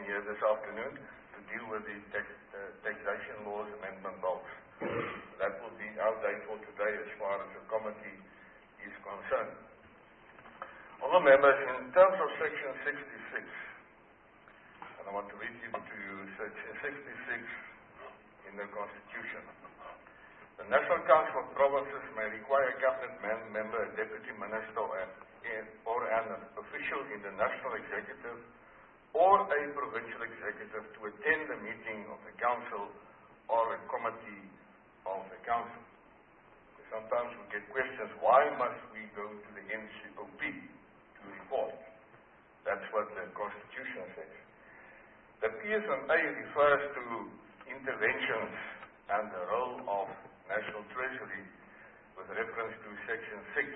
here this afternoon to deal with the taxation laws amendment bills. That will be our day for today as far as the committee is concerned. Honourable members, in terms of Section 66, and I want to read it to you, Section 66 in the Constitution. The National Council of Provinces may require a cabinet member, a deputy minister, or an official in the national executive or a provincial executive to attend a meeting of the council or a committee of the council. Sometimes we get questions, why must we go to the NCOP to report? That's what the Constitution says. The PFMA refers to interventions and the role of National Treasury with reference to Section 6.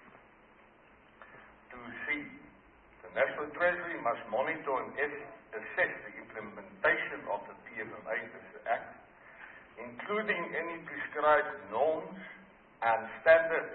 2C. The National Treasury must monitor and assess the implementation of the PFMA Act, including any prescribed norms and standards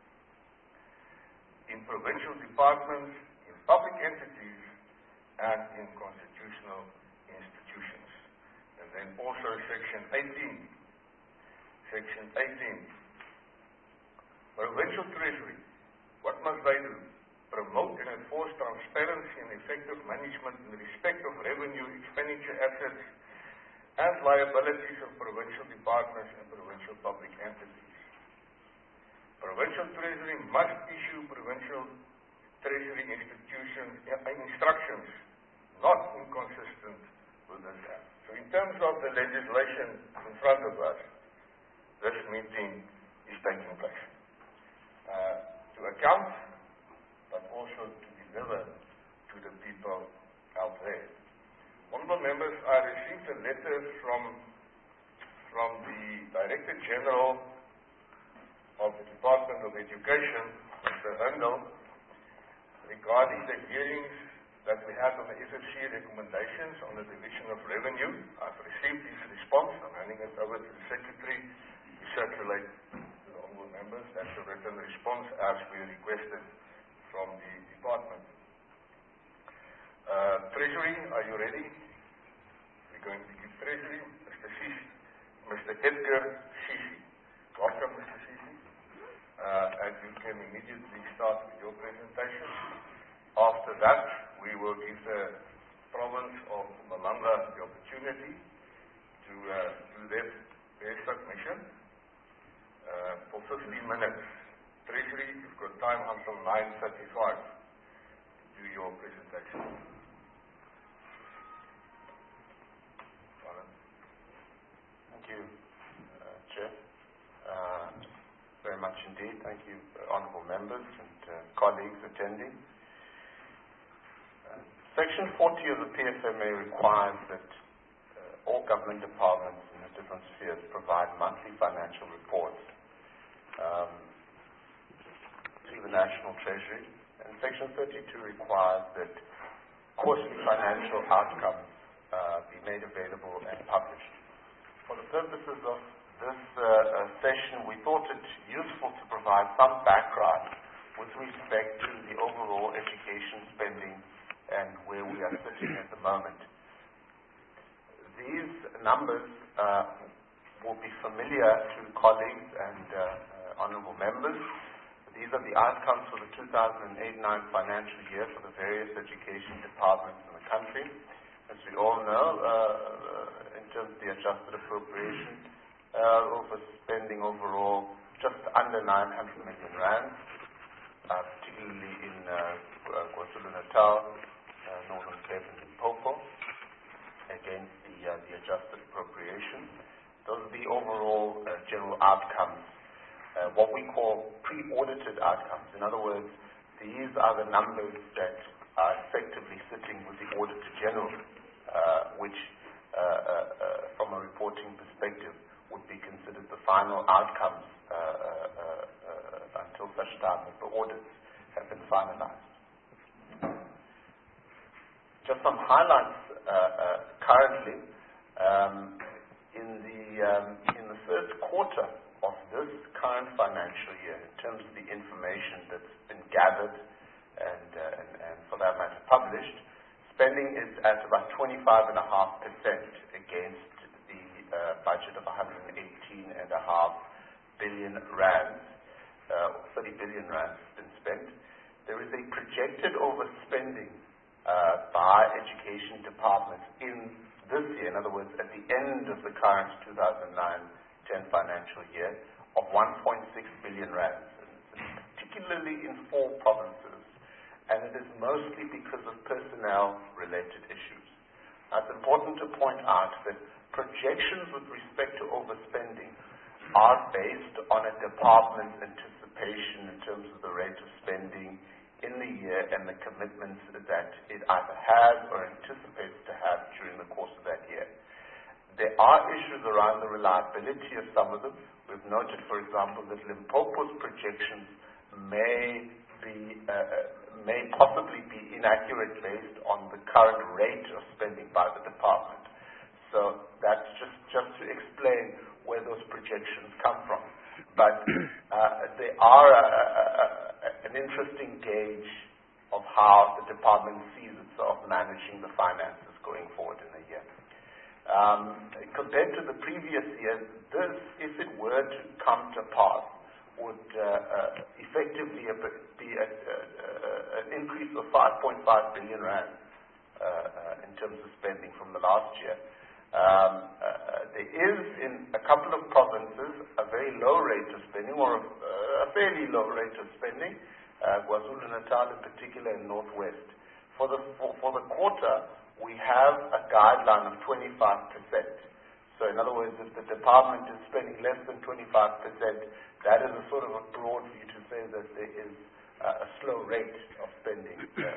in provincial departments, in public entities, and in constitutional institutions. And then also Section 18. Section 18. Provincial Treasury, what must they do? Promote and enforce transparency and effective management in respect of revenue, expenditure, assets, and liabilities of provincial departments and provincial public entities. Provincial Treasury must issue provincial Treasury institutions instructions not inconsistent with this Act. So in terms of the legislation in front of us, this meeting is taking place to account, but also to deliver to the people out there. Honourable members, I received a letter from the Director General of the Department of Education, Mr. Handel, regarding the hearings that we had on the FFC recommendations on the Division of Revenue. I've received his response. I'm handing it over to the Secretary to circulate to the honourable members. That's a written response as we requested from the department. Treasury, are you ready? We're going to give Treasury Mr. Edgar Sisi. Welcome, Mr. Sisi. And you can immediately start with your presentation. After that, we will give the province of Mpumalanga the opportunity to do their submission for 15 minutes. Treasury, you've got time until 9:35 to do your presentation. Thank you, Chair. Very much indeed. Thank you, honourable members and colleagues attending. Section 40 of the PFMA requires that all government departments in the different spheres provide monthly financial reports to the National Treasury, and Section 32 requires that quarterly financial outcomes be made available and published. For the purposes of this session, we thought it useful to provide some background with respect to the overall education spending and where we are sitting at the moment. These numbers will be familiar to colleagues and honourable members. These are the outcomes for the 2008-9 financial year for the various education departments in the country. As we all know, in terms of the adjusted appropriation, over spending overall just under 900 million rand, particularly in KwaZulu-Natal, Northern Cape and Limpopo, against the adjusted appropriation. Those are the overall general outcomes, what we call pre-audited outcomes. In other words, these are the numbers that are effectively sitting with the Auditor General, which from a reporting perspective would be considered the final outcomes until such time that the audits have been finalized. Just some highlights currently. In the first quarter of this current financial year, in terms of the information that's been gathered and for that matter published, spending is at about 25.5% against the budget of 118.5 billion rands, 30 billion rands has been spent. There is a projected overspending by education departments in this year, in other words, at the end of the current 2009-10 financial year, of 1.6 billion rands, particularly in 4 provinces, and it is mostly because of personnel-related issues. Now, it's important to point out that projections with respect to overspending are based on a department's anticipation in terms of the rate of spending in the year and the commitments that it either has or anticipates to have during the course of that year. There are issues around the reliability of some of them. We've noted, for example, that Limpopo's projections may possibly be inaccurate based on the current rate of spending by the department. So that's just to explain where those projections come from. But they are an interesting gauge of how the department sees itself managing the finances going forward in the year. Compared to the previous year, this, if it were to come to pass, would effectively be an increase of 5.5 billion rand in terms of spending from the last year. There is, in a couple of provinces, a very low rate of spending, or a fairly low rate of spending, KwaZulu-Natal in particular, and Northwest. For the quarter, we have a guideline of 25%. So in other words, if the department is spending less than 25%, that is a sort of a broad view to say that there is a slow rate of spending there.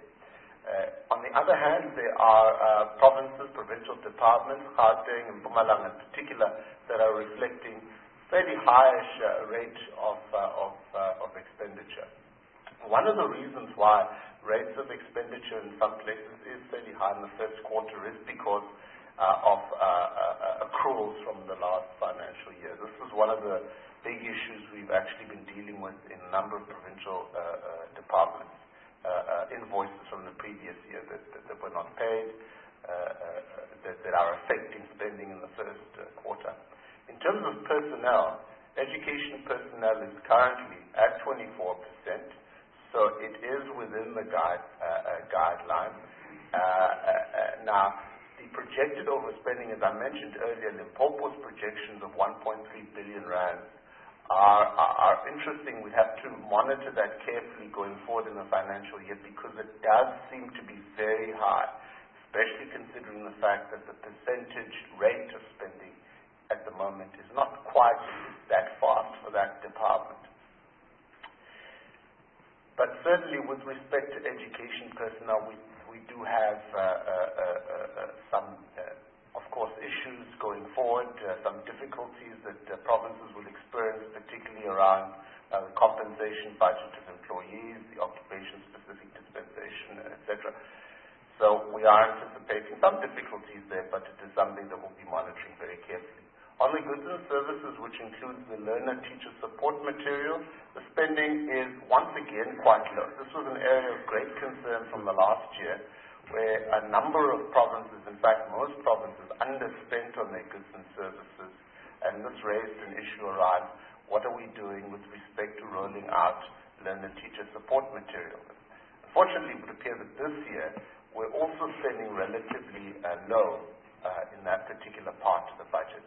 On the other hand, there are provinces, provincial departments, Gauteng and Mpumalanga in particular, that are reflecting fairly highish rate of expenditure. One of the reasons why rates of expenditure in some places is fairly high in the first quarter is because of accruals from the last financial year. This is one of the big issues we've actually been dealing with in a number of provincial departments. Invoices from the previous year that were not paid, that are affecting spending in the first quarter. In terms of personnel, education personnel is currently at 24%, so it is within the guideline. Now, the projected overspending, as I mentioned earlier, Limpopo's projections of 1.3 billion rand are interesting. We have to monitor that carefully going forward in the financial year because it does seem to be very high, especially considering the fact that the percentage rate of spending at the moment is not quite that fast for that department. But certainly with respect to education personnel, we do have some of course, issues going forward, some difficulties that provinces will experience, particularly around the compensation budget of employees, the occupation-specific dispensation, etc. So we are anticipating some difficulties there, but it is something that we'll be monitoring very carefully. On the goods and services, which includes the learner-teacher support material, the spending is once again quite low. This was an area of great concern from the last year, where a number of provinces, in fact most provinces, underspent on their goods and services, and this raised an issue around what are we doing with respect to rolling out learner-teacher support material. Unfortunately, it would appear that this year we're also spending relatively low in that particular part of the budget.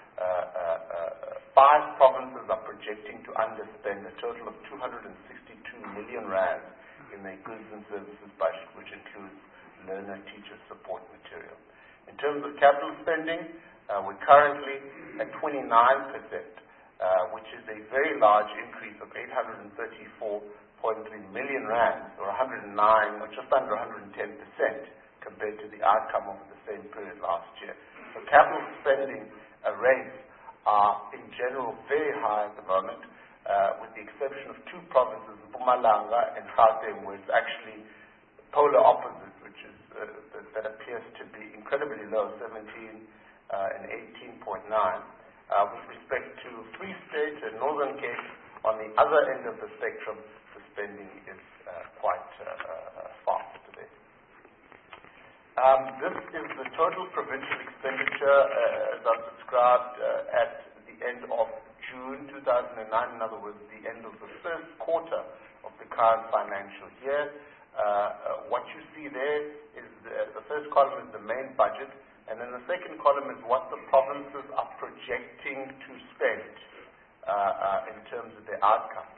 5 provinces are projecting to underspend a total of 262 million rand in their goods and services budget, which includes learner-teacher support material. In terms of capital spending, we're currently at 29%, which is a very large increase of 834.3 million rand, or 109, or just under 110% compared to the outcome over the same period last year. So capital spending rates are, in general, very high at the moment, with the exception of 2 provinces, Mpumalanga and Gauteng, where it's actually polar opposite, which is that appears to be incredibly low, 17 and 18.9. With respect to Free State and Northern Cape, on the other end of the spectrum, the spending is quite fast today. This is the total provincial expenditure as I've described at the end of June 2009, in other words, the end of the first quarter of the current financial year. What you see there is the first column is the main budget, and then the second column is what the provinces are projecting to spend in terms of their outcomes.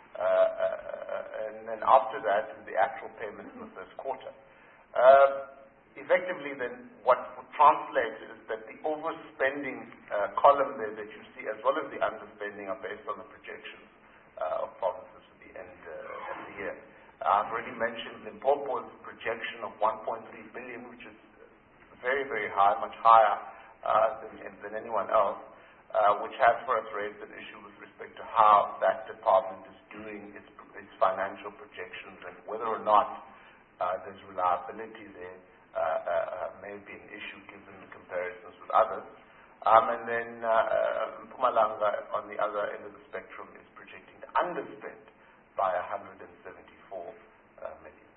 And then after that is the actual payments in the first quarter. Effectively then, what would translate is that the overspending column there that you see, as well as the underspending, are based on the projections of provinces at the end of the year. I've already mentioned Limpopo's projection of 1.3 billion, which is very, very high, much higher than anyone else, which has for us raised an issue with respect to how that department is doing its financial projections and whether or not there's reliability there. May be an issue given the comparisons with others. And then Mpumalanga, on the other end of the spectrum, is projecting to underspend by 174 million.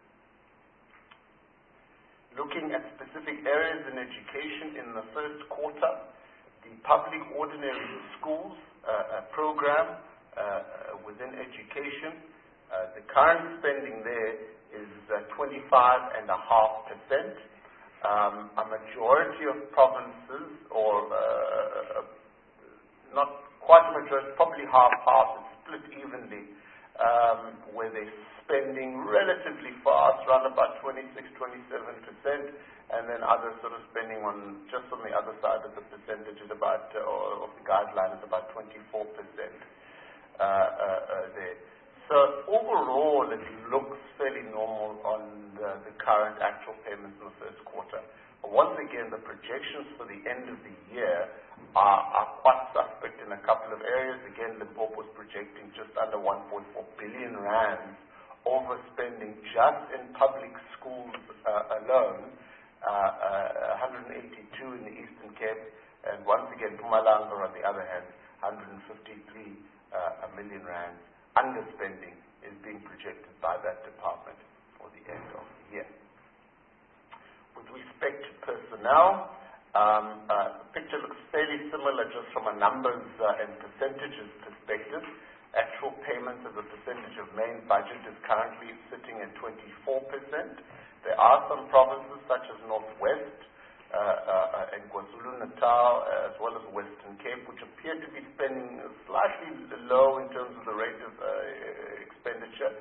Looking at specific areas in education in the first quarter, the public ordinary schools program within education, the current spending there is 25.5%. A majority of provinces, or not quite a majority, probably half-half, it's split evenly, where they're spending relatively fast, around about 26-27%, and then others sort of spending on just on the other side of the percentage is about, or of the guideline is about 24% there. So overall, it looks fairly normal on the current actual payments in the first quarter. But once again, the projections for the end of the year are quite suspect in a couple of areas. Again, Limpopo is projecting just under 1.4 billion rands overspending just in public schools alone, 182 in the Eastern Cape, and once again, Mpumalanga, on the other hand, 153 million rands underspending is being projected by that department for the end of the year. With respect to personnel, the picture looks fairly similar just from a numbers and percentages perspective. Actual payments as a percentage of main budget is currently sitting at 24%. There are some provinces such as Northwest and KwaZulu-Natal, as well as Western Cape, which appear to be spending slightly low in terms of the rate of expenditure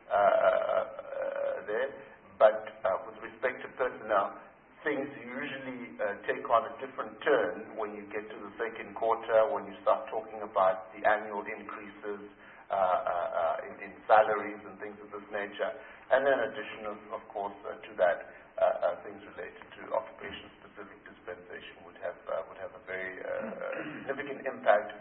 there. But with respect to personnel, things usually take on a different turn when you get to the second quarter, when you start talking about the annual increases in salaries and things of this nature. And then additional, of course, to that, things related to occupation-specific dispensation would have a very significant impact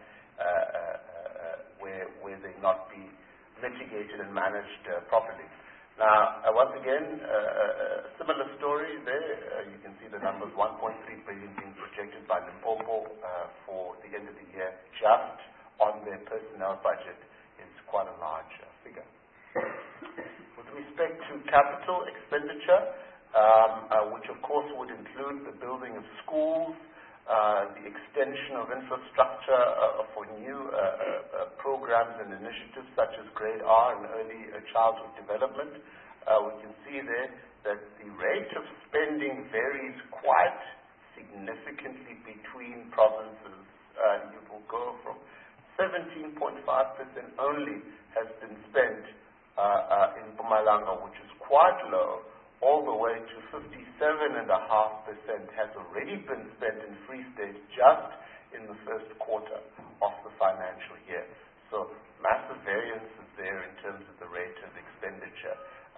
where they not be mitigated and managed properly. Now, once again, similar story there. You can see the numbers, 1.3 billion being projected by Limpopo for the end of the year, just on their personnel budget, is quite a large figure. With respect to capital expenditure, which of course would include the building of schools, the extension of infrastructure for new programs and initiatives such as Grade R and early childhood development. We can see there that the rate of spending varies quite significantly between provinces. You will go from 17.5% only has been spent in Mpumalanga, which is quite low, all the way to 57.5% has already been spent in Free State just in the first quarter of the financial year. So massive variances there in terms of the rate of expenditure.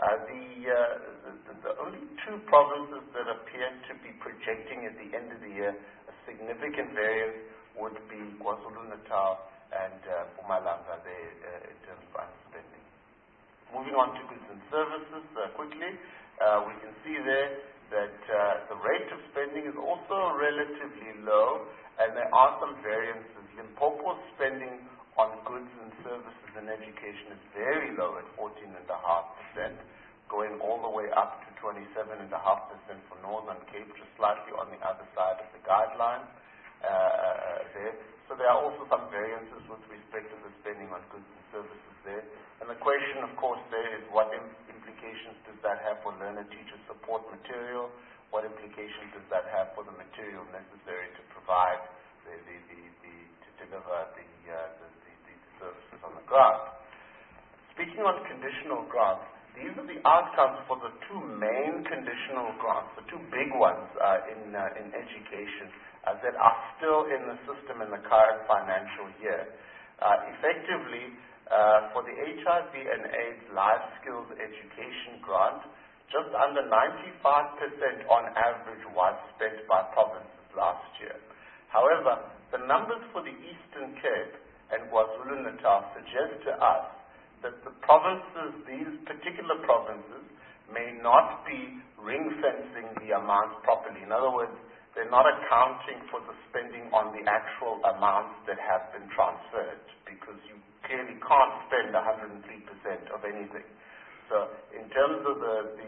The only two provinces that appear to be projecting at the end of the year a significant variance would be KwaZulu-Natal and Mpumalanga there in terms of underspending. Moving on to goods and services quickly. We can see there that the rate of spending is also relatively low, and there are some variances. Limpopo's spending on goods and services and education is very low at 14.5%. going all the way up to 27.5% for Northern Cape, just slightly on the other side of the guideline there. So there are also some variances with respect to the spending on goods and services there. And the question, of course, there is what implications does that have for learner-teacher support material? What implications does that have for the material necessary to provide to deliver the services on the ground? Speaking on conditional grants, these are the outcomes for the two main conditional grants, the two big ones in education that are still in the system in the current financial year. Effectively, for the HIV and AIDS Life Skills Education Grant, just under 95% on average was spent by provinces last year. However, the numbers for the Eastern Cape and KwaZulu-Natal suggest to us that the provinces, these particular provinces, may not be ring-fencing the amounts properly. In other words, they're not accounting for the spending on the actual amounts that have been transferred, because you clearly can't spend 103% of anything. So in terms of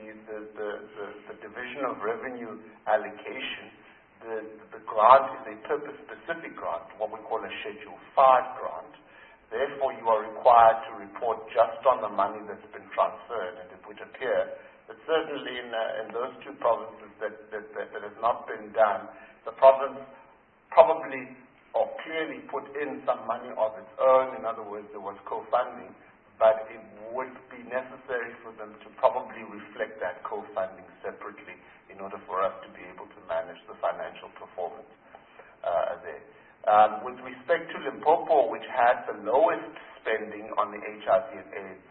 the division of revenue allocation, the grant is a purpose-specific grant, what we call a Schedule 5 grant. Therefore, you are required to report just on the money that's been transferred, and it would appear that certainly in those two provinces that has not been done, the province probably or clearly put in some money of its own. In other words, there was co-funding, but it would be necessary for them to probably reflect that co-funding separately in order for us to be able to manage the financial performance there. With respect to Limpopo, which had the lowest spending on the HIV and AIDS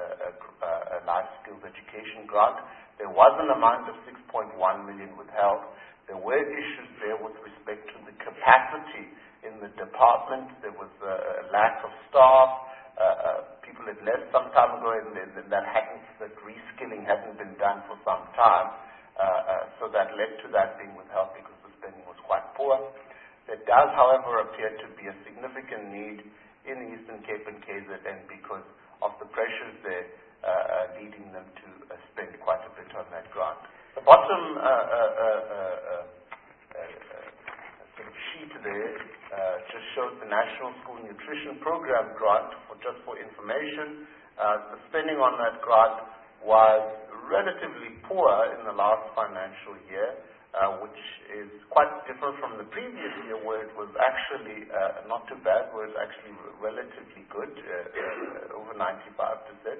Life Skills Education Grant, there was an amount of 6.1 million withheld. There were issues there with respect to the capacity in the department. There was a lack of staff. People had left some time ago, and that reskilling hadn't been done for some time. So that led to that being withheld because the spending was quite poor. There does, however, appear to be a significant need in the Eastern Cape and KZN because of the pressures there leading them to spend quite a bit on that grant. The bottom sort of sheet there just shows the National School Nutrition Program grant. Just for information, the spending on that grant was relatively poor in the last financial year, which is quite different from the previous year, where it was actually not too bad, where it's actually relatively good, over 95%.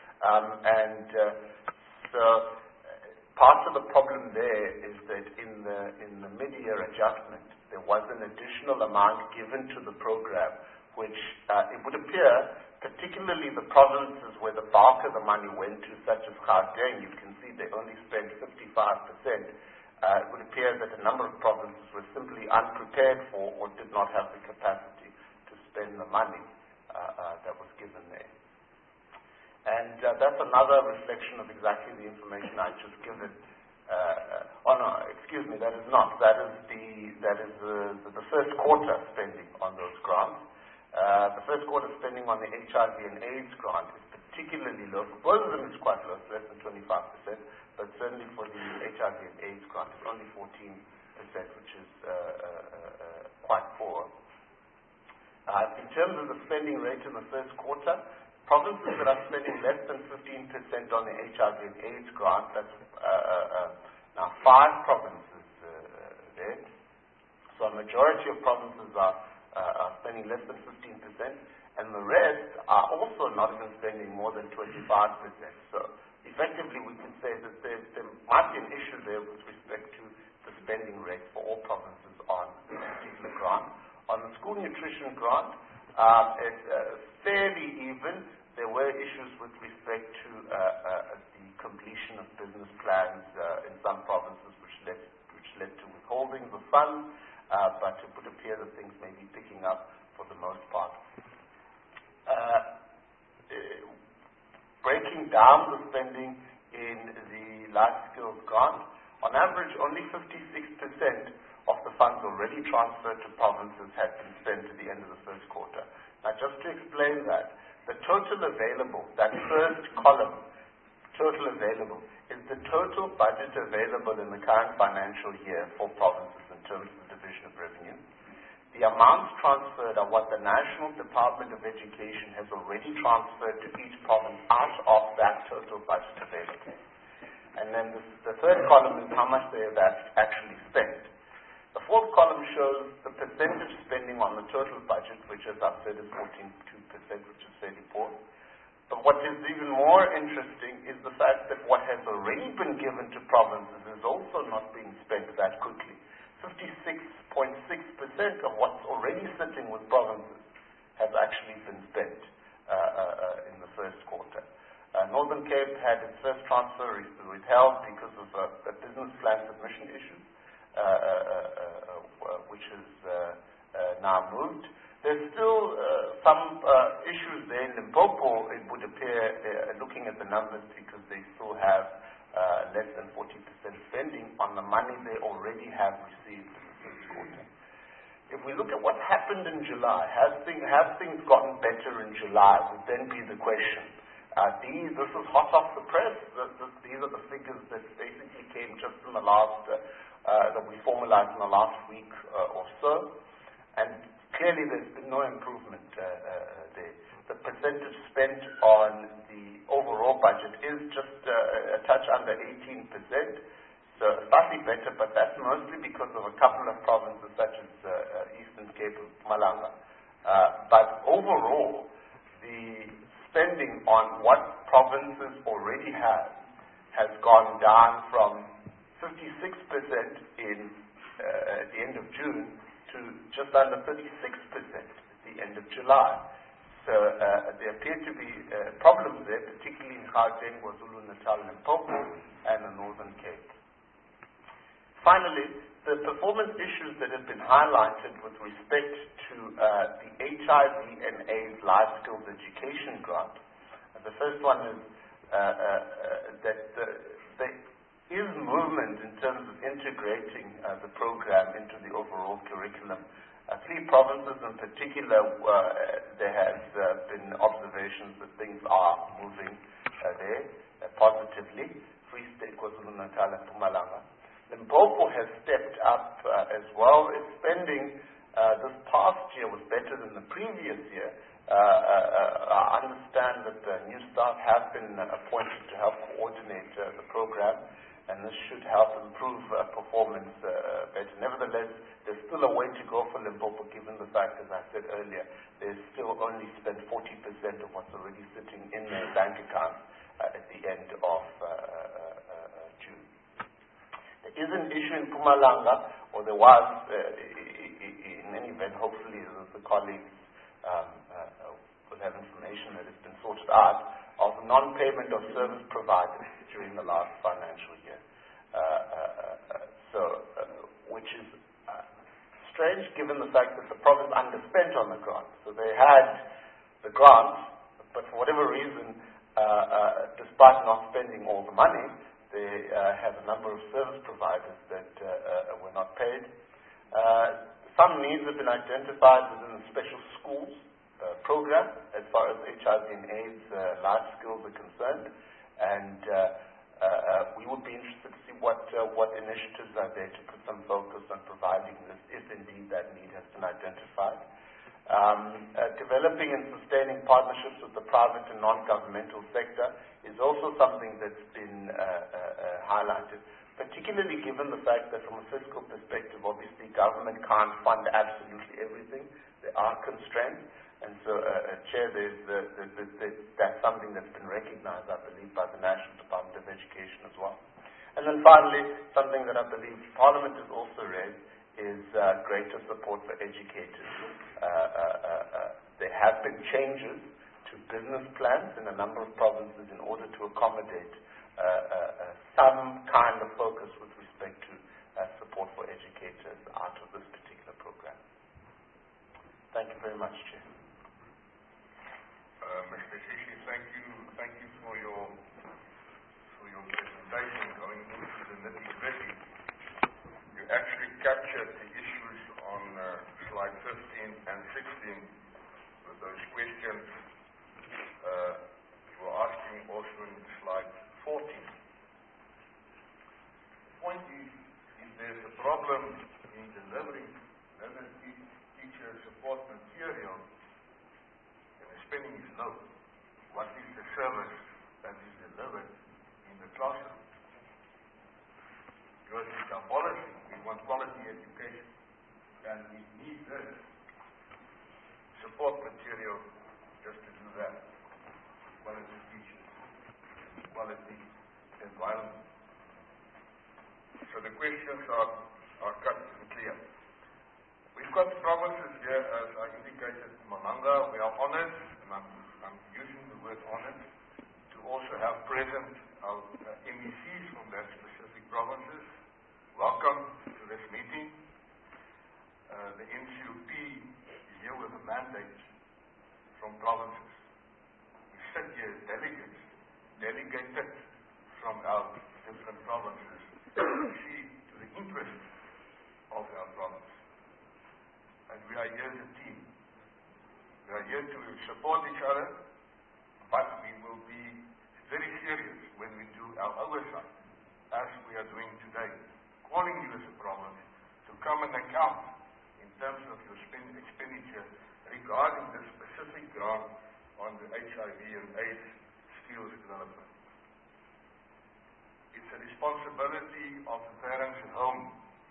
So part of the problem there is that in the mid-year adjustment, there was an additional amount given to the program, which it would appear, particularly the provinces where the bulk of the money went to, such as Gauteng, you can see they only spent 55%. It would appear that a number of provinces were simply unprepared for or did not have the capacity to spend the money that was given there. And that's another reflection of exactly the information I just given. Excuse me, that is not. That is the first quarter spending on those grants. The first quarter spending on the HIV and AIDS grant is particularly low. For both of them, it's quite low, less than 25%, but certainly for the HIV and AIDS grant, it's only 14%, which is quite poor. In terms of the spending rate in the first quarter, provinces that are spending less than 15% on the HIV and AIDS grant, that's now 5 provinces there. So a majority of provinces are spending less than 15%, and the rest are also not even spending more than 25%. So effectively, we can say that there might be an issue there with respect to the spending rate for all provinces on this particular grant. On the school nutrition grant, it's fairly even. There were issues with respect to the completion of business plans in some provinces, which led to withholding the funds, but it would appear that things may be picking up for the most part. Breaking down the spending in the life skills grant, on average, only 56% of the funds already transferred to provinces had been spent at the end of the first quarter. Now, just to explain that, the total available, that first column, total available, is the total budget available in the current financial year for provinces in terms of the division of revenue. The amounts transferred are what the National Department of Education has already transferred to each province out of that total budget available. And then the third column is how much they have actually spent. The fourth column shows the percentage spending on the total budget, which, as I've said, is 14.2%, which is fairly poor. But what is even more interesting is the fact that what has already been given to provinces is also not being spent that quickly. 56.6% of what's already sitting with provinces has actually been spent in the first quarter. Northern Cape had its first transfer withheld because of a business plan submission issue, which is now moved. There's still some issues there in Limpopo, it would appear, looking at the numbers, because they still have less than 40% spending on the money they already have received in the first quarter. If we look at what happened in July, have things gotten better in July, would then be the question. This is hot off the press. These are the figures that basically came just in the last, that we formalized in the last week or so. And clearly there's been no improvement there. The percentage spent on the overall budget is just a touch under 18%, so slightly better, but that's mostly because of a couple of provinces such as Eastern Cape and Mpumalanga. But overall, the spending on what provinces already have has gone down from 56% at the end of June to just under 36% at the end of July. So there appear to be problems there, particularly in Gauteng, KwaZulu-Natal, Limpopo, and the Northern Cape. Finally, the performance issues that have been highlighted with respect to the HIV and AIDS Life Skills Education Grant. The first one is that there is movement in terms of integrating the program into the overall curriculum. Three provinces in particular, there has been observations that things are moving there positively. Free State, KwaZulu-Natal, and Mpumalanga. Limpopo has stepped up as well. Its spending this past year was better than the previous year. I understand that new staff have been appointed to help coordinate the program, and this should help improve performance better. Nevertheless, there's still a way to go for Limpopo, given the fact, as I said earlier, they've still only spent 40% of what's already sitting in their bank account at the end of June. There is an issue in Mpumalanga, or there was, in any event, hopefully the colleagues will have information that has been sorted out, of non-payment of service providers during the last financial year. Which is strange given the fact that the province underspent on the grant. So they had the grant, but for whatever reason, despite not spending all the money, they have a number of service providers that were not paid. Some needs have been identified within the special schools program as far as HIV and AIDS life skills are concerned, and we would be interested to see what initiatives are there to put some focus on providing this, if indeed that need has been identified. Developing and sustaining partnerships with the private and non-governmental sector is also something that's been highlighted, particularly given the fact that from a fiscal perspective, obviously government can't fund absolutely everything. There are constraints. And so, Chair, that's something that's been recognized, I believe, by the National Department of Education as well. And then finally, something that I believe Parliament has also raised is greater support for educators. There have been changes to business plans in a number of provinces in order to accommodate some kind of focus with respect to support for educators out of this particular program. Thank you very much, Chair. Mr. Shishi, thank you for your presentation. Going into the nitty-gritty, you actually captured the issues on slide 15 and 16 with those questions you were asking also in slide 14 service that is delivered in the classroom. Because it's our policy. We want quality education. And we need this support material just to do that. Quality teachers, quality environment. So the questions are cut and clear. We've got provinces here, as I indicated, Mpumalanga. We are honored, and I'm using the word honored, to also have present our MECs from that specific provinces. Welcome to this meeting. The NCOP is here with a mandate from provinces. We sit here as delegates, delegated from our different provinces to see to the interests of our province. And we are here as a team. We are here to support each other, but we will be very serious when we do our oversight, as we are doing today, calling you as a province to come and account in terms of your expenditure regarding the specific grant on the HIV and AIDS skills development. It's a responsibility of the parents at home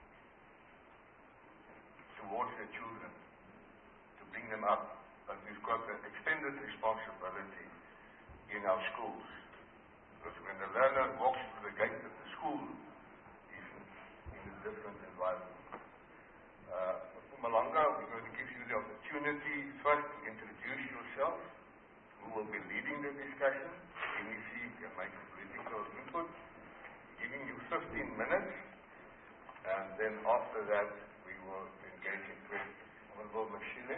towards their children to bring them up, but we've got an extended responsibility in our schools. Because when the learner walks through the gate of the school, he's in a different environment. Mpumalanga, we're going to give you the opportunity first to introduce yourself, who will be leading the discussion. MEC can make a political input, giving you 15 minutes, and then after that, we will engage in questions. Honorable Mashile.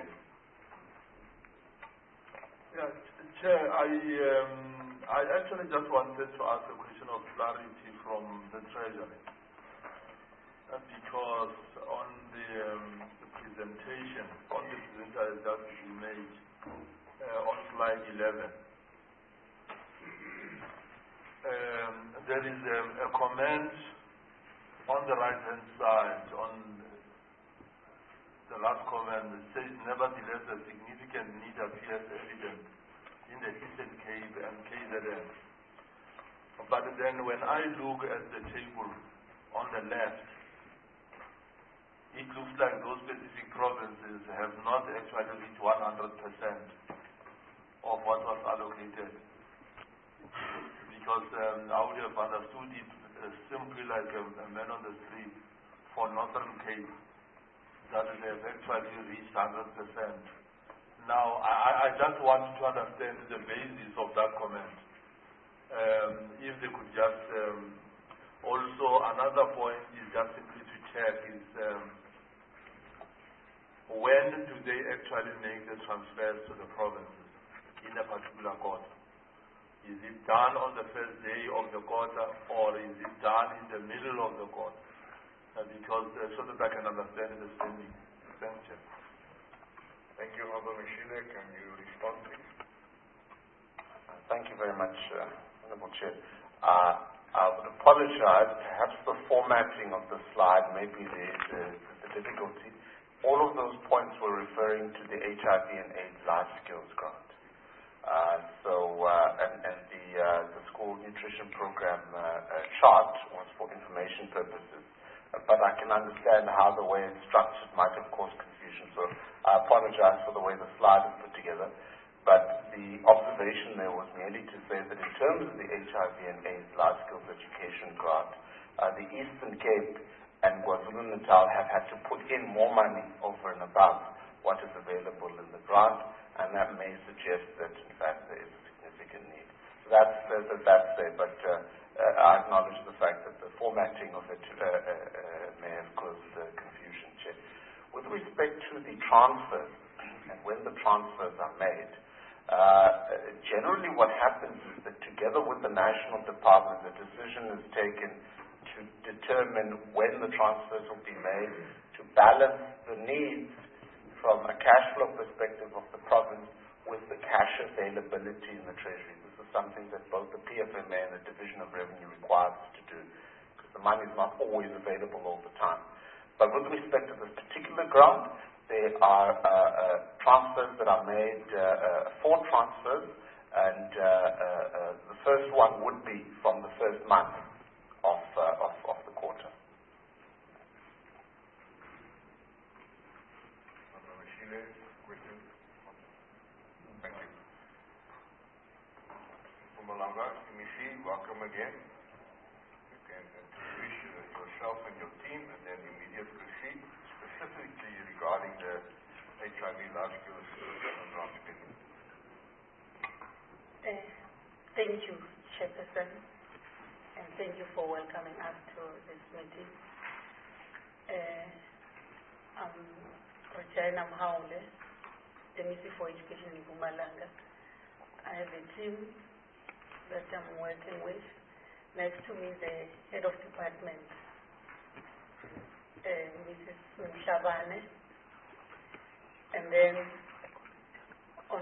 Yeah, Chair, I actually just wanted to ask a question of clarity from the Treasury. Because on the presentation, on the presentation that we made on slide 11, there is a comment on the right-hand side, on the last comment, that says, nevertheless, a significant need appears evident in the Eastern Cape and KZN. But then when I look at the table on the left, it looks like those specific provinces have not actually reached 100% of what was allocated. Because I would have understood it simply like a man on the street for Northern Cape, that they have actually reached 100%. Now, I just want to understand the basis of that comment. If they could just, also another point is just simply to check is, when do they actually make the transfers to the provinces in a particular quarter? Is it done on the first day of the quarter, or is it done in the middle of the quarter? Because so that I can understand the spending. Thank you. Thank you, Honorable Mashile. Can you respond, please? Thank you very much, Honorable Chair. I would apologize. Perhaps the formatting of the slide may be the difficulty. All of those points were referring to the HIV and AIDS life skills grant. The school nutrition program chart was for information purposes. But I can understand how the way it's structured might have caused confusion. So I apologize for the way the slide is put together. But the observation there was merely to say that in terms of the HIV and AIDS life skills education grant, the Eastern Cape and KwaZulu-Natal have had to put in more money over and above what is available in the grant, and that may suggest that, in fact, there is a significant need. So that's there, but I acknowledge the fact that the formatting of it may have caused confusion, Chair. With respect to the transfers, and when the transfers are made, generally what happens is that together with the national department, the decision is taken to determine when the transfers will be made to balance the needs from a cash flow perspective of the province with the cash availability in the Treasury. This is something that both the PFMA and the Division of Revenue requires us to do, because the money is not always available all the time. But with respect to this particular grant, there are transfers that are made, 4 transfers, And the first one would be from the first month of the quarter. Thank you. Mpumalanga, MEC, welcome again. You can introduce yourself and your team and then immediately proceed, specifically regarding the HIV large-scale grant spending. Thank you, Chairperson, and thank you for welcoming us to this meeting. I'm Regina Mhaule, MEC for Education in Mpumalanga. I have a team that I'm working with. Next to me, the head of department, Mrs. Mshabane. And then on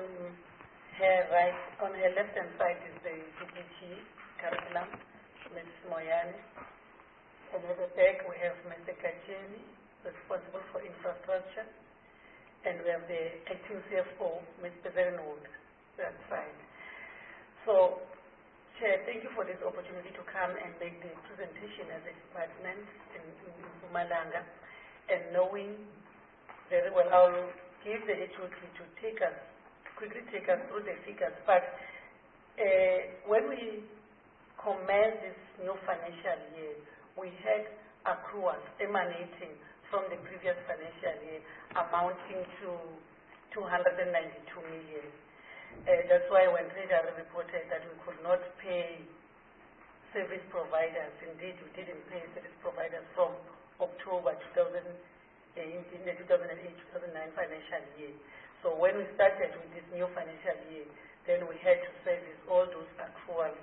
her left-hand side is the DPT curriculum, Mrs. Moyane. And at the back, we have Mr. Kacheni, responsible for infrastructure. And we have the acting CFO, Mr. Verenwood, that side. So, Chair, thank you for this opportunity to come and make the presentation as a department in Mpumalanga. And knowing very well, I'll give the HOT to quickly take us through the figures. But when we commenced this new financial year, we had accruals emanating from the previous financial year amounting to 292 million. That's why when Treasury reported that we could not pay service providers, indeed we didn't pay service providers from October 2008, in the 2008-2009 financial year. So when we started with this new financial year, then we had to service all those accruals.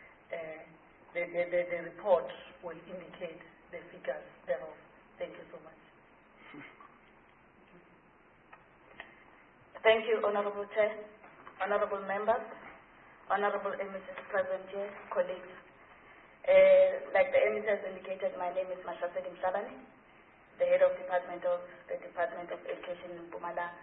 The report will indicate the figures thereof. Thank you so much. Thank you, Honorable Chair, Honorable Members, Honorable MECs present here, colleagues. Like the MEC has indicated, my name is Mashasedi Mshabane, the head of the Department of Education in Mpumalanga.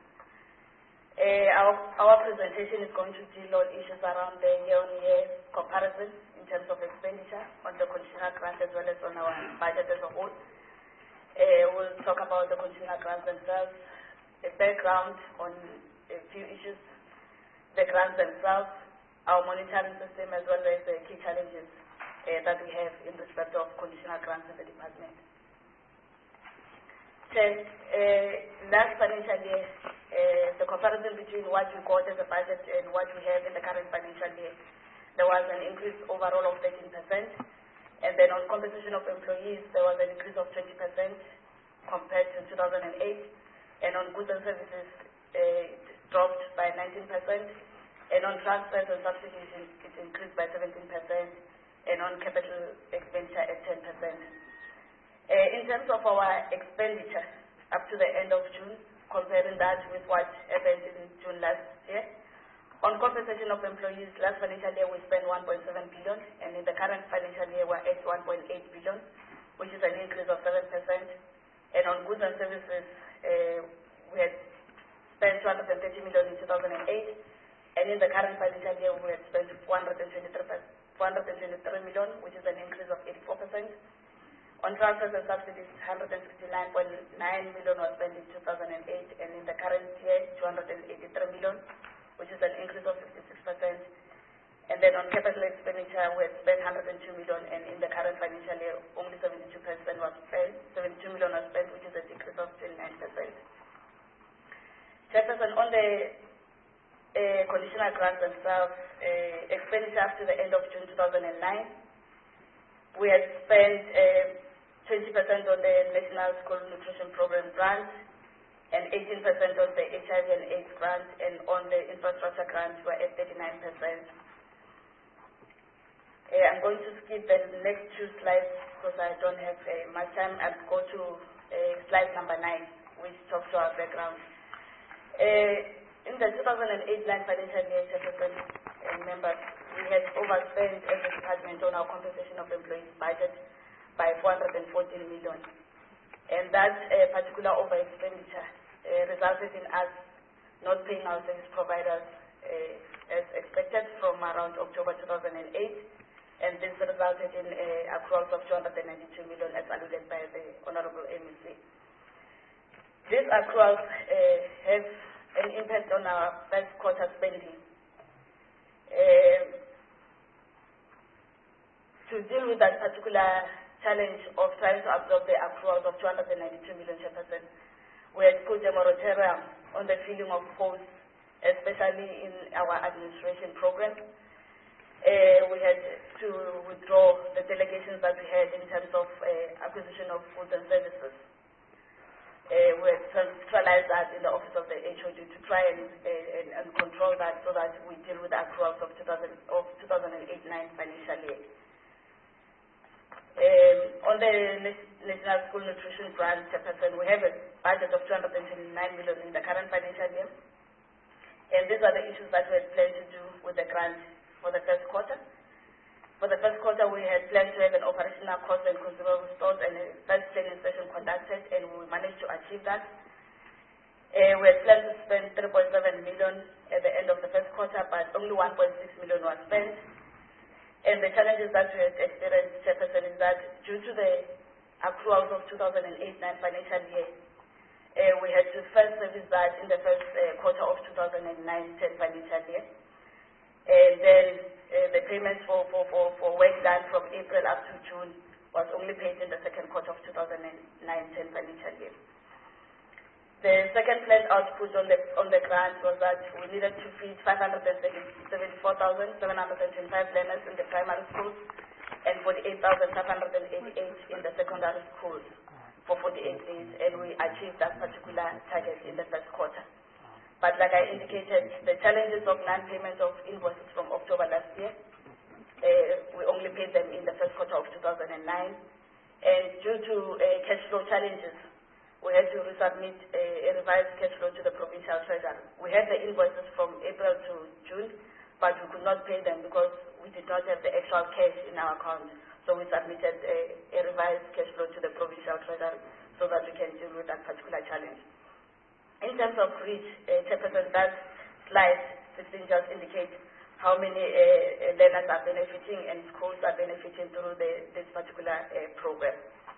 Our presentation is going to deal on issues around the year-on-year comparison in terms of expenditure on the conditional grants as well as on our budget as a whole. We'll talk about the conditional grants themselves, a background on a few issues, the grants themselves, our monitoring system, as well as the key challenges that we have in respect of conditional grants in the department. Last financial year, the comparison between what we got as a budget and what we have in the current financial year, there was an increase overall of 13%. And then on compensation of employees, there was an increase of 20% compared to 2008. And on goods and services, it dropped by 19%. And on transfers and subsidies, it increased by 17%. And on capital expenditure at 10%. In terms of our expenditure up to the end of June, comparing that with what happened in June last year, on compensation of employees, last financial year we spent 1.7 billion, and in the current financial year we're at 1.8 billion, which is an increase of 7%. And on goods and services, we had spent 230 million in 2008, and in the current financial year we had spent 423 million, which is an increase of 84%. On transfers and subsidies, 169.9 million was spent in 2008, and in the current year, 283 million, which is an increase of 56%. And then on capital expenditure, we had spent 102 million, and in the current financial year, only 72% was spent. 72 million was spent, which is a decrease of 29%. Chairperson, on the conditional grants themselves, expenditure up to the end of June 2009, we had spent 20% on the National School Nutrition Program grant, and 18% on the HIV and AIDS grant, and on the infrastructure grant, we're at 39%. I'm going to skip the next two slides because I don't have much time. I'll go to slide number 9, which talks to our background. In the 2008-9 financial year, Chairperson and members, we had overspent as a department on our compensation of employees budget by 414 million. And that particular over expenditure resulted in us not paying our service providers as expected from from around October 2008, and this resulted in accruals of 292 million as alluded by the Honorable MEC. These accruals have an impact on our first quarter spending. To deal with that particular challenge of trying to absorb the accruals of 292 million, Chairperson, we had put a moratorium on the filling of posts, especially in our administration program. We had to withdraw the delegations that we had in terms of acquisition of goods and services. We had centralized that in the office of the HOD to try and control that so that we deal with the accruals of 2008-9 financial year. On the National School Nutrition Grant, Chairperson, we have a budget of 229 million in the current financial year. And these are the issues that we had planned to do with the grant for the first quarter. For the first quarter, we had planned to have an operational cost and consumable stores and a first training session conducted, and we managed to achieve that. We had planned to spend 3.7 million at the end of the first quarter, but only 1.6 million was spent. And the challenges that we had experienced, Chairperson, is that due to the accruals of 2008-9 financial year, we had to first service that in the first quarter of 2009-10 financial year. And then the payments for work done from April up to June was only paid in the second quarter of 2009-10 financial year. The second planned output on the grant was that we needed to feed 574,725 learners in the primary schools and 48,588 in the secondary schools for 48 days, and we achieved that particular target in the first quarter. But like I indicated, the challenges of non-payment of invoices from October last year, we only paid them in the first quarter of 2009, and due to cash flow challenges, we had to resubmit a revised cash flow to the provincial treasury. We had the invoices from April to June, but we could not pay them because we did not have the actual cash in our account. So we submitted a revised cash flow to the provincial treasury so that we can deal with that particular challenge. In terms of reach, Chairperson, that slide 16 just indicates how many learners are benefiting and schools are benefiting through this particular program.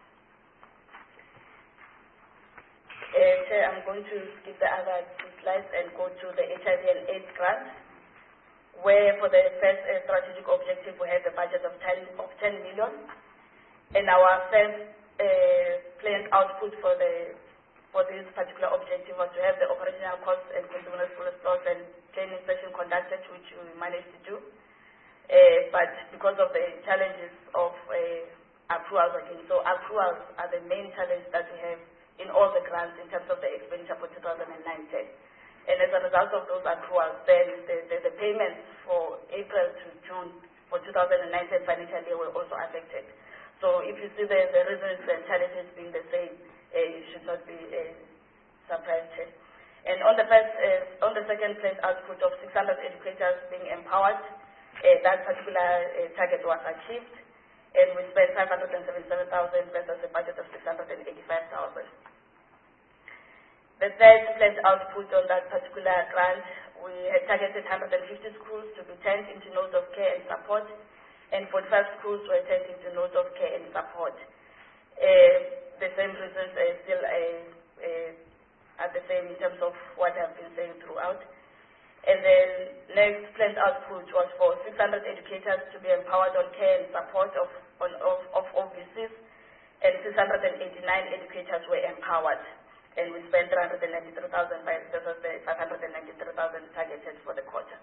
Chair, I'm going to skip the other two slides and go to the HIV and AIDS grant, where for the first strategic objective we have a budget of 10 million, and our first planned output for this particular objective was to have the operational costs and consumable stores and training session conducted, which we managed to do. But because of the challenges of accruals again, so accruals are the main challenge that we have in all the grants in terms of the expenditure for 2009-10. And as a result of those accruals, then the payments for April to June for 2009-10 financial year were also affected. So if you see the reasons and challenges being the same, you should not be surprised. And on the second planned output of 600 educators being empowered, that particular target was achieved, and we spent 577,000 versus a budget of 685,000. The third planned output on that particular grant, we had targeted 150 schools to be turned into nodes of care and support, and 45 schools were turned into nodes of care and support. The same reasons are still are the same in terms of what I've been saying throughout. And then next planned output was for 600 educators to be empowered on care and support of OVCs, and 689 educators were empowered. And we spent 393,000 versus the 593,000 targeted for the quarter.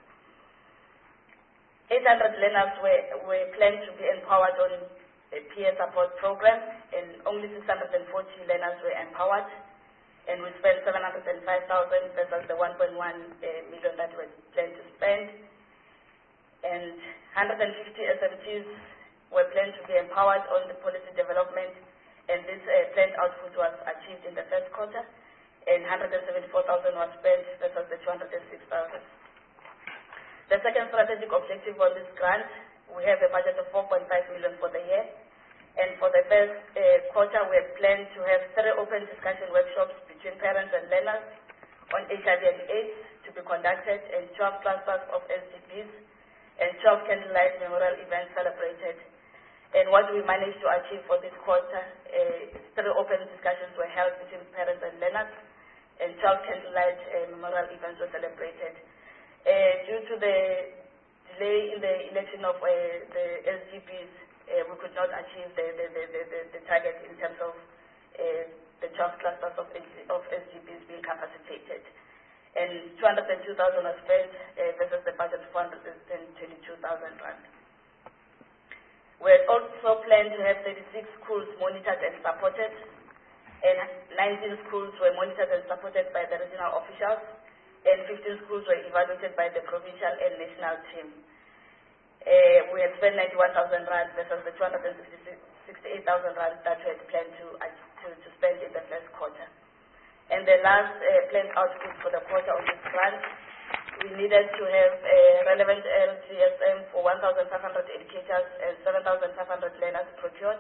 800 learners were planned to be empowered on a peer support program, and only 640 learners were empowered. And we spent 705,000 versus the 1.1 million that we planned to spend. And 150 SMTs were planned to be empowered on the policy development, and this planned output was achieved in the first quarter, and 174,000 was spent versus the 206,000. The second strategic objective on this grant, we have a budget of 4.5 million for the year, and for the first quarter we have planned to have 3 open discussion workshops between parents and learners on HIV and AIDS to be conducted, and 12 clusters of SDPs, and 2 12 candlelight memorial events celebrated. And what we managed to achieve for this quarter, 3 open discussions were held between parents and learners, and 12 candlelight memorial events were celebrated. Due to the delay in the election of the SGBs, we could not achieve the target in terms of the 12 clusters of SGBs being capacitated. And 202,000 was spent versus the budget of 422,000 rand. We had also planned to have 36 schools monitored and supported, and 19 schools were monitored and supported by the regional officials, and 15 schools were evaluated by the provincial and national team. We had spent 91,000 rand versus the 268,000 rand that we had planned to spend in the first quarter. And the last planned output for the quarter on this grant, we needed to have a relevant LGSM for 1,500 educators and 7,500 learners procured.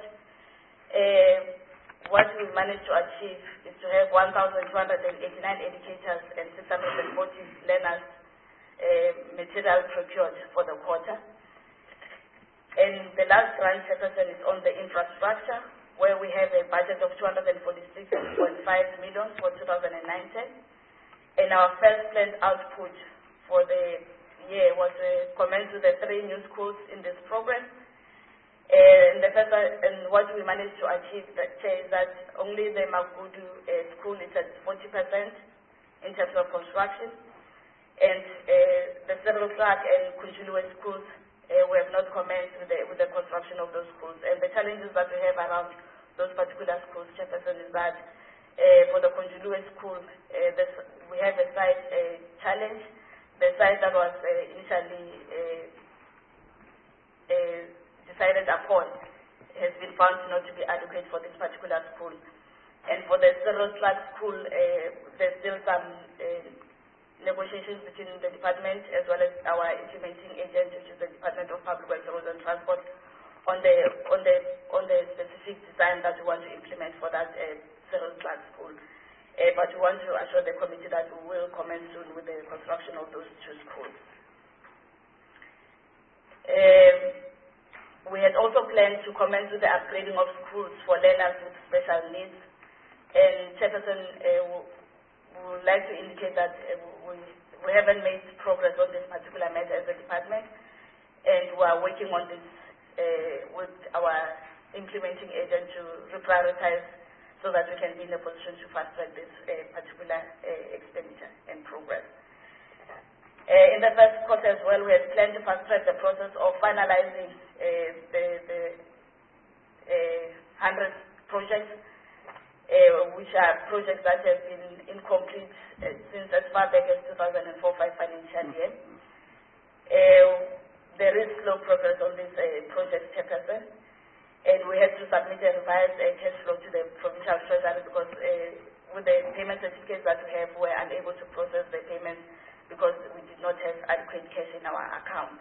What we managed to achieve is to have 1,289 educators and 640 learners material procured for the quarter. And the last grant person is on the infrastructure, where we have a budget of 246.5 million for 2019. And our first planned output for the year was commence with the 3 new schools in this program. And what we managed to achieve is that only the Magudu school is at 40% in terms of construction, and the Cyril Clark and Kunjuluwe schools we have not commenced with the construction of those schools. And the challenges that we have around those particular schools, Chairperson, is that for the Kunjuluwe school, we have a site challenge. The site that was initially decided upon has been found not to be adequate for this particular school. And for the Cyril Clark school, there's still some negotiations between the department as well as our implementing agent, which is the Department of Public Works, Roads and Transport, on the specific design that we want to implement for that Cyril Clark school. But we want to assure the committee that we will commence soon with the construction of those 2 schools. We had also planned to commence with the upgrading of schools for learners with special needs. And Chairperson, we would like to indicate that we haven't made progress on this particular matter as a department, and we are working on this with our implementing agent to reprioritize so that we can be in a position to fast-track this particular expenditure and progress. In the first quarter as well, we had planned to fast-track the process of finalizing the 100 projects, which are projects that have been incomplete since as far back as 2004-5 financial year. There is slow progress on this project, Chairperson, and we had to submit a revised cash flow to the provincial treasury because with the payment certificates that we have, we were unable to process the payments because we did not have adequate cash in our account.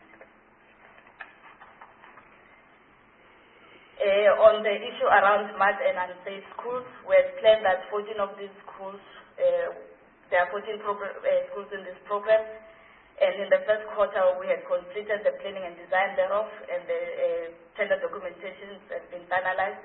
On the issue around mud and unsafe schools, we had planned that 14 of these schools, there are 14 schools in this program, and in the first quarter we had completed the planning and design thereof, and the tender documentation has been finalized.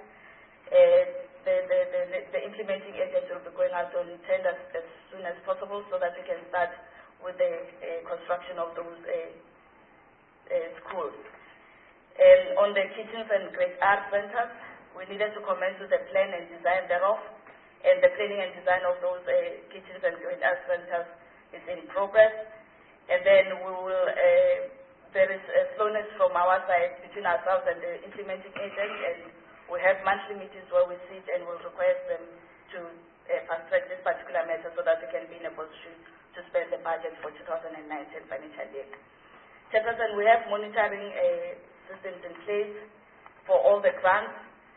The implementing agent will be going out on tenders as soon as possible so that we can start with the construction of those schools. And on the kitchens and grade R centers, we needed to commence with the plan and design thereof, and the planning and design of those kitchens and grade R centers is in progress. And then we will, there is a slowness from our side between ourselves and the implementing agent, and we have monthly meetings where we sit and we'll request them to fast-track this particular matter so that we can be in a position to spend the budget for 2019 financial year. Chairperson, we have monitoring systems in place for all the grants.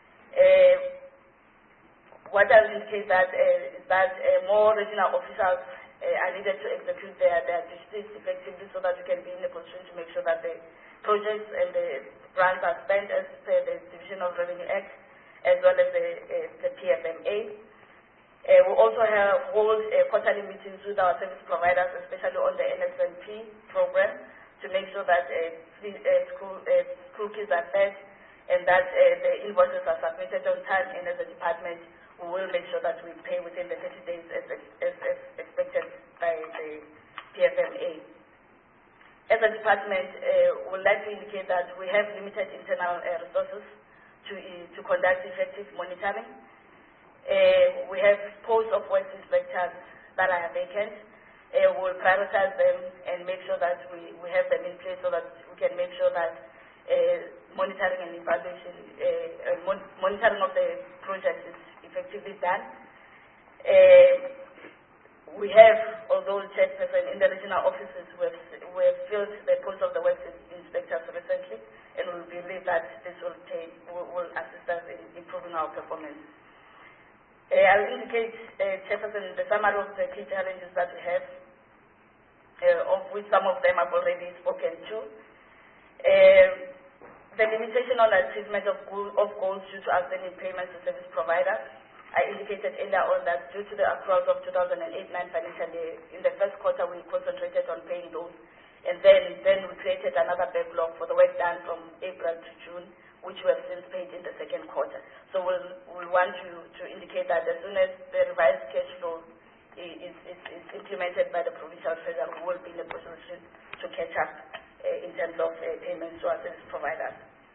What I'll indicate that is that more regional officials are needed to execute their duties effectively so that we can be in a position to make sure that the projects and the grants are spent as per the Division of Revenue Act as well as the PFMA. We also hold quarterly meetings with our service providers, especially on the NSNP program, to make sure that school kids are fed and that the invoices are submitted on time, and as a department, we will make sure that we pay within the 30 days as expected by the PFMA. As a department, we would like to indicate that we have limited internal resources to conduct effective monitoring. We have posts of works inspectors that are vacant. We'll prioritize them and make sure that we have them in place so that we can make sure that monitoring and evaluation, monitoring of the project is effectively done. We have, although chairperson in the regional offices, we have filled the post of the works inspectors recently, and we believe that this will assist us in improving our performance. I'll indicate, chairperson, the summary of the key challenges that we have, of which some of them I've already spoken to. The limitation on achievement of goals due to outstanding payments to service providers. I indicated earlier on that due to the accruals of 2008-9 financial year, in the first quarter we concentrated on paying those, and then we created another backlog for the work done from April to June, which we have since paid in the second quarter. So we want to indicate that as soon as the revised cash flow is implemented by the provincial treasurer, we will be in a position to catch up in terms of payments to our service providers.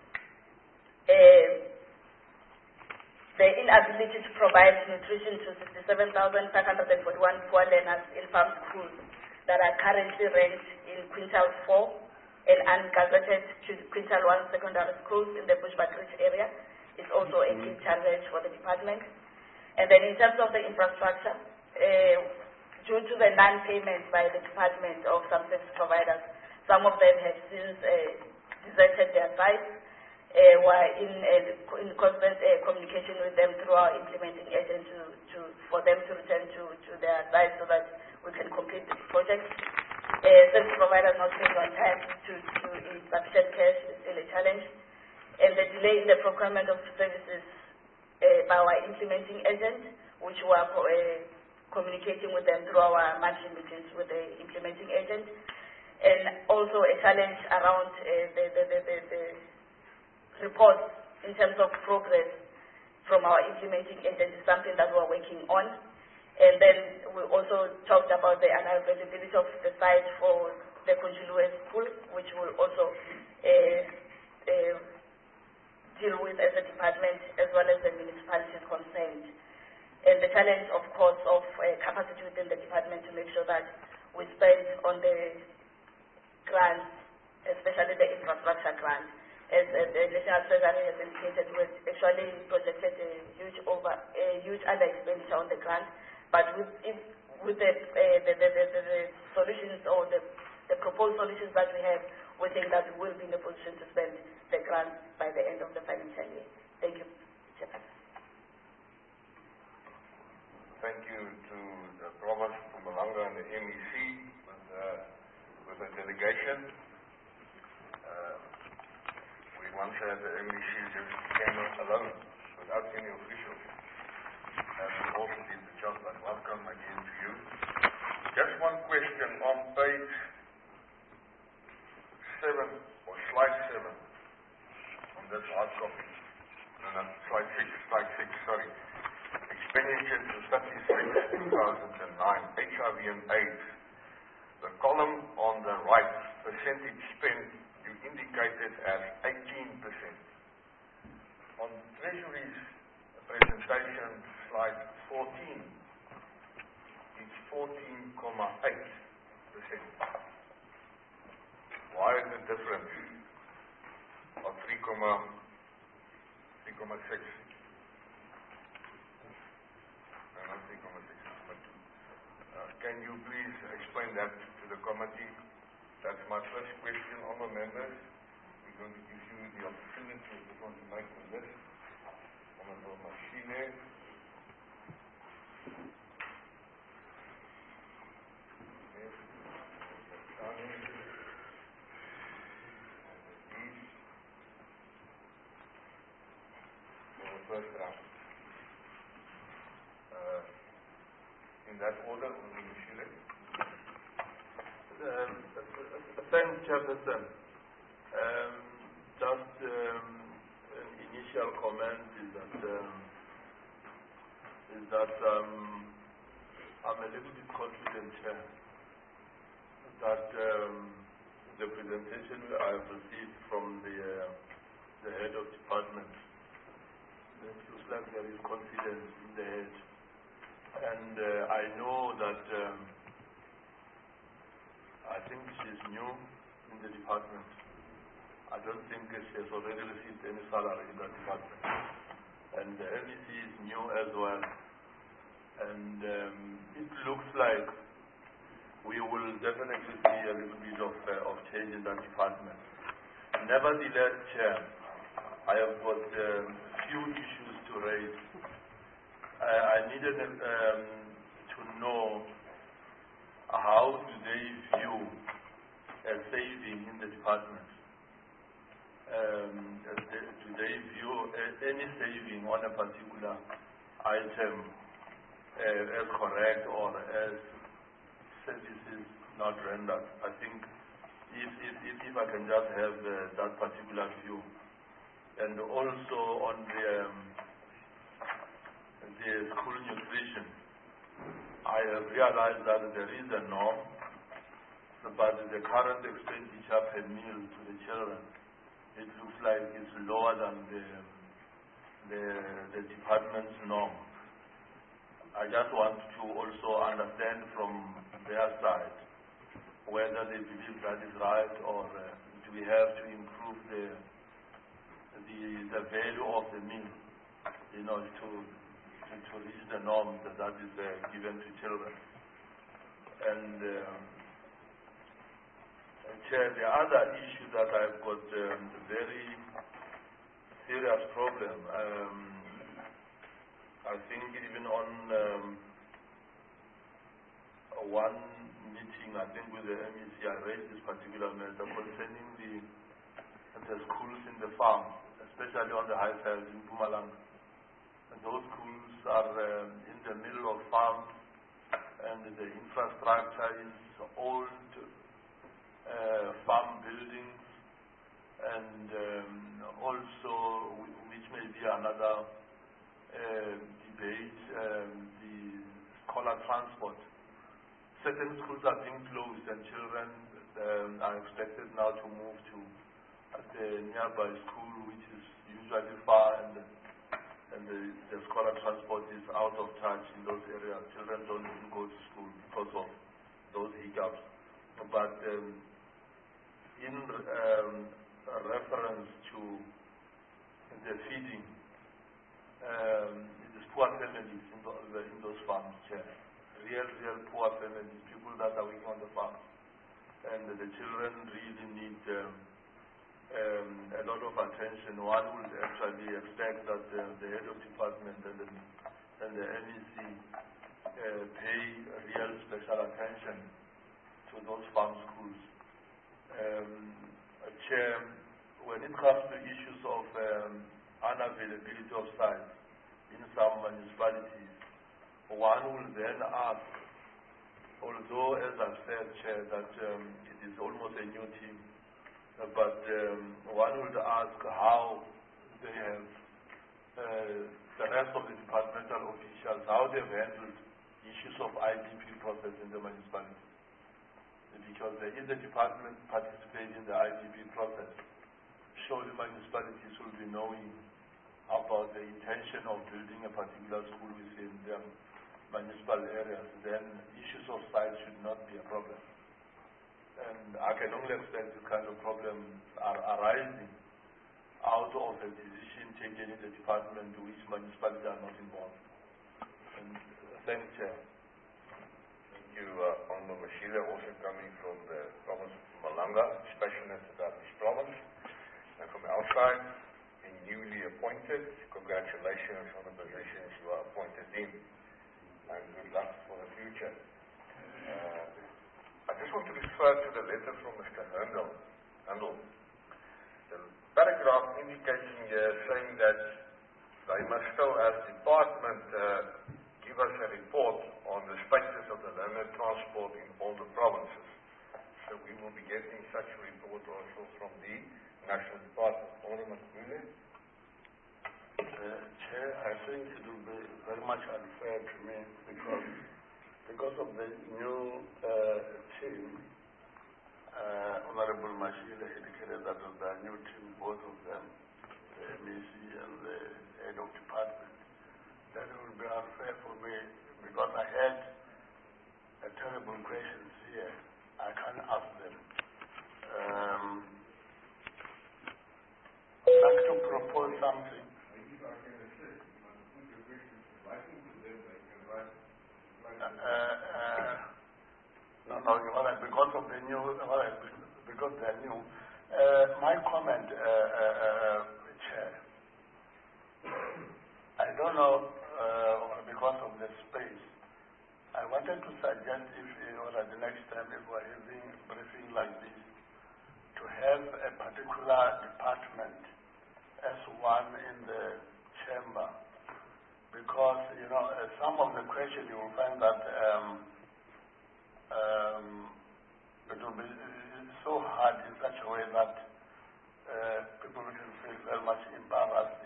The inability to provide nutrition to 67,541 poor learners in farm schools that are currently ranked in Quintile 4 and ungazetted to Quintile 1 secondary schools in the Bushbuckridge area is also a key challenge for the department. And then in terms of the infrastructure, due to the non-payment by the department of some service providers, some of them have since deserted their sites. We're in constant communication with them through our implementing agent for them to return to their sites so that we can complete this project. Service providers not paying on time to insufficient cash is still a challenge. And the delay in the procurement of services by our implementing agent, which we are communicating with them through our monthly meetings with the implementing agent. And also a challenge around the reports in terms of progress from our implementing agent is something that we're working on. And then we also talked about the unavailability of the site for the Kunjulwe school, which will also deal with as a department as well as the municipalities concerned. And the challenge, of course, of capacity within the department to make sure that we spend on the grants, especially the infrastructure grants. As the National Treasury has indicated, we actually projected a huge under expenditure on the grant, but with the solutions or the proposed solutions that we have, we think that we will be in a position to spend the grant by the end of the financial year. Thank you, Chairman. Thank you to the Provost Mpumalanga and the MEC with the delegation. Once the MEC just came alone without any officials, and we also did the job, but welcome again to you. Just one question on page 7 or slide 7 on this hard copy. No, slide 6, sorry. Expenditure to statistics 2009, HIV and AIDS. The column on the right, percentage spent, indicated as 18%. On Treasury's presentation, slide 14, it's 14.8%. Why is it different? Or 3.6? No, not 3.6, but 2. Can you please explain that to the committee? That's my first question, honourable members. We're going to give you the opportunity if you want to make the list. Honourable Mashine. For the first round. In that order, Honourable Mashine. Thanks, Chairperson. Just an initial comment is that I'm a little bit confident, Chair, that the presentation I have received from the head of department, it looks like there is confidence in the head. And I know that I think she's new in the department. I don't think she has already received any salary in that department. And the MEC is new as well. And it looks like we will definitely see a little bit of change in that department. Nevertheless, Chair, I have got a few issues to raise. I needed to know how do they view a saving in the department. Do they view any saving on a particular item as correct or as services not rendered? I think if I can just have that particular view. And also on the school nutrition, I have realized that there is a norm, but the current expenditure per meal to the children, it looks like it's lower than the department's norm. I just want to also understand from their side whether they believe that is right, or do we have to improve the value of the meal, to reach the norm that is given to children. And Chair, the other issue that I've got a very serious problem, I think even on one meeting, I think with the MEC, I raised this particular matter concerning the schools in the farm, especially on the high fields in Mpumalanga. And those schools are in the middle of farms, and the infrastructure is old farm buildings, and also, which may be another debate, the scholar transport. Certain schools are being closed, and children are expected now to move to the nearby school, which is usually far, and the scholar transport is out of touch in those areas. Children don't even go to school because of those hiccups. But in reference to the feeding, it is poor families in those farms, Chair. Real poor families, people that are working on the farms. And the children really need a lot of attention. One would actually expect that the head of department and the MEC pay real special attention to those farm schools. Chair, when it comes to issues of unavailability of sites in some municipalities, one will then ask, although as I've said, Chair, that it is almost a new team, but one would ask how they have, the rest of the departmental officials, how they've handled issues of IDP process in the municipality. Because if the department participates in the IDP process, surely municipalities will be knowing about the intention of building a particular school within their municipal areas. Then issues of size should not be a problem. And I can only expect this kind of problems are arising out of a decision taken in the department to which municipalities are not involved. And thank you, Chair. Thank you, Honourable Mashila, also coming from the province of Mpumalanga, passionate about this province. And from our side, being newly appointed, congratulations on the positions you are appointed in, and good luck for the future. I just want to refer to the letter from Mr. Handel. The paragraph indicating here saying that they must still, as department, give us a report on the status of the land transport in all the provinces. So we will be getting such a report also from the National Department. Alderman Gule. Chair, I think it will be very much unfair to me because of the new team. Honorable Mashile indicated that of the new team, both of them, the MEC and the head of department, that it will be unfair for me because I had terrible questions here. I can't ask them. I'd like to propose something. No, all right, because of the new, all right, because they're new. My comment, Chair, I don't know, because of the space, I wanted to suggest if, the next time if we're having a briefing like this, to have a particular department as one in the chamber, because, some of the questions you will find that it will be so hard in such a way that people will feel very much embarrassed,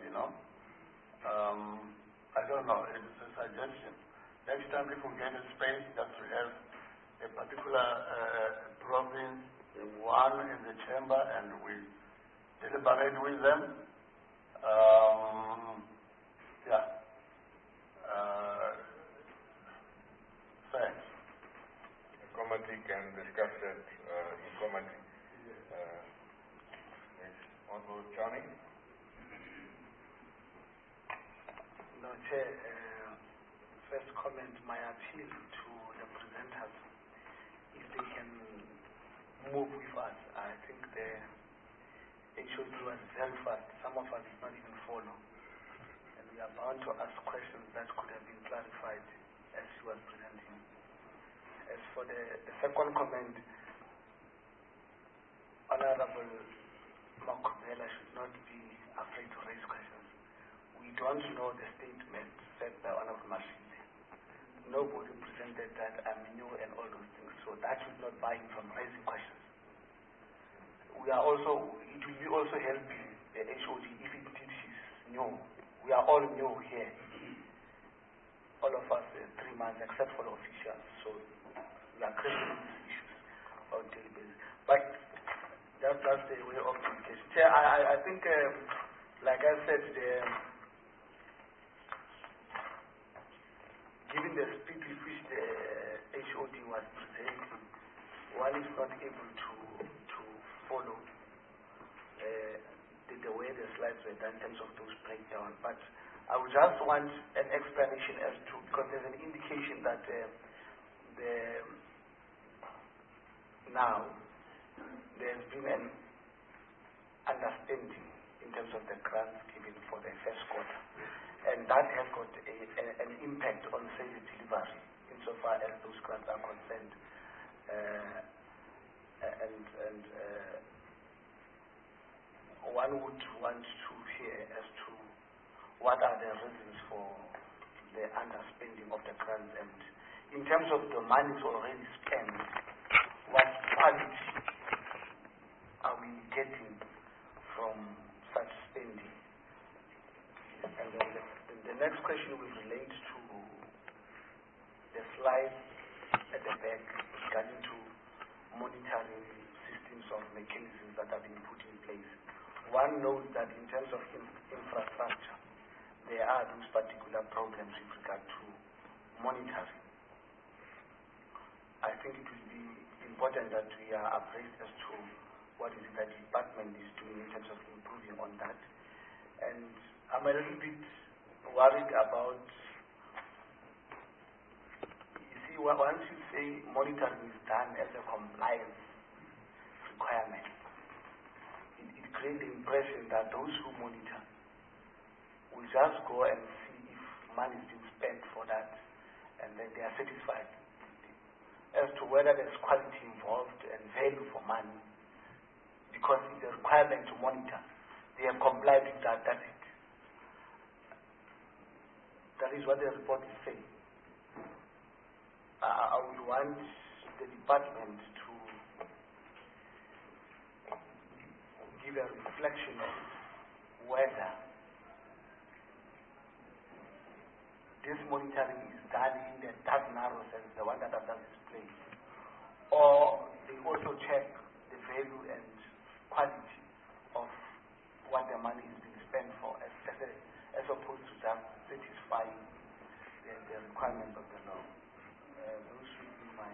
I don't know, it is a suggestion. Next time if we get a space just to have a particular province, one in the chamber, and we deliberate with them. Thanks. The committee can discuss that in committee. Honorable Johnny. No, Chair, first comment, my appeal to the presenters, if they can move with us. I think the HOD was very fast. Some of us did not even follow. And we are bound to ask questions that could have been clarified as she was presenting. As for the second comment, Honorable Makubela should not be afraid to raise questions. We don't know the statement said by Honorable Mashile. Nobody presented that I'm new and all those things, so that should not bar him from raising questions. We are also, it will be also helping the HOD if it did his new. We are all new here. All of us 3 months except for the officials, so we are creating these issues on a daily basis. But that's the way of communication. Chair, I think, like I said, given the speed with which the HOD was presenting, one is not able to follow the way the slides were done in terms of those breakdowns. But I would just want an explanation as to, because there's an indication that now there's been an understanding in terms of the grants given for the first quarter. And that has got an impact on, say, the delivery, insofar as those grants are concerned. One would want to hear as to what are the reasons for the underspending of the grants, and in terms of the money already spent, what quality are we getting from such spending? And then the next question will relate to the slide at the back regarding to monitoring systems of mechanisms that have been put in place. One knows that in terms of infrastructure, there are those particular problems with regard to monitoring. I think it will be important that we are appraised as to what is it that the department is doing in terms of improving on that. And I'm a little bit worried about, you see, once you say monitoring is done as a compliance requirement, it creates the impression that those who monitor will just go and see if money is being spent for that, and then they are satisfied. As to whether there's quality involved and value for money, because it's a requirement to monitor, they have complied with that, that's it. That is what the report is saying. I would want the department to give a reflection of whether this monitoring is done in the that narrow sense, the one that I've just explained, or they also check the value and quality of what the money is being spent for, as opposed to just satisfying the requirements of the law. Those should be my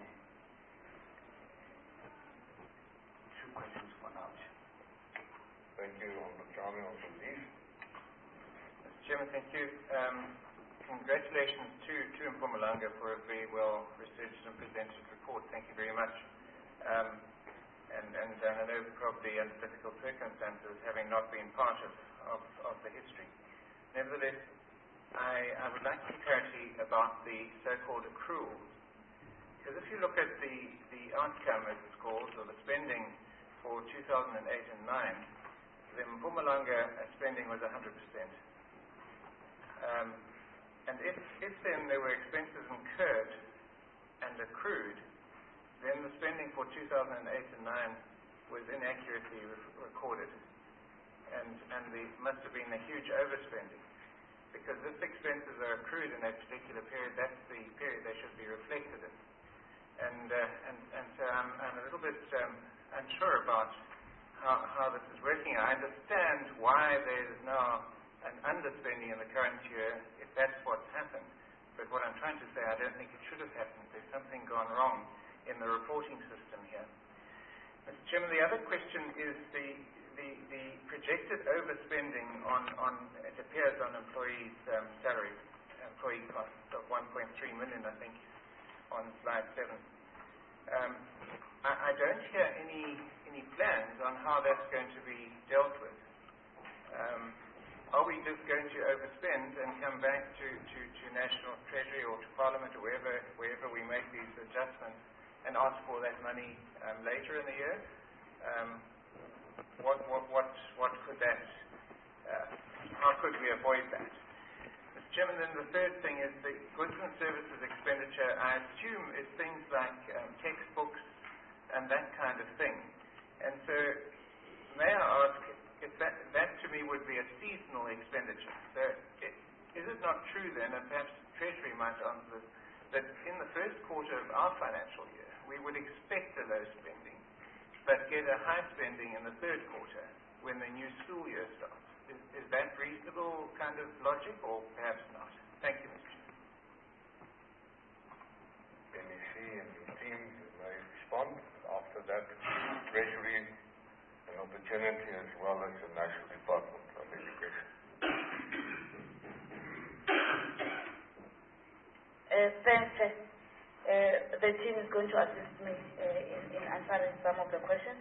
two questions for now. Thank you, Honorable Chairman, Honorable Lees. Mr. Chairman, thank you. Congratulations to Mpumalanga for a very well researched and presented report. Thank you very much. And I know probably under difficult circumstances, having not been part of the history. Nevertheless, I would like some clarity about the so-called accruals. Because if you look at the outcome, as it's called, or the spending for 2008 and 9, the Mpumalanga spending was 100%. And if then there were expenses incurred and accrued, then the spending for 2008 and 9 was inaccurately recorded. And there must have been a huge overspending. Because if expenses are accrued in that particular period, that's the period they should be reflected in. And so I'm a little bit unsure about how this is working. I understand why there is now an underspending in the current year, if that's what's happened. But what I'm trying to say, I don't think it should have happened. There's something gone wrong in the reporting system here. Mr. Chairman, the other question is the projected overspending on it appears on employees' salaries, employee costs of 1.3 million, I think, on slide 7. I don't hear any plans on how that's going to be dealt with. Are we just going to overspend and come back to National Treasury or to Parliament or wherever we make these adjustments and ask for that money later in the year? What could that? How could we avoid that? Mr. Chairman, then the third thing is the goods and services expenditure. I assume is things like textbooks and that kind of thing. And so, may I ask? If that to me would be a seasonal expenditure. So is it not true then, and perhaps Treasury might answer this, that in the first quarter of our financial year, we would expect a low spending, but get a high spending in the third quarter when the new school year starts? Is that reasonable kind of logic, or perhaps not? Thank you, Mr. Chairman. NEC and your team may respond. After that, Treasury, opportunity as well as the National Department of Education. Thanks. The team is going to assist me in answering some of the questions.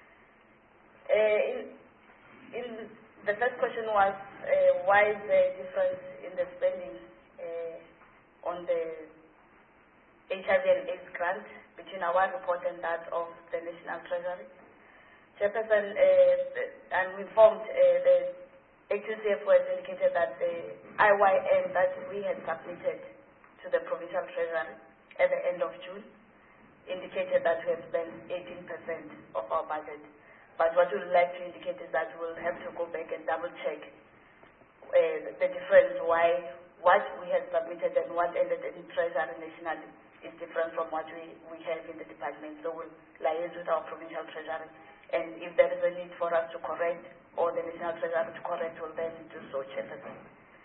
In the first question was why is the difference in the spending on the HIV and AIDS grant between our report and that of the National Treasury. Chairperson, I'm informed the HCCF was indicated that the IYM that we had submitted to the Provincial Treasury at the end of June indicated that we have spent 18% of our budget. But what we would like to indicate is that we'll have to go back and double check the difference why what we had submitted and what ended in Treasury nationally is different from what we have in the department. So we'll liaise with our Provincial Treasury. And if there is a need for us to correct, or the National Treasury to correct, we'll then do so, Chairperson.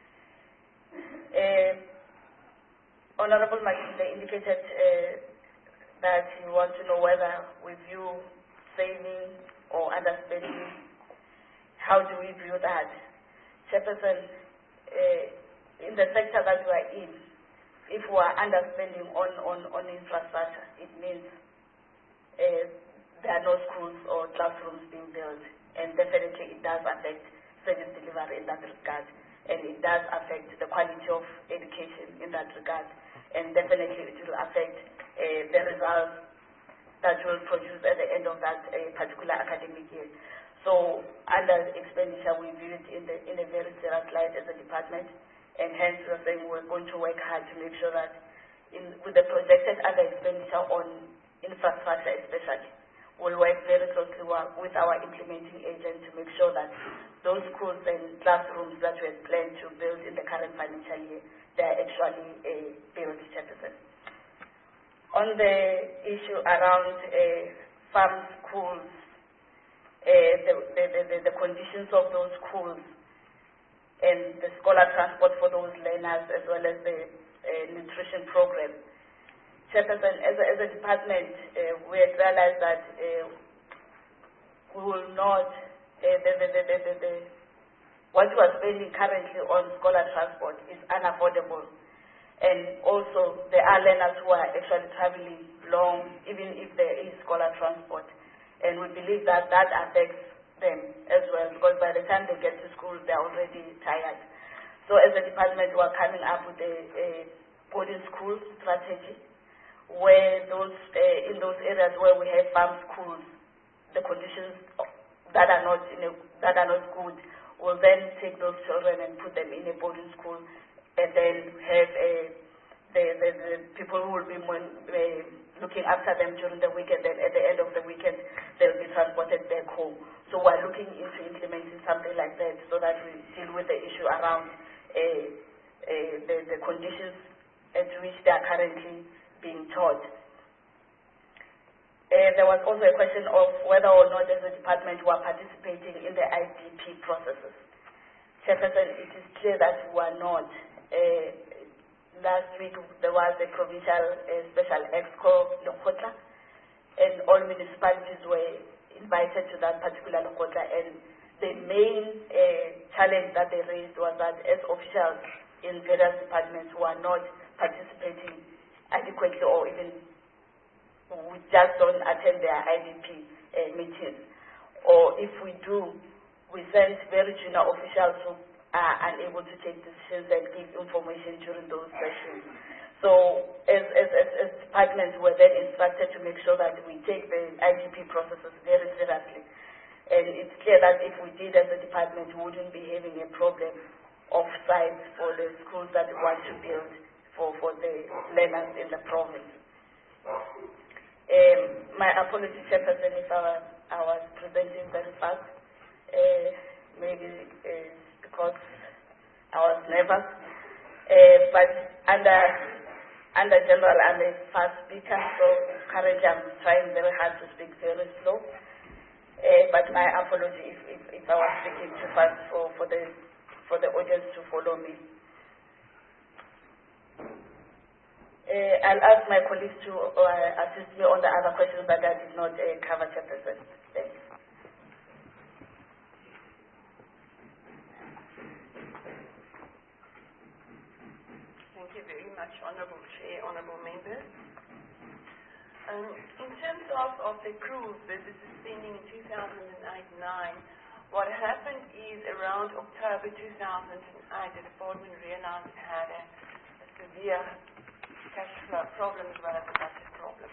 Honorable Magida indicated that you want to know whether we view saving or underspending. How do we view that? Chairperson, in the sector that we are in, if we are underspending on infrastructure, it means there are no schools or classrooms being built, and definitely it does affect service delivery in that regard, and it does affect the quality of education in that regard, and definitely it will affect the results that will produce at the end of that particular academic year. So under expenditure, we view it in a very serious light as a department, and hence we're saying we're going to work hard to make sure that with the projected under expenditure on infrastructure especially, we'll work very closely with our implementing agent to make sure that those schools and classrooms that were planned to build in the current financial year, they are actually built, Chairperson. On the issue around farm schools, the conditions of those schools and the scholar transport for those learners, as well as the nutrition program. Chairperson, as a department, we had realized that we will not, what we are spending currently on scholar transport is unaffordable. And also, there are learners who are actually traveling long, even if there is scholar transport. And we believe that that affects them as well, because by the time they get to school, they're already tired. So as a department, we're coming up with a boarding school strategy, where those, in those areas where we have farm schools, the conditions that are not good, we'll then take those children and put them in a boarding school, and then have the people who will be looking after them during the weekend, and at the end of the weekend, they'll be transported back home. So we're looking into implementing something like that so that we deal with the issue around the conditions at which they are currently being taught. There was also a question of whether or not as a department we are participating in the IDP processes. Chairperson, it is clear that we are not. Last week there was a provincial special exco Lokotla, and all municipalities were invited to that particular Lokotla, and the main challenge that they raised was that as officials in various departments who are not participating adequately, or even we just don't attend their IDP meetings. Or if we do, we send very junior officials who are unable to take decisions and give information during those sessions. So as departments, we're then instructed to make sure that we take the IDP processes very seriously. And it's clear that if we did as a department, we wouldn't be having a problem of sites for the schools that we want to build for the learners in the province. My apologies, Chairperson, if I was presenting very fast. Maybe because I was nervous. But under General, I'm a fast speaker, so currently I'm trying very hard to speak very slow. But my apology if I was speaking too fast for the audience to follow me. I'll ask my colleagues to assist me on the other questions that I did not cover, Chairperson. Thanks. Thank you very much, Honourable Chair, Honourable Members. In terms of the cruise that is spending in 2008-9, what happened is around October 2008, the department realized it had a severe cash flow problems, well as a budget problem.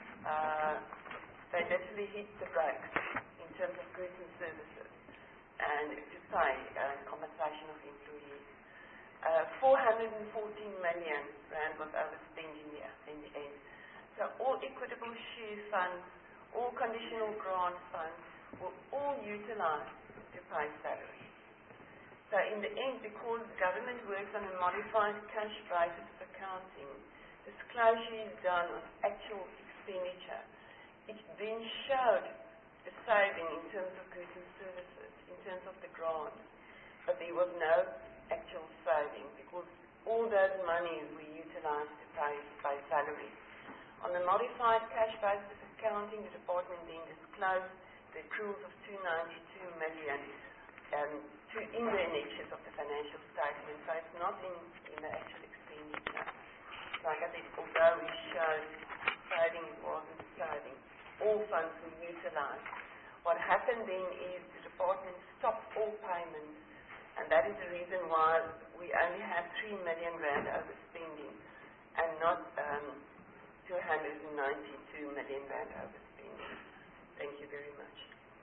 They literally hit the brakes in terms of goods and services and to pay compensation of employees. 414 million rand was overspent in the end. So all equitable share funds, all conditional grant funds were all utilized to pay salaries. So in the end, because the government works on a modified cash basis of accounting, disclosure is done of actual expenditure. It then showed the saving in terms of goods and services, in terms of the grants, but there was no actual saving because all those monies were utilized to pay salaries. On the modified cash basis accounting, the department then disclosed the accruals of 292 million in the annexures of the financial statement, so it's not in the actual expenditure. Like I said, although we showed saving, it wasn't saving. All funds were utilized. What happened then is the department stopped all payments, and that is the reason why we only have 3 million rand overspending and not 292 million rand overspending. Thank you very much.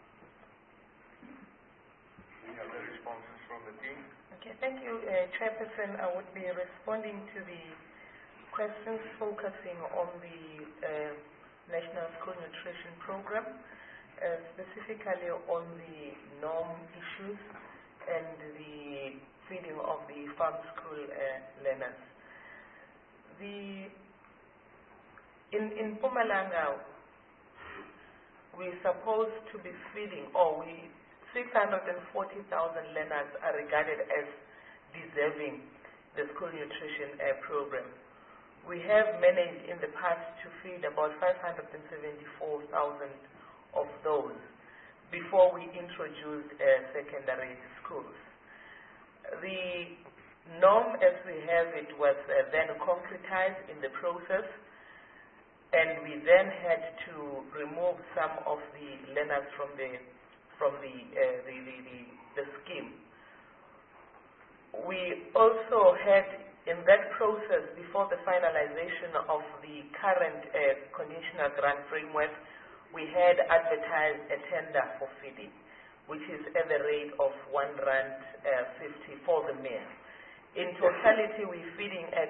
Any other responses from the team? Okay, thank you, Chairperson. I would be responding to the questions focusing on the National School Nutrition Program. specifically on the norm issues and the feeding of the farm school learners. In Mpumalanga, we're supposed to be feeding, 640,000 learners are regarded as deserving the school nutrition program. We have managed in the past to feed about 574,000 of those before we introduced secondary schools. The norm as we have it was then concretized in the process, and we then had to remove some of the learners from the scheme. We also had, in that process, before the finalization of the current conditional grant framework, we had advertised a tender for feeding, which is at the rate of R1.50 for the meal. In totality, we're feeding at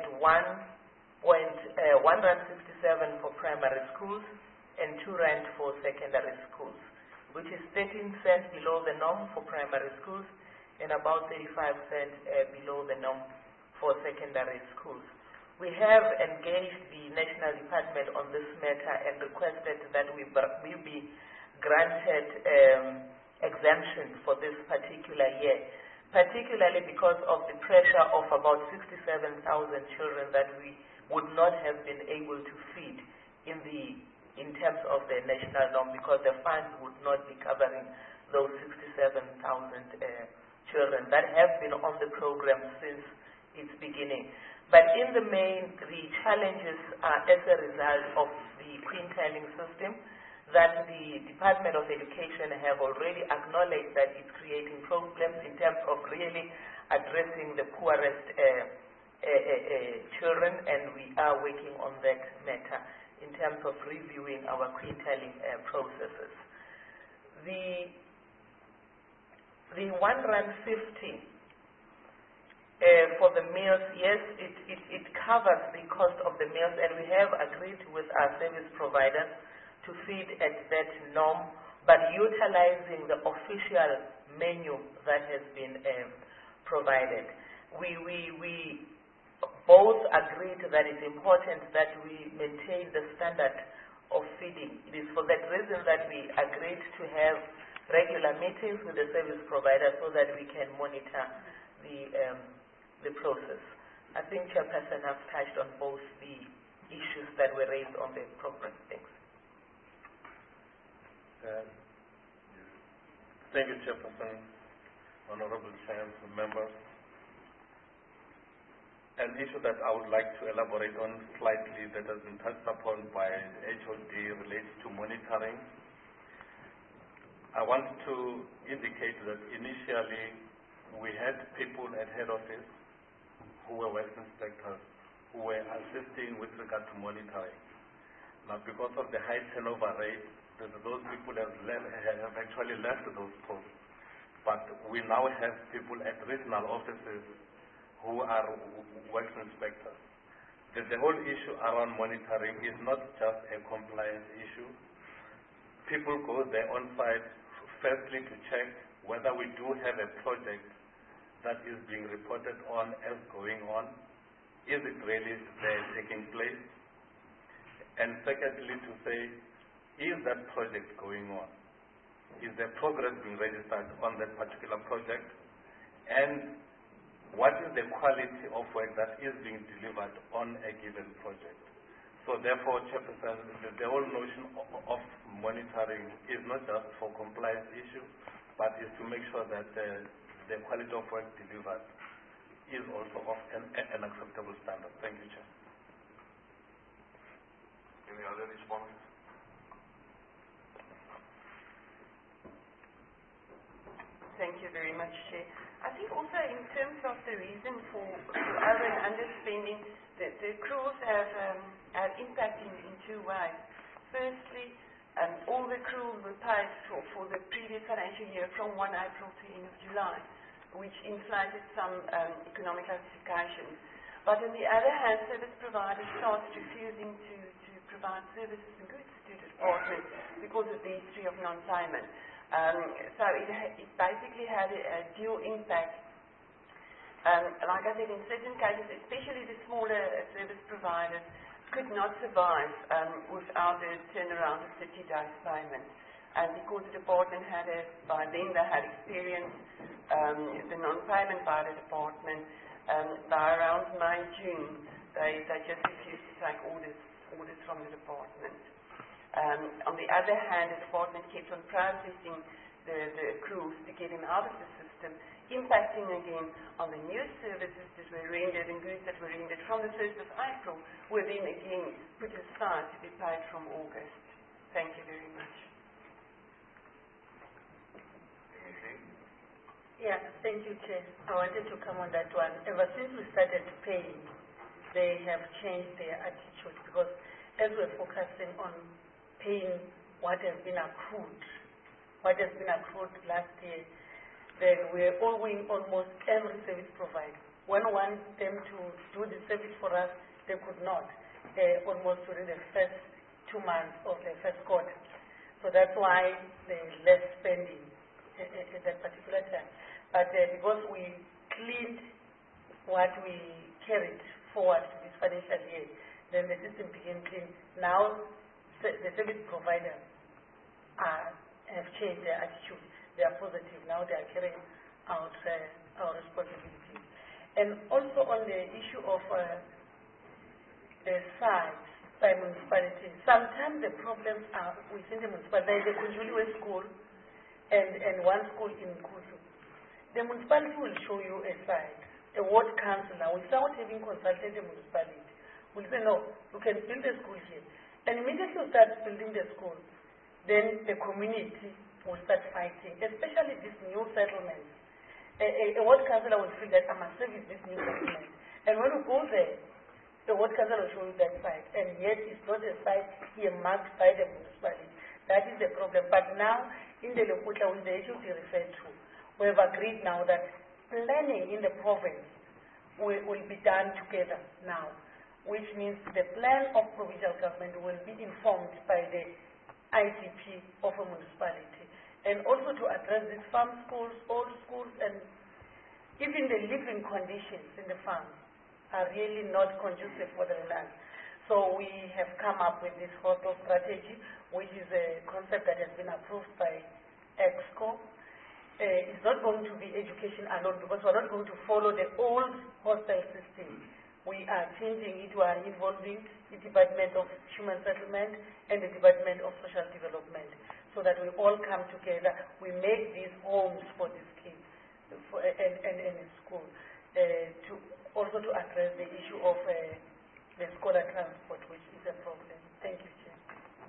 R1.67 for primary schools and R2 for secondary schools, which is 13 cents below the norm for primary schools and about 35 cents below the norm for secondary schools. We have engaged the National Department on this matter and requested that we be granted exemption for this particular year, particularly because of the pressure of about 67,000 children that we would not have been able to feed in terms of the national norm, because the funds would not be covering those 67,000 children that have been on the program since its beginning. But in the main, the challenges are as a result of the quintiling system that the Department of Education have already acknowledged that it's creating problems in terms of really addressing the poorest children, and we are working on that matter in terms of reviewing our quintiling processes. The R1.50 for the meals, yes, it covers the cost of the meals, and we have agreed with our service providers to feed at that norm, but utilizing the official menu that has been provided. We both agreed that it's important that we maintain the standard of feeding. It is for that reason that we agreed to have regular meetings with the service provider so that we can monitor the process. I think Chairperson has touched on both the issues that were raised on the program. Thanks. Thank you, Chairperson, Honorable Chairs and members. An issue that I would like to elaborate on slightly that has been touched upon by HOD relates to monitoring. I want to indicate that initially we had people at head office who were work inspectors who were assisting with regard to monitoring. Now, because of the high turnover rate, those people have actually left those posts. But we now have people at regional offices who are work inspectors. The whole issue around monitoring is not just a compliance issue. People go there on site, firstly to check whether we do have a project that is being reported on as going on. Is it really there taking place? And secondly, to say, is that project going on? Is there progress being registered on that particular project? And what is the quality of work that is being delivered on a given project? So therefore, Chairperson, the whole notion of monitoring is not just for compliance issue, but is to make sure that the quality of work delivered is also of an acceptable standard. Thank you, Chair. Any other responses? Thank you very much, Chair. I think also in terms of the reason for over and underspending, the accruals have impact in two ways. Firstly, all the accruals were paid for the previous financial year from 1 April to end of July, which inflated some economic classifications. But on the other hand, service providers started refusing to provide services and goods to the department because of the history of non-payment. So it basically had a dual impact. Like I said, in certain cases, especially the smaller service providers, could not survive without a turnaround of 30 days payment. And because the department by then they had experienced the non-payment by the department, by around May, June, they just refused to take orders from the department. On the other hand, the department kept on processing the accruals to get them out of the system, impacting again on the new services that were rendered and goods that were rendered from the 1st of April were then again put aside to be paid from August. Thank you very much. Yeah, thank you, Chair. I wanted to come on that one. Ever since we started paying, they have changed their attitude because as we're focusing on paying what has been accrued last year, then we're owing almost every service provider. When we want them to do the service for us, they could not, almost during the first 2 months of the first quarter. So that's why there's less spending at that particular time. But because we cleaned what we carried forward to this financial year, then the system became clean. Now the service providers have changed their attitude. They are positive. Now they are carrying out our responsibilities. And also on the issue of the sites by municipalities, sometimes the problems are within the municipality. There is a Kunjuliwe school and one school in Kusu. The municipality will show you a site, a ward councillor, without having consulted the municipality, will say, no, you can build a school here. And immediately you start building the school, then the community will start fighting, especially these new settlements. A ward councillor will feel that I must service this new settlement. And when you go there, the ward councillor will show you that site, and yet it's not a site earmarked by the municipality. That is the problem. But now, in the Lekutla, with the issue you referred to, we have agreed now that planning in the province will be done together now, which means the plan of provincial government will be informed by the IDP of a municipality. And also to address these farm schools, old schools, and even the living conditions in the farms are really not conducive for the land. So we have come up with this hostel strategy, which is a concept that has been approved by EXCO. It's not going to be education alone because we're not going to follow the old hostel system. We are changing it. We are involving the Department of Human Settlement and the Department of Social Development so that we all come together. We make these homes for these kids and in school also to address the issue of the scholar transport, which is a problem. Thank you, Chair.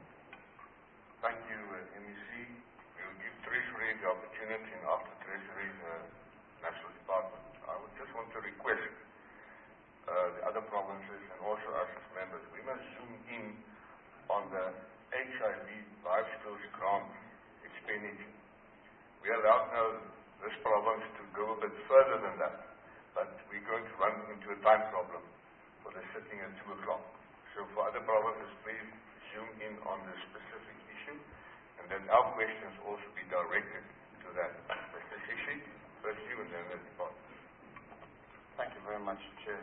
Thank you, MEC. We'll give Treasury the opportunity, and after Treasury, the National Department. I would just want to request the other provinces and also us as members, we must zoom in on the HIV life skills grant expenditure. We allowed now this province to go a bit further than that, but we're going to run into a time problem for the sitting at 2 o'clock. So for other provinces, please zoom in on the specific issue, and then our questions also be directed to that. Mr. Shishi, first you and then the department. Thank you very much, Chair.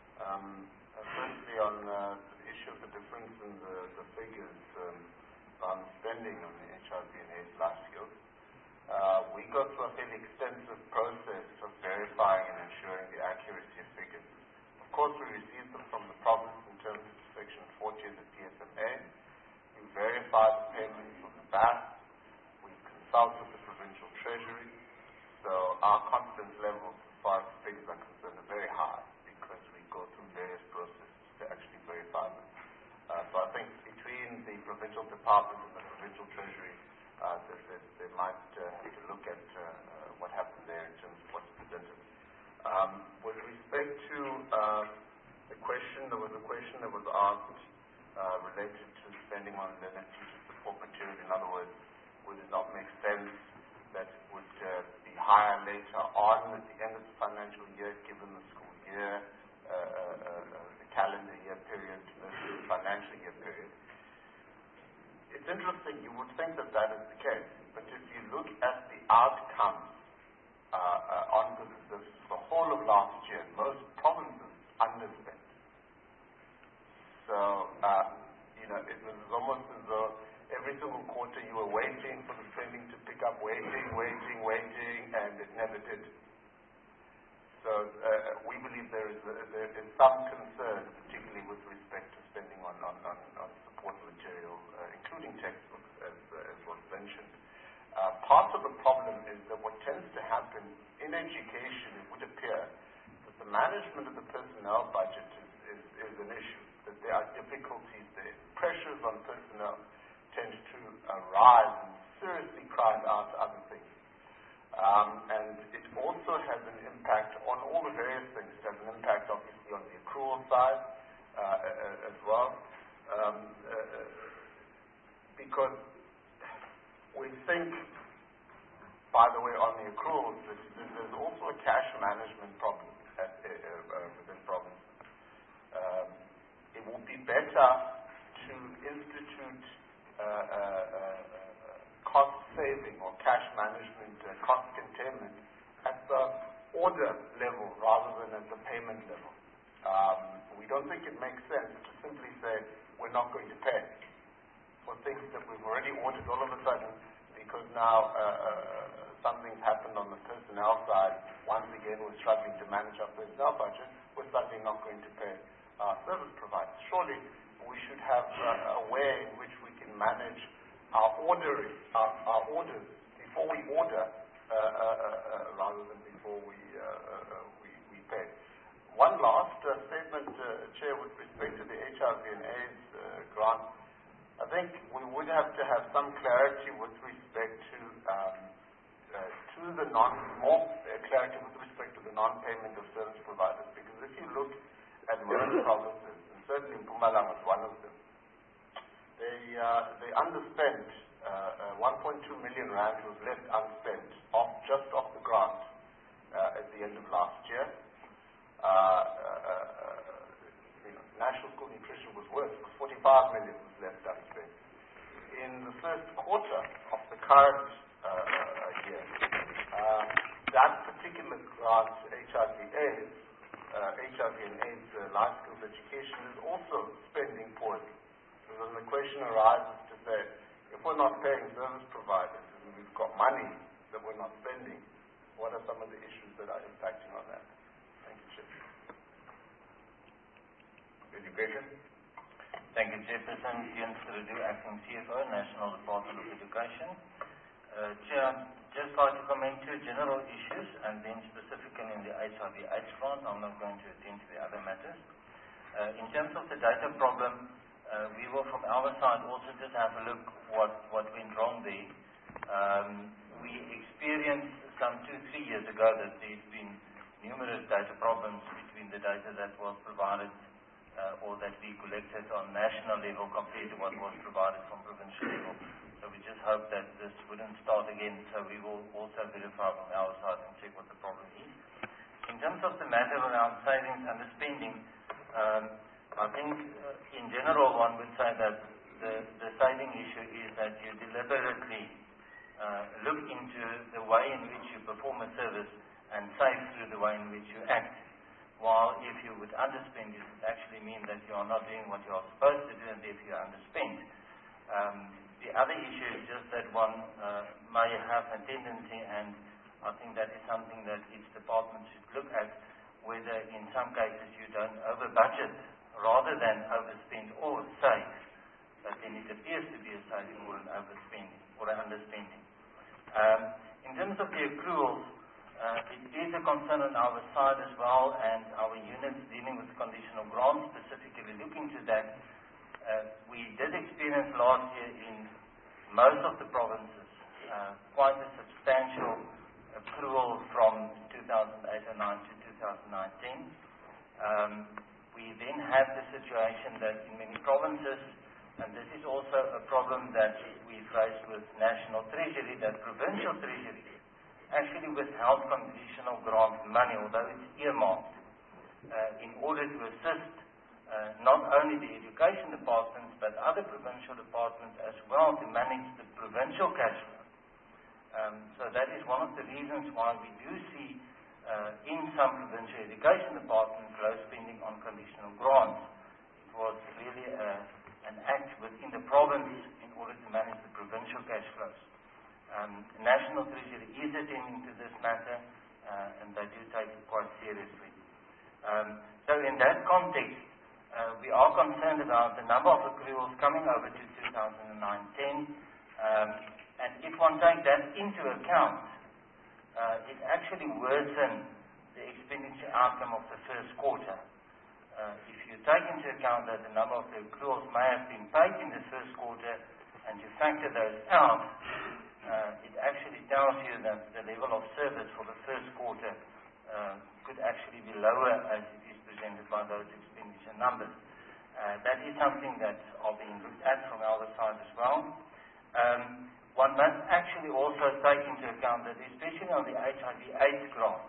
Firstly, on the issue of the difference in the figures on spending on the HIV and AIDS last year, we go through a fairly extensive process of verifying and ensuring the accuracy of figures. Of course, we received them from the province in terms of Section 40 of the PSMA. We verified the payments from the VAT. We consulted the provincial treasury. So our confidence levels as far as the figures are concerned are very high because we go through various processes to actually verify them. So I think between the provincial department and the provincial treasury, they might have to look at what happened there in terms of what's presented. With respect to the question, there was a question that was asked related to spending on learner teacher support material. In other words, would it not make sense that it would be higher later on at the end of the financial year, given the school year calendar year period versus financial year period. It's interesting, you would think that that is the case, but if you look at the outcomes on the whole of last year, most provinces underspent. So, it was almost as though every single quarter you were waiting for the spending to pick up, waiting, and it never did. So we believe there is some concern, particularly with respect to spending on support material, including textbooks, as was mentioned. Part of the problem is that what tends to happen in education, it would appear that the management of the personnel budget is an issue, that there are difficulties there. Pressures on personnel tend to arise and seriously crowd out other things. And it also has an impact on all the various things. It has an impact, obviously, on the accrual side as well. Because we think, by the way, on the accruals, there's also a cash management problem within provinces. It would be better to institute cost saving or cash management, cost containment at the order level rather than at the payment level. We don't think it makes sense to simply say we're not going to pay for things that we've already ordered all of a sudden because now something's happened on the personnel side. Once again, we're struggling to manage our personnel budget. We're suddenly not going to pay our service providers. Surely we should have a way in which we can manage our orders before we order rather than before we pay. One last statement, Chair, with respect to the HIV and AIDS grant. I think we would have to have some clarity with respect to more clarity with respect to the non-payment of service providers. Because if you look at most provinces, and certainly Mpumalanga is one of them, they underspent 1.2 million rand was left unspent just off the grant at the end of last year. National School Nutrition was worse, 45 million was left unspent. In the first quarter of the current year, that particular grant, HIV and AIDS life skills education, is also spending poorly. So then the question arises to say, if we're not paying service providers and we've got money that we're not spending, what are some of the issues that are impacting on that? Thank you, Chair. Education. Thank you, Chairperson. Ian Srudu, Acting CFO, National Department of Education. Chair, I'd just like to comment to general issues and then specifically in the HIV/AIDS grant. I'm not going to attend to the other matters. In terms of the data problem, we will from our side also just have a look what went wrong there. We experienced some 2-3 years ago that there's been numerous data problems between the data that was provided or that we collected on national level compared to what was provided from provincial level. So we just hope that this wouldn't start again. So we will also verify from our side and check what the problem is. In terms of the matter around savings and the spending, I think in general one would say that the saving issue is that you deliberately look into the way in which you perform a service and save through the way in which you act. While if you would underspend, it would actually mean that you are not doing what you are supposed to do, and if you underspend. The other issue is just that one may have a tendency, and I think that is something that each department should look at, whether in some cases you don't over budget rather than overspend or save, but then it appears to be a saving or an overspending or an underspending. In terms of the accruals, it is a concern on our side as well, and our units dealing with conditional grants specifically looking to that. We did experience last year in most of the provinces quite a substantial accrual from 2008-09 to 2019. We then had the situation that in many provinces, and this is also a problem that we faced with National Treasury, that Provincial Treasury actually withheld conditional grant money, although it's earmarked, in order to assist not only the education departments but other provincial departments as well to manage the provincial cash flow. So that is one of the reasons why we do see in some provincial education departments low spending on conditional grants. It was really an act within the province in order to manage the provincial cash flows. The National Treasury is attending to this matter and they do take it quite seriously. So in that context, we are concerned about the number of accruals coming over to 2009-10, and if one takes that into account, it actually worsens the expenditure outcome of the first quarter. If you take into account that the number of the accruals may have been paid in the first quarter and you factor those out, it actually tells you that the level of service for the first quarter could actually be lower as it is presented by those expenditure numbers. That is something that are being looked at from our side as well. One must actually also take into account that especially on the HIV/AIDS grant,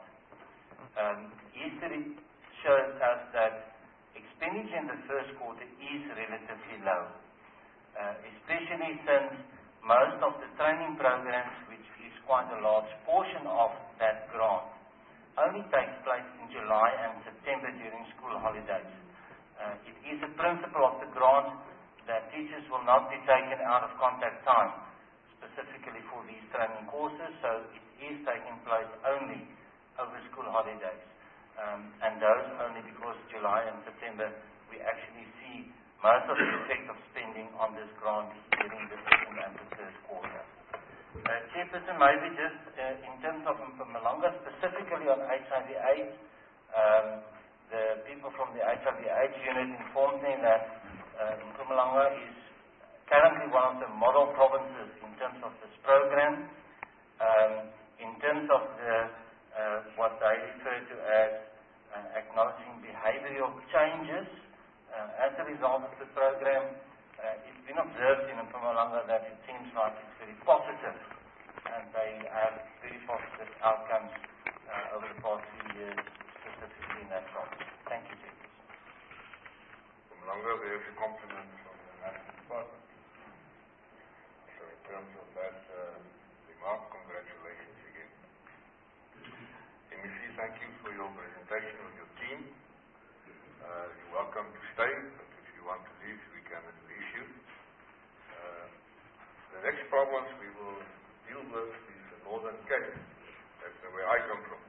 history shows us that expenditure in the first quarter is relatively low, especially since most of the training programs, which is quite a large portion of that grant, only takes place in July and September during school holidays. It is a principle of the grant that teachers will not be taken out of contact time, specifically for these training courses, so it is taking place only over school holidays. And those only because July and September we actually see most of the effect of spending on this grant during the second and the third quarter. Chairperson, maybe just in terms of Mpumalanga, specifically on HIV/AIDS, the people from the HIV/AIDS unit informed me that Mpumalanga is currently one of the model provinces in terms of this program. In terms of the what they refer to as acknowledging behavioral changes as a result of the program, it's been observed in Mpumalanga that it seems like it's very positive and they have very positive outcomes over the past few years, specifically in that province. Thank you, Chair. Mpumalanga, there's a compliment from the National Department. So in terms of that remark, congratulations again. MEC, thank you for your presentation with your team. You're welcome to stay, but if you want to leave, we can release you. The next province we will deal with is the Northern Cape. That's where I come from.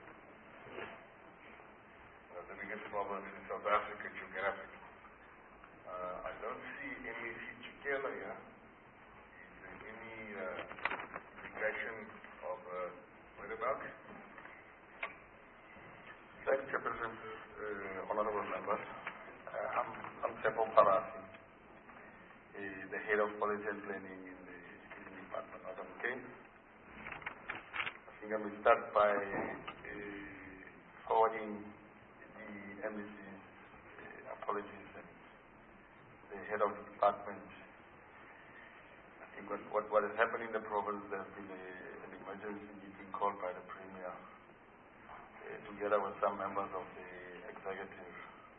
The biggest province in South Africa, geographically. I don't see MEC Chikela here. Is there any indication of whereabouts? Thank you, Chairperson, honorable members. I'm Sepo Parasi, the head of policy and planning in the Education Department, Northern Cape. I think I will start by forwarding the MEC's apologies and the head of the department. I think what has happened in the province, there has been an emergency meeting called by the Premier together with some members of the executive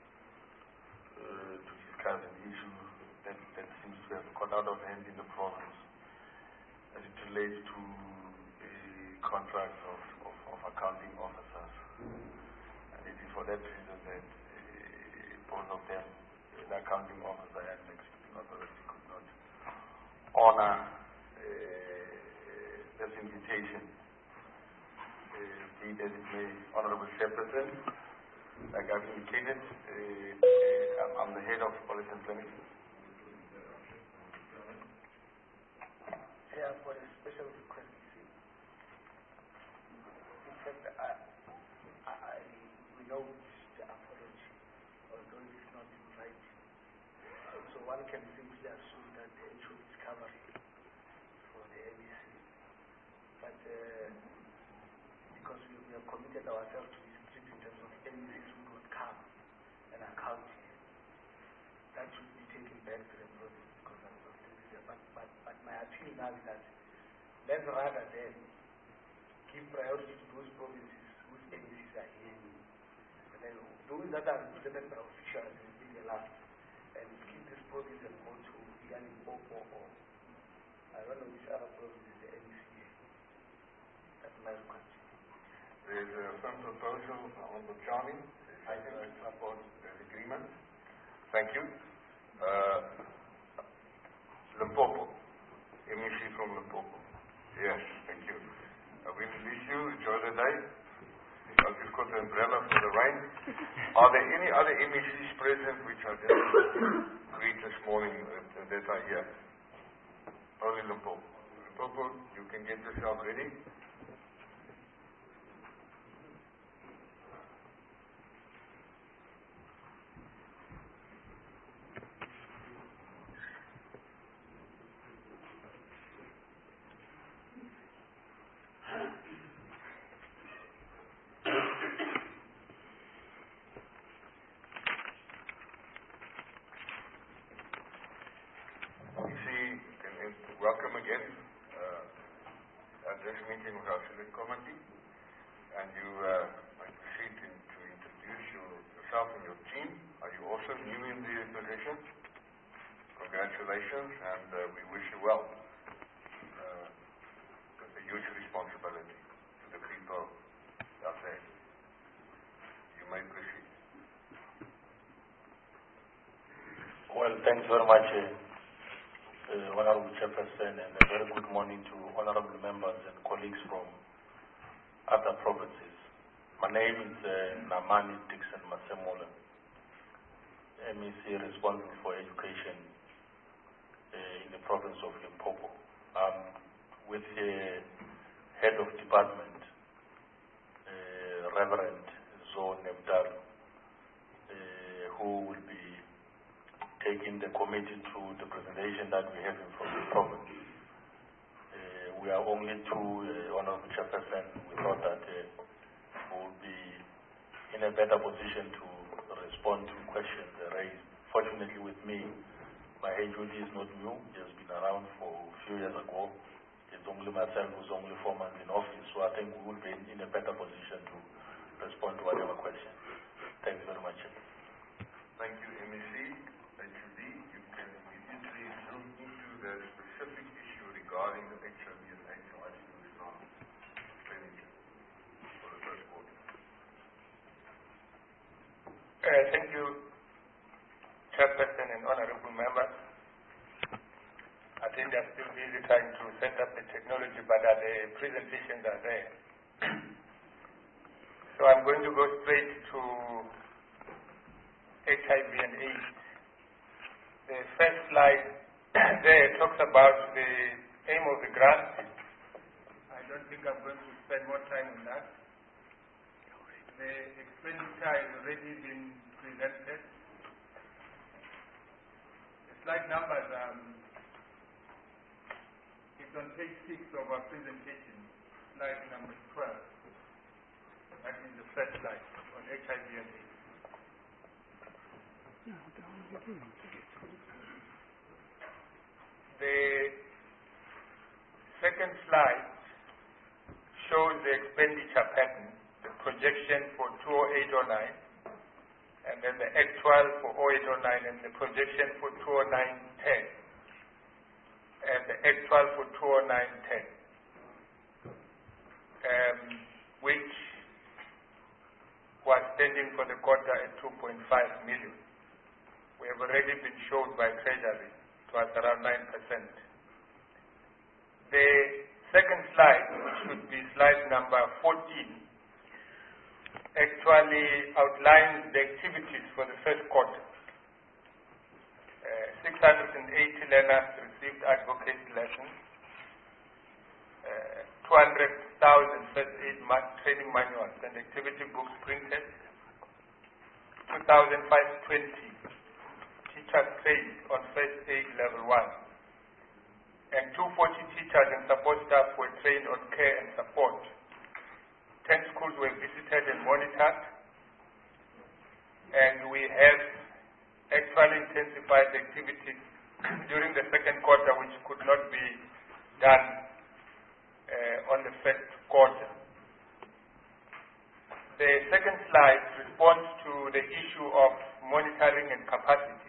to discuss an issue that seems to have got out of hand in the province as it relates to contracts of accounting officers. And it is for that reason that both of them, the accounting officer and the executive authority, could not honor this invitation. Be it as it may, Honorable Chairperson, like I've indicated, I'm the head of policy and planning. Yeah, I've got a special request. In fact, we know the apology, although it's not in writing. So one can simply assume that the issue is covered for the MEC. But because we have committed ourselves to be strict in terms of MECs who don't come and account here, that should be taken back to the province because of this year. But my appeal now is that let's rather than give priority to those provinces whose MECs are here, and then those that are represented by officials will be the last, and keep this province and go to Limpopo or I don't know which other province is the NCA. That's my request. There's some proposal on the Chani. I support the agreement. Thank you. Limpopo. MEC from Limpopo. Yes, thank you. We release you. Enjoy the day. I've just got the umbrella for the rain. Are there any other MECs present which I didn't greet this morning that are here? Only Limpopo. Limpopo, you can get yourself ready. Welcome again at this meeting of our select committee, and you may proceed to introduce yourself and your team. Are you also new in the position? Congratulations, and we wish you well. With a huge responsibility to the people out there. You may proceed. Well, thanks very much. Honorable Chairperson, and a very good morning to honorable members and colleagues from other provinces. My name is Namani Dixon Masemola, MEC responsible for education in the province of Limpopo. With the head of department, Reverend Zoe Nebdal, who will be taking the committee through the presentation that we have from the province. We are only two, Honorable Chairperson. We thought that we will be in a better position to respond to questions raised. Fortunately with me, my HOD is not new. He has been around for a few years ago. It's only myself who's only 4 months in office, so I think we will be in a better position to respond to whatever question. Thanks very much. Thank you, MEC. The specific issue regarding the HIV and AIDS expenditure for the first quarter. Thank you, Chairperson and honorable members. I think they're still busy trying to set up the technology, but the presentations are there. So I'm going to go straight to HIV and AIDS. The first slide there talks about the aim of the grant. I don't think I'm going to spend more time on that. The expenditure has already been presented. The slide numbers it's on page 6 of our presentation, slide number 12. That is the first slide on HIV and AIDS. The second slide shows the expenditure pattern, the projection for 2008-09, and then the actual for 2008-09, and the projection for 2009-10, and the actual for 2009-10, which was standing for the quarter at 2.5 million. We have already been showed by Treasury. Was around 9%. The second slide, which should be slide number 14, actually outlines the activities for the first quarter. 680 learners received advocacy lessons, 200,000 first aid training manuals and activity books printed, 2,520 teachers trained on first aid level 1, and 240 teachers and support staff were trained on care and support. 10 schools were visited and monitored, and we have actually intensified activities during the second quarter, which could not be done on the first quarter. The second slide response to the issue of monitoring and capacity,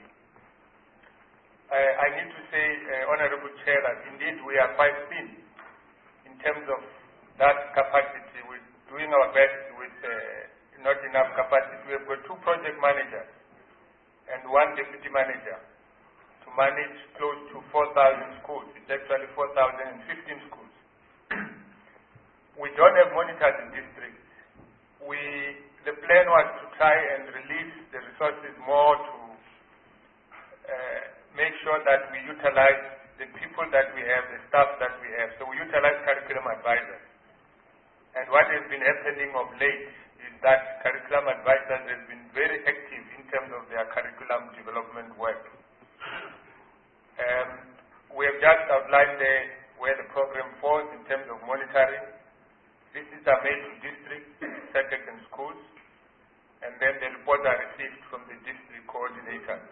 I need to say, Honorable Chair, that indeed we are quite thin in terms of that capacity. We're doing our best with not enough capacity. We have got 2 project managers and 1 deputy manager to manage close to 4,000 schools. It's actually 4,015 schools. We don't have monitors in districts. The plan was to try and release the resources more to make sure that we utilize the people that we have, the staff that we have. So we utilize curriculum advisors. And what has been happening of late is that curriculum advisors have been very active in terms of their curriculum development work. We have just outlined there where the program falls in terms of monitoring. Visits are made to districts, sectors and schools, and then the reports are received from the district coordinators.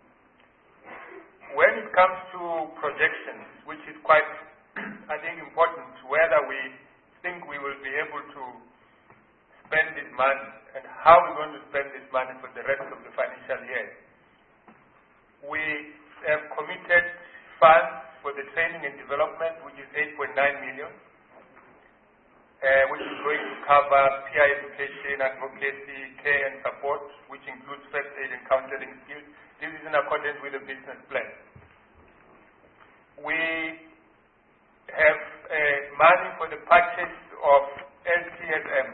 When it comes to projections, which is quite, I think, important, whether we think we will be able to spend this money and how we're going to spend this money for the rest of the financial year. We have committed funds for the training and development, which is 8.9 million, which is going to cover peer education, advocacy, care and support, which includes first aid and counseling skills. This is in accordance with the business plan. We have money for the purchase of LTSM.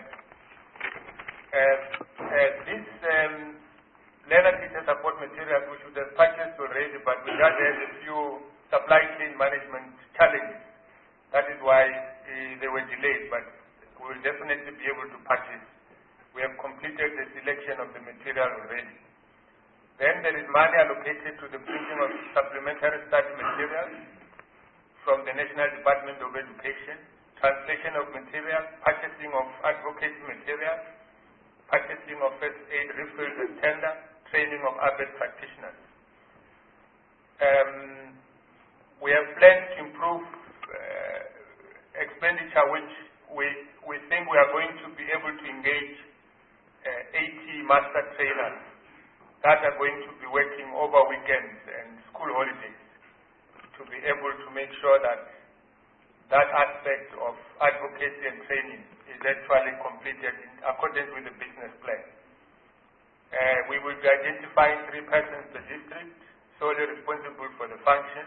This learner teacher support materials we should have purchased already, but we just had a few supply chain management challenges. That is why they were delayed, but we will definitely be able to purchase. We have completed the selection of the material already. Then there is money allocated to the printing of supplementary study materials from the National Department of Education, translation of materials, purchasing of advocacy materials, purchasing of first aid refills and tender, training of ABET practitioners. We have plans to improve expenditure, which we think we are going to be able to engage 80 master trainers that are going to be working over weekends and school holidays to be able to make sure that that aspect of advocacy and training is actually completed in accordance with the business plan. We will be identifying 3 persons per district solely responsible for the function.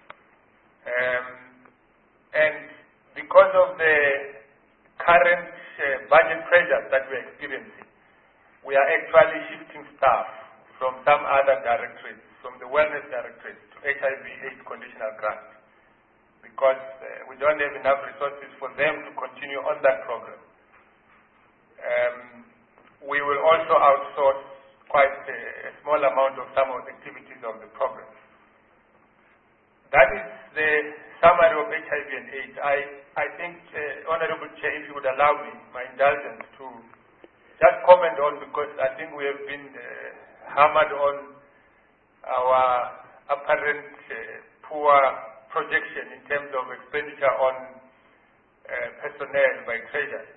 And because of the current budget pressures that we are experiencing, we are actually shifting staff from some other directorates, from the wellness directorate to HIV/AIDS conditional grant, because we don't have enough resources for them to continue on that program. We will also outsource quite a small amount of some of the activities of the program. That is the summary of HIV and AIDS. I think, Honorable Chair, if you would allow me my indulgence to just comment on, because I think we have been hammered on our apparent poor projection in terms of expenditure on personnel by Treasury.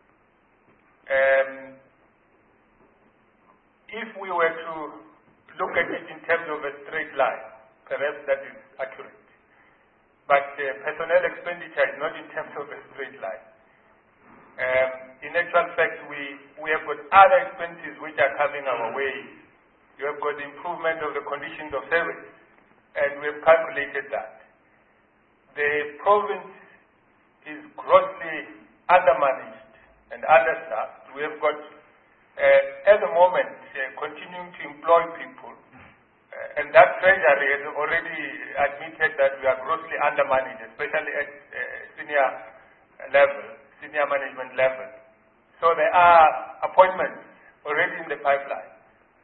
If we were to look at it in terms of a straight line, perhaps that is accurate. But personnel expenditure is not in terms of a straight line. In actual fact, we have got other expenses which are coming our way. You have got the improvement of the conditions of service, and we have calculated that. The province is grossly undermanaged and understaffed. We have got, at the moment, continuing to employ people, and that Treasury has already admitted that we are grossly undermanaged, especially at senior management level. So there are appointments already in the pipeline.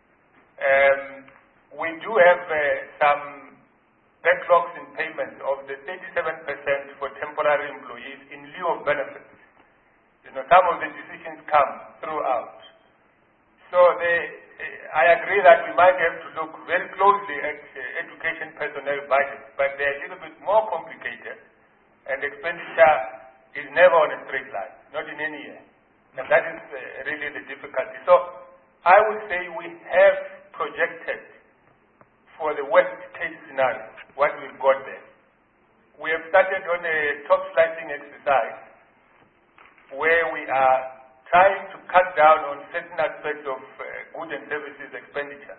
We do have some backlogs in payment of the 37% for temporary employees in lieu of benefits. Some of the decisions come throughout. So I agree that we might have to look very closely at education personnel budgets, but they're a little bit more complicated, and expenditure is never on a straight line, not in any year. And that is really the difficulty. So I would say we have projected for the worst case scenario, what we've got there. We have started on a top slicing exercise where we are trying to cut down on certain aspects of goods and services expenditure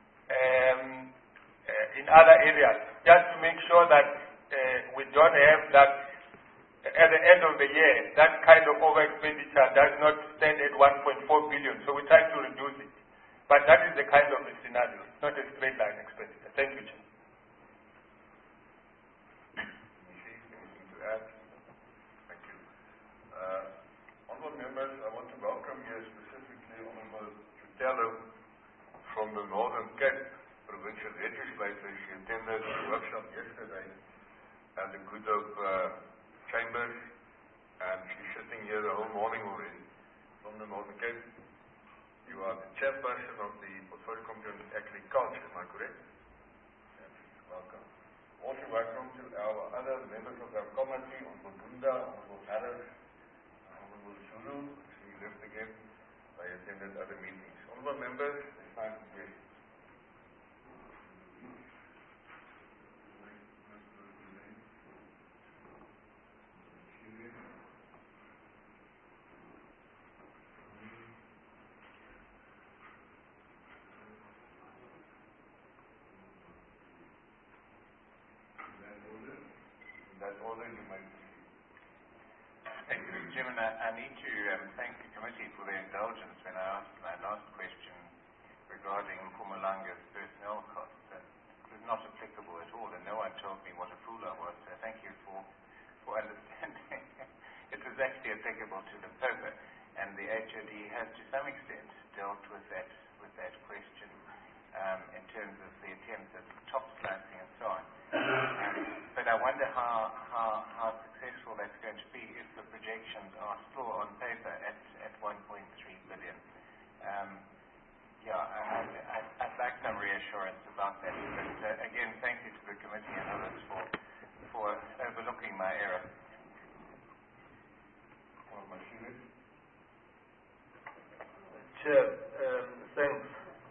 in other areas, just to make sure that we don't have that at the end of the year, that kind of over expenditure does not stand at 1.4 billion. So we try to reduce it. But that is the kind of a scenario, not a straight line expenditure. Thank you, Chair. Anything to add? Thank you. Honourable members, I want to welcome here specifically Honourable Tutelo from the Northern Cape Provincial Legislature. She attended the workshop yesterday at the good of Chambers, and she's sitting here the whole morning already from the Northern Cape. You are the chairperson of the Portfolio Committee on Agriculture, am I correct? Yes, welcome. Also welcome to our other members of our committee, Honorable Bunda, Honorable Harris, Honorable Zulu. She left again. They attended other meetings. Honorable members, it's time for questions. Thank you, Mr. Chairman. I need to thank the committee for their indulgence when I asked my last question regarding Mpumalanga's personnel costs. It was not applicable at all, and no one told me what a fool I was, so thank you for understanding. It was actually applicable to Limpopo, and the HOD has to some extent dealt with that question in terms of the attempts at top slicing and so on. But I wonder how successful that's going to be if the projections are still on paper at 1.3 billion. I'd like some reassurance about that. But again, thank you to the committee and others for overlooking my error. Chair, thanks.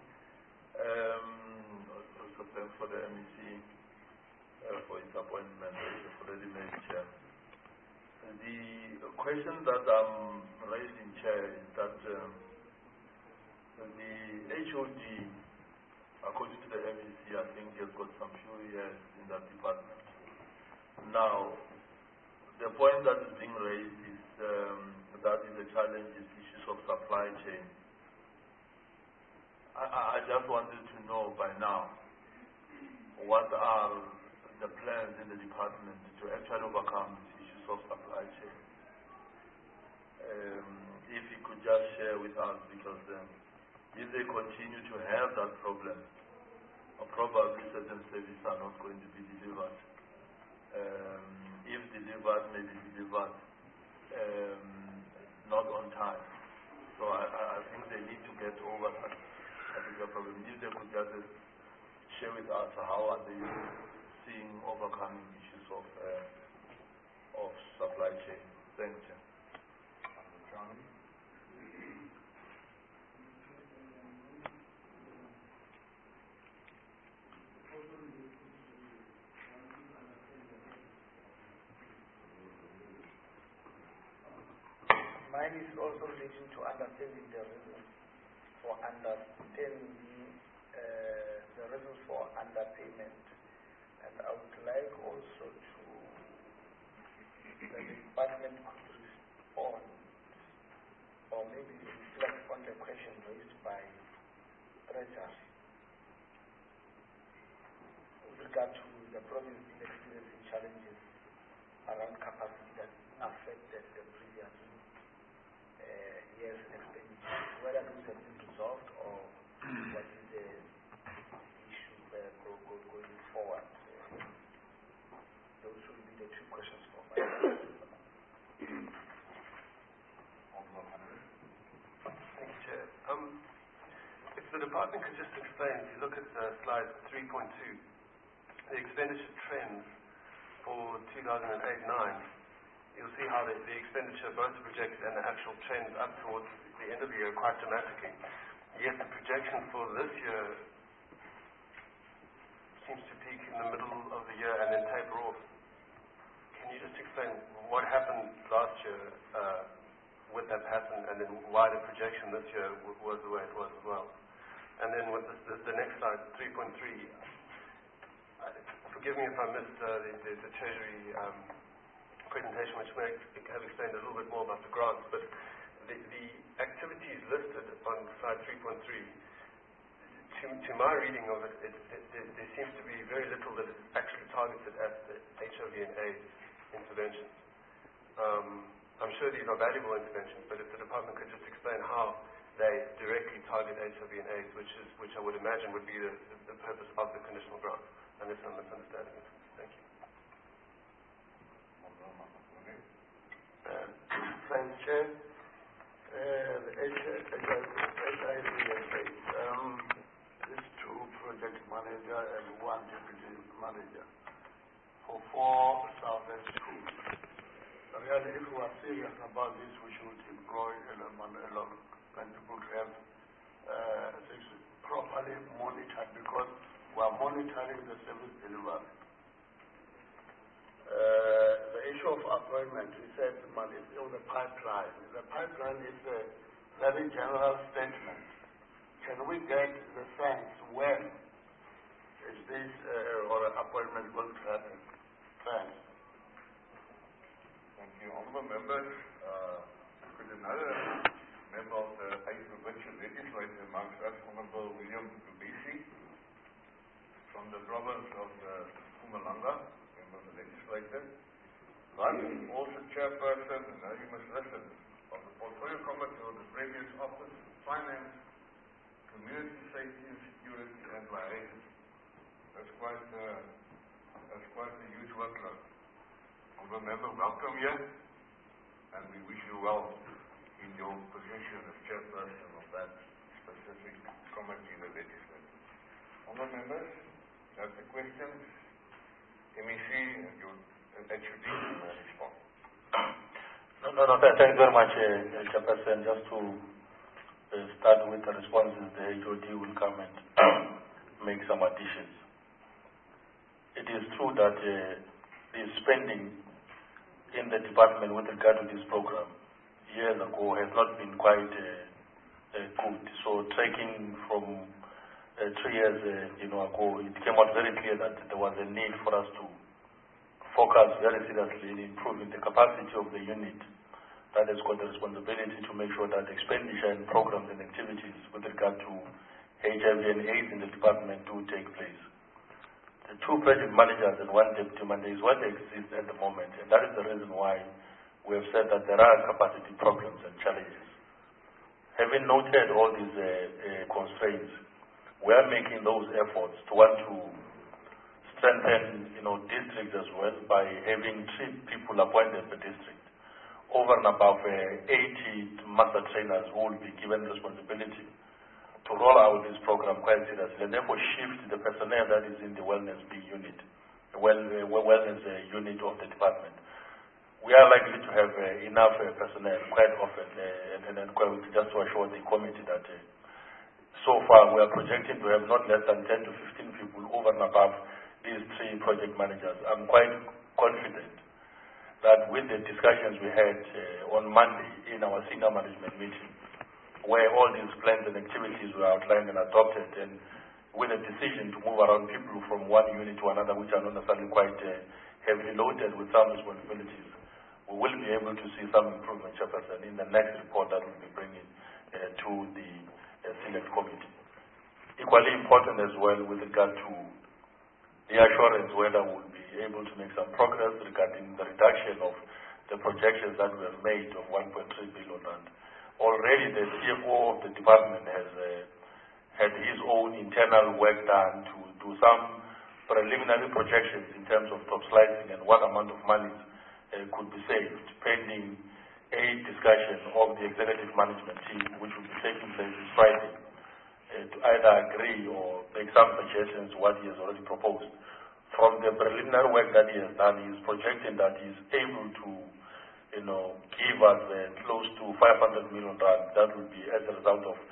Also thanks for the MEC for its appointment as already made, Chair. The question that I'm raising, Chair, is that the HOD, according to the MEC, I think has got some few years in that department. Now, the point that is being raised is that is the challenge is issues of supply chain. I just wanted to know by now what are the plans in the department to actually overcome these issues of supply chain. If you could just share with us, because if they continue to have that problem, probably certain services are not going to be delivered. If delivered, maybe delivered not on time. So I think they need to get over that particular problem. If they could just share with us how are they seeing overcoming issues of supply chain. Thank you. Mine is also relating to understanding the reasons for understanding the reasons for underpayment. And I would like also to that the department could respond or maybe reflect on the question raised by Treasury with regard to the province experiencing challenges around capacity that affected the previous year's expenditure, whether those have been resolved or what is the issue going forward. Those will be the two questions for my Thank you, Chair. If the department could just explain, if you look at slide 3.2, the expenditure trends for 2008-09, you'll see how the expenditure, both the projected and the actual trends up towards the end of the year quite dramatically. yet the projection for this year seems to peak in the middle of the year and then taper off. Can you just explain what happened last year with that pattern, and then why the projection this year was the way it was as well? And then with the next slide, 3.3, forgive me if I missed the Treasury presentation, which may have explained a little bit more about the grants, but the activities listed on slide 3.3, to my reading of it, there seems to be very little that is actually targeted at the HIV and AIDS interventions. I'm sure these are valuable interventions, but if the department could just explain how they directly target HIV and AIDS, which I would imagine would be the purpose of the conditional grant, unless I'm misunderstanding it. Thank you. Thanks, Chair. HIV and AIDS. These two project manager and one deputy manager for 4 southern schools. Really, if we are serious about this, we should employ people to have this properly monitored, because we are monitoring the service delivery. The issue of appointment, we said, is on the pipeline. The pipeline is a very general statement. Can we get the sense when is this or appointment going to happen? Thanks. Thank you. Honourable members, could another member of the Eighth Provincial Legislature amongst us, Honourable William Lubisi, from the province of Mpumalanga, member of the legislature, but also chairperson, and now you must listen, of the Portfolio Committee of the previous office, Finance, Community Safety and Security, and Liaison. That's quite a huge workload. Honourable member, welcome here, and we wish you well in your position as chairperson of that specific committee in the legislature. Honourable members, that's the questions. MEC and your HUD respond. No, thanks very much, Chairperson. Just to start with the responses, the HOD will come and make some additions. It is true that the spending in the department with regard to this program years ago has not been quite good. So tracking from 3 years ago, it came out very clear that there was a need for us to focus very seriously in improving the capacity of the unit that has got the responsibility to make sure that expenditure in programs and activities with regard to HIV and AIDS in the department do take place. The 2 project managers and 1 deputy manager is what exists at the moment, and that is the reason why we have said that there are capacity problems and challenges. Having noted all these constraints, we are making those efforts to want to strengthen, districts as well by having 3 people appointed per district, over and above 80 master trainers who will be given responsibility to roll out this program quite seriously, and therefore shift the personnel that is in the wellness unit, wellness unit of the department. We are likely to have enough personnel quite often, and just to assure the committee that so far we are projecting to have not less than 10 to 15 people over and above these 3 project managers. I'm quite confident that with the discussions we had on Monday in our senior management meeting, where all these plans and activities were outlined and adopted, and with a decision to move around people from one unit to another, which are not necessarily quite heavily loaded with some responsibilities, we will be able to see some improvement, Chairperson, in the next report that we'll be bringing to the select committee. Equally important as well with regard to the assurance whether we'll be able to make some progress regarding the reduction of the projections that we have made of 1.3 billion rand. Already the CFO of the department has had his own internal work done to do some preliminary projections in terms of top slicing and what amount of money could be saved, pending a discussion of the executive management team, which will be taking place this Friday, to either agree or make some suggestions to what he has already proposed. From the preliminary work that he has done, he is projecting that he is able to give us close to 500 million rand. That will be as a result of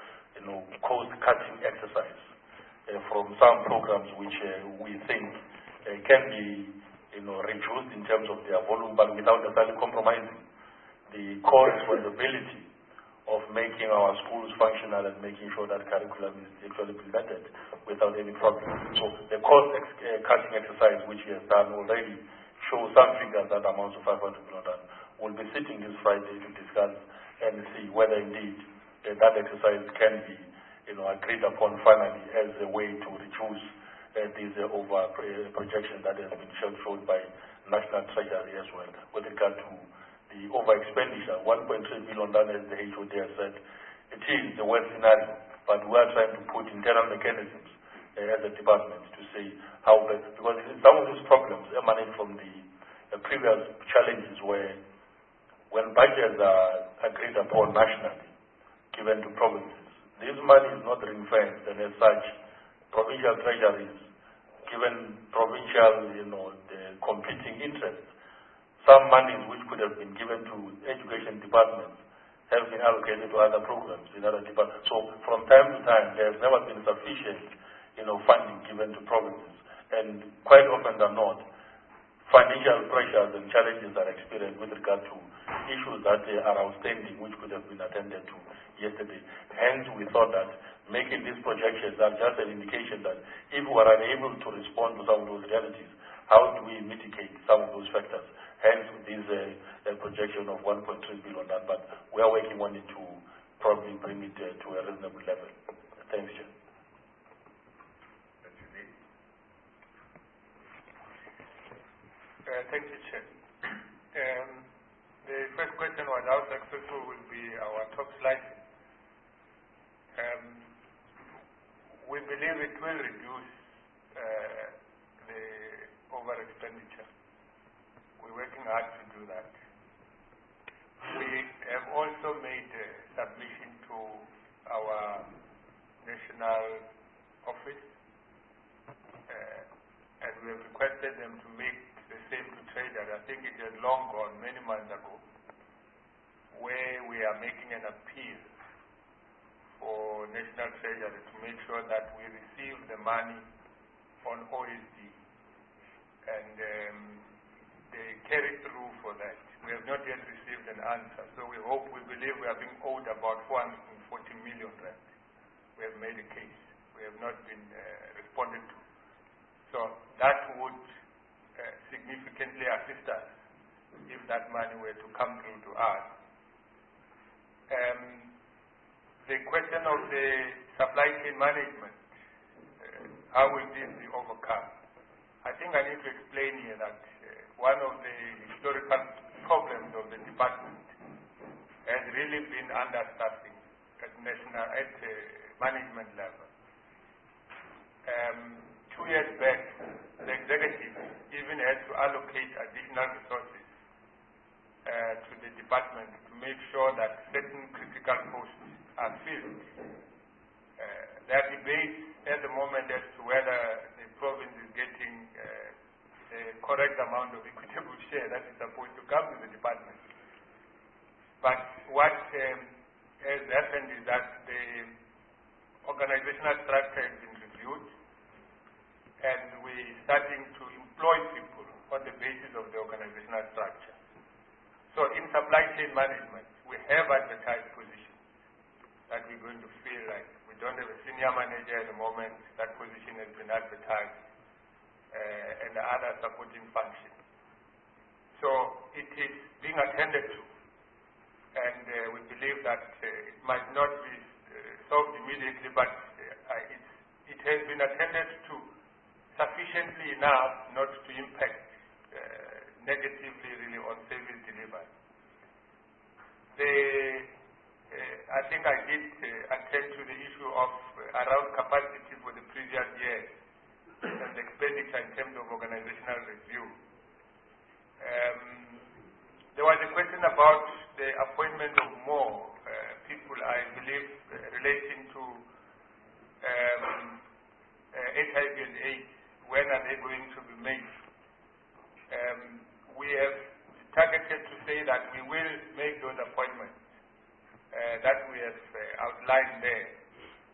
cost-cutting exercise from some programs which we think can be reduced in terms of their volume, but without necessarily compromising the core responsibility of making our schools functional and making sure that curriculum is actually presented without any problem. So the cost-cutting exercise which he has done already shows some figures that amount to 500 million. We'll be sitting this Friday to discuss and see whether indeed that exercise can be agreed upon finally as a way to reduce this over projection that has been shown by National Treasury as well with regard to the over expenditure. 1.3 billion as the HOD has said. It is the worst scenario, but we are trying to put internal mechanisms as a department to see how best, because some of these problems emanate from the previous challenges where when budgets are agreed upon nationally, given to provinces, this money is not ring-fenced, and as such, provincial treasuries, given provincial, the competing interests, some monies which could have been given to education departments have been allocated to other programs in other departments. So from time to time, there has never been sufficient, funding given to provinces, and quite often than not, financial pressures and challenges are experienced with regard to issues that are outstanding, which could have been attended to yesterday. Hence, we thought that making these projections are just an indication that if we are unable to respond to some of those realities, how do we mitigate some of those factors? Hence, this projection of 1.3 billion. But we are working on it to probably bring it to a reasonable level. Thanks, Chair. Thank you, Chair. The first question was how successful will be our top slicing. We believe it will reduce the over expenditure. We're working hard to do that. We have also made a submission to our national office, and we have requested them to make the same to Treasury. I think it has long gone, many months ago, where we are making an appeal for National Treasury to make sure that we receive the money on OSD, and they carry through for that. We have not yet received an answer, so we believe we are being owed about 440 million rand. We have made a case. We have not been responded to. So that would significantly assist us if that money were to come through to us. The question of the supply chain management, how will this be overcome? I think I need to explain here that one of the historical problems of the department has really been understaffing at management level. 2 years back, the executive even had to allocate additional resources to the department to make sure that certain critical posts are filled. There are debates at the moment as to whether the province is getting the correct amount of equitable share that is supposed to come to the department. But what has happened is that the organizational structure has been reviewed, and we're starting to employ people on the basis of the organizational structure. So in supply chain management, we have advertised positions that we're going to feel like we don't have a senior manager at the moment. That position has been advertised, and the other supporting functions. So it is being attended to, and we believe that it might not be solved immediately, but it has been attended to sufficiently enough not to impact negatively really on service delivery. I think I did attend to the issue of around capacity for the previous year and the expenditure in terms of organizational review. There was a question about the appointment of more people, I believe, relating to HIV and AIDS. When are they going to be made? We have targeted to say that we will make those appointments that we have outlined there.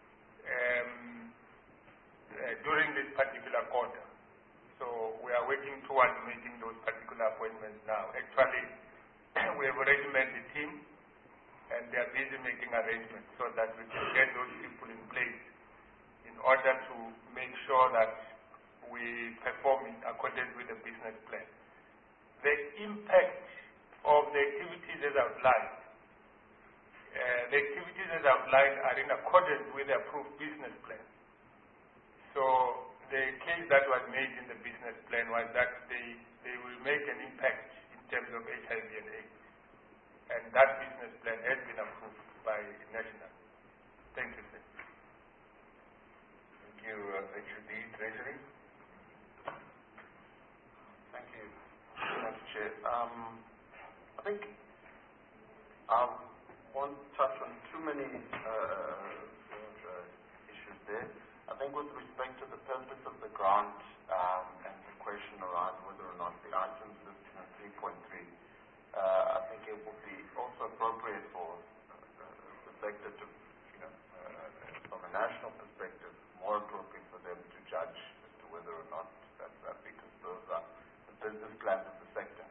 working towards making those particular appointments now. Actually, we have already met the team, and they are busy making arrangements so that we can get those people in place in order to make sure that we perform in accordance with the business plan. The impact of the activities as outlined, are in accordance with the approved business plan. So the case that was made in the business plan was that they will make an impact in terms of HIV and AIDS. And that business plan has been approved by National. Thank you, sir. Thank you, HUD Treasury. Thank you, Mr. Chair. I think I won't touch on too many issues there. I think with respect to the purpose of the grant and the question around whether or not the items listed in 3.3, I think it will be also appropriate for the sector to, from a national perspective, more appropriate for them to judge as to whether or not that's that, because those are the business plans of the sector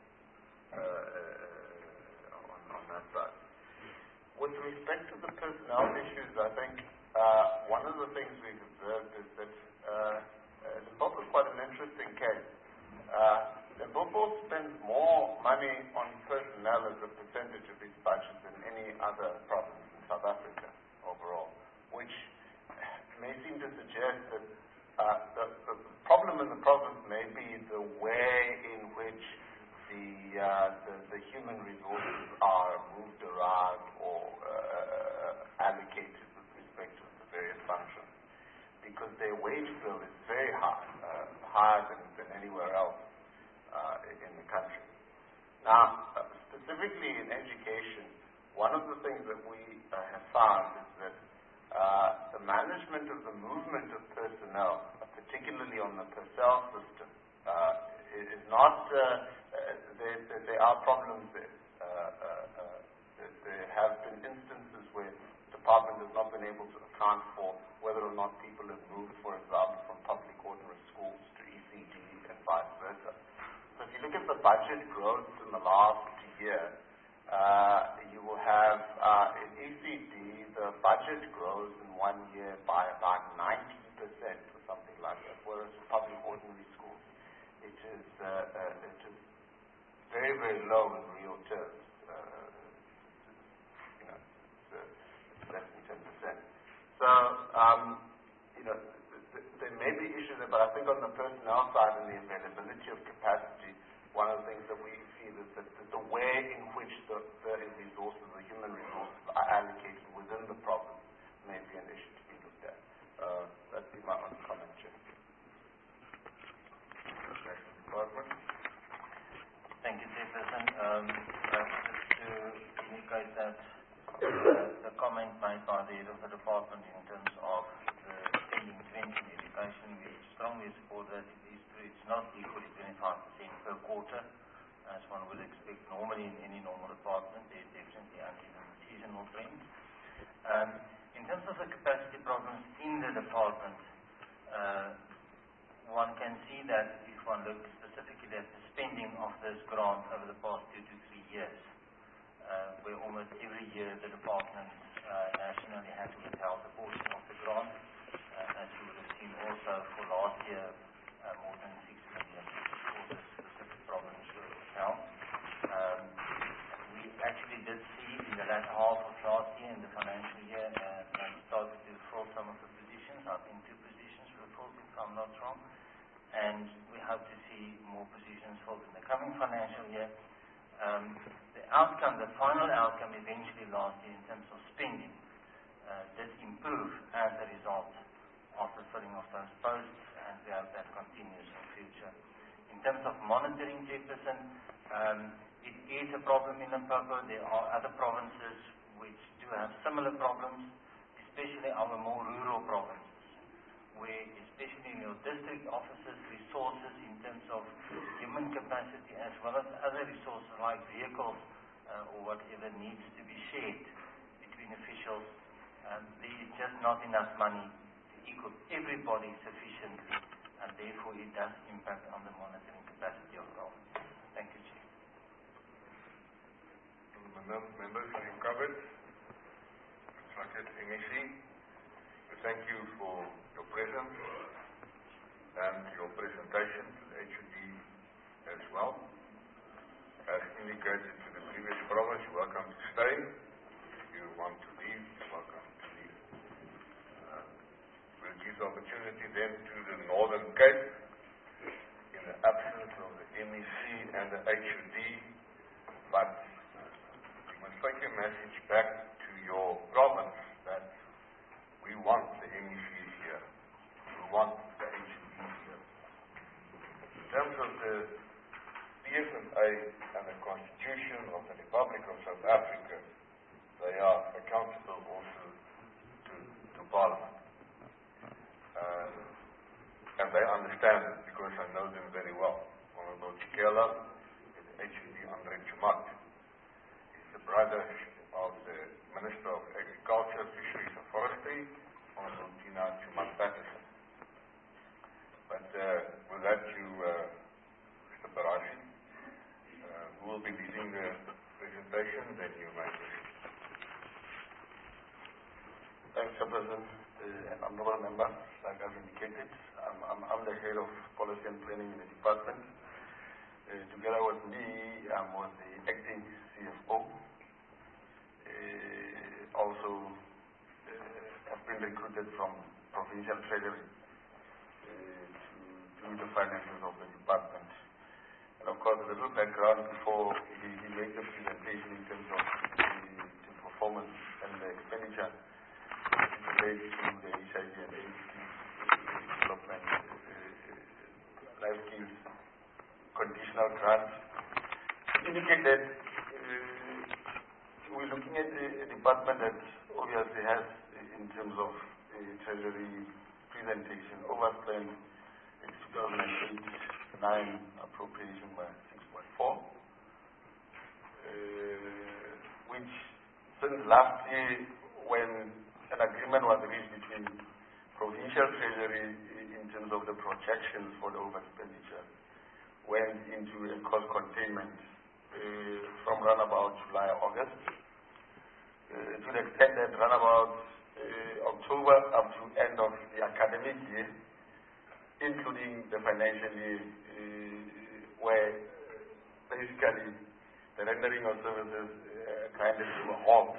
on that side. With respect to the personnel issues, I think one of the things we've observed is that Limpopo is quite an interesting case. Limpopo spends more money on personnel as a percentage of its budget than any other province in South Africa overall, which may seem to suggest that the problem in the province may be the way in which the human resources are moved around or allocated with respect to the various functions, because their wage bill is very high, higher than anywhere else in the country. Now, specifically in education, one of the things that we have found is that the management of the movement of personnel, particularly on the Purcell system, is not, there are problems there. There have been instances where the department has not been able to account for whether or not people have moved, for example, from public ordinary schools to ECD and vice versa. So if you look at the budget growth in the last year, you will have in ECD, the budget grows in 1 year by about 90% or something like that, whereas for public ordinary schools, it is very, very low in real terms. It's less than 10%. So, there may be issues there, but I think on the personnel side and the availability of capacity, one of the things that we feel is that the way in which the resources, the human resources, are allocated within the province may be an issue to be looked at. That'd be my own comment, Chair. Thank you, Chairperson. Just to indicate that the comment made by the head of the department in terms of the spending trend in education, we strongly support that. It's not equally 25% per quarter, as one would expect normally in any normal department. There's definitely uneven seasonal trends. In terms of the capacity problems in the department, one can see that if one looks specifically at the spending of this grant over the past 2 to 3 years, where almost every year the department nationally had to withhold a portion of the grant, as you would have seen also for last year, more than 6 million for the specific problems were withheld. We actually did see in the latter half of last year, in the financial year, and started to fill some of the positions. I think 2 positions were filled, if I'm not wrong. And we hope to see more positions filled in the coming financial year. The outcome, the final outcome eventually last year in terms of spending, did improve as a result of the filling of those posts, and we hope that continues in future. In terms of monitoring, Chairperson, it is a problem in Limpopo. There are other provinces which do have similar problems, especially our more rural provinces, where especially in your district offices, resources in terms of human capacity as well as other resources like vehicles or whatever needs to be shared between officials, there is just not enough money to equip everybody sufficiently and therefore it does impact on the monitoring capacity of government. Thank you, Chair. Members, are you covered? Instructed MEC, we thank you for your presence and your presentation to the HUD as well. As indicated to the previous province, you're welcome to stay. If you want to leave, you're welcome to leave. We'll give the opportunity then to the Northern Cape, in the absence of the MEC and the HUD, but you must take a message back to your province that we want the MECs here. We want the HUDs here. In terms of the PFMA and the Constitution of the Republic of South Africa, they are accountable also to Parliament. And they understand it because I know them very well. Honorable Chikela is the HUD Andre Chumat. He's the brother of the Minister of Agriculture, Fisheries and Forestry, Honorable Tina Chumat Patterson. But with that, Mr. Barashi, who will be leading the presentation, then you may proceed. Thanks, Mr. President. And honorable members, like I've indicated, I'm the head of policy and planning in the department. Together with me, I'm the acting CFO. Also, I've been recruited from provincial treasury to do the finances of the department. And of course, a little background before he made the presentation in terms of the performance and the expenditure related to the HIV and AIDS development, life skills, conditional grants. Indicated we're looking at a department that obviously has, in terms of treasury presentation, overspent its 2008-9 appropriation by 6.4, which since last year, when an agreement was reached between provincial treasury in terms of the projections for the overexpenditure, went into a cost containment from around about July, August, to the extent that around about October up to end of the academic year, including the financial year, where basically the rendering of services kind of to a halt.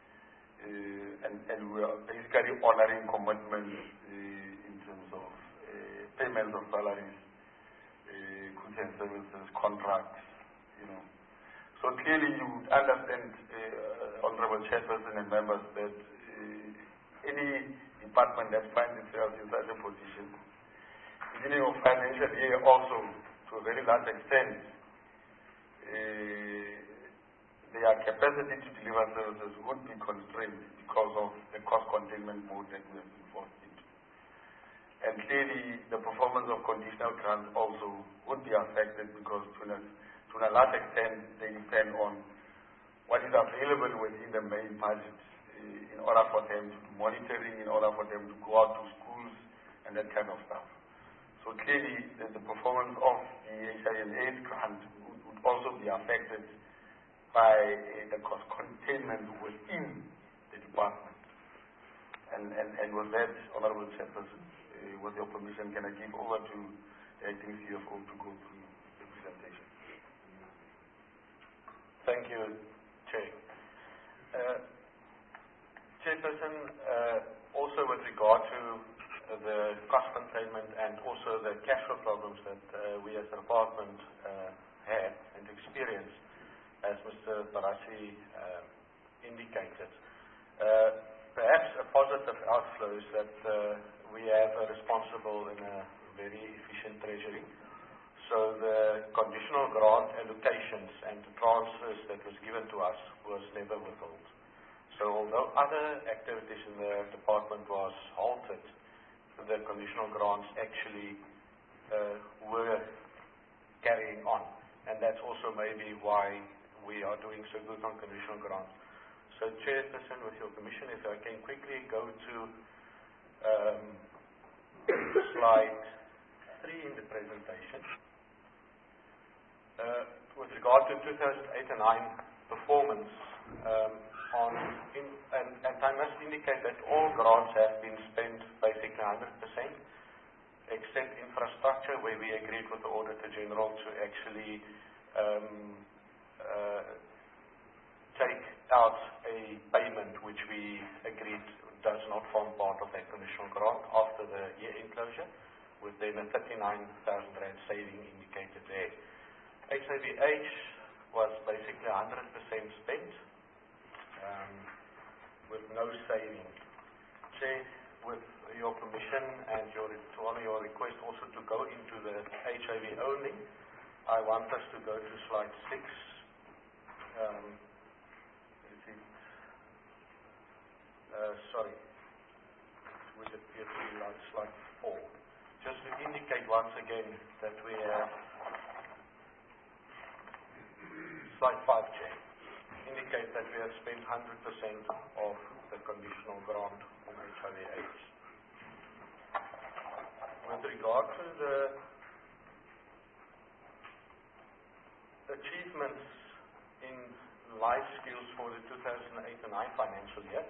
And we are basically honoring commitments in terms of payments of salaries, goods and services, contracts, So clearly you understand, Honorable Chairperson and members, that any department that finds itself in such a position, beginning of financial year also, to a very large extent, their capacity to deliver services would be constrained because of the cost containment mode that we have been forced into. And clearly, the performance of conditional grants also would be affected because to a large extent, they depend on what is available within the main budget in order for them to do monitoring, in order for them to go out to schools and that kind of stuff. So clearly, the performance of the HIV/AIDS grant would also be affected by the cost containment within the department. And with that, Honorable Chairperson, with your permission, can I give over to the acting CFO to go through the presentation? Thank you, Chair. Chairperson, also with regard to the cost containment and also the cash flow problems that we as a department had and experienced, as Mr. Barassi indicated. Perhaps a positive outflow is that we have a responsible and a very efficient treasury. So the conditional grant allocations and the transfers that was given to us was never withheld. So although other activities in the department was halted, the conditional grants actually were carrying on. And that's also maybe why we are doing so good on conditional grants. So Chairperson, with your permission, if I can quickly go to slide see in the presentation. With regard to 2008 and 2009 performance, and I must indicate that all grants have been spent basically 100%, except infrastructure, where we agreed with the Auditor General to actually take out a payment which we agreed does not form part of that conditional grant after the year-end closure, with then a 39,000 rand saving indicated there. HIVH was basically 100% spent, with no saving. Chair, with your permission and to honor your request also to go into the HIV only, I want us to go to slide 6. Sorry, it would appear to be like slide 4. Just to indicate once again that we have slide 5, Chair. Indicate that we have spent 100% of the conditional grant on HIV/AIDS. With regard to the achievements in life skills for the 2008 and 2009 financial year,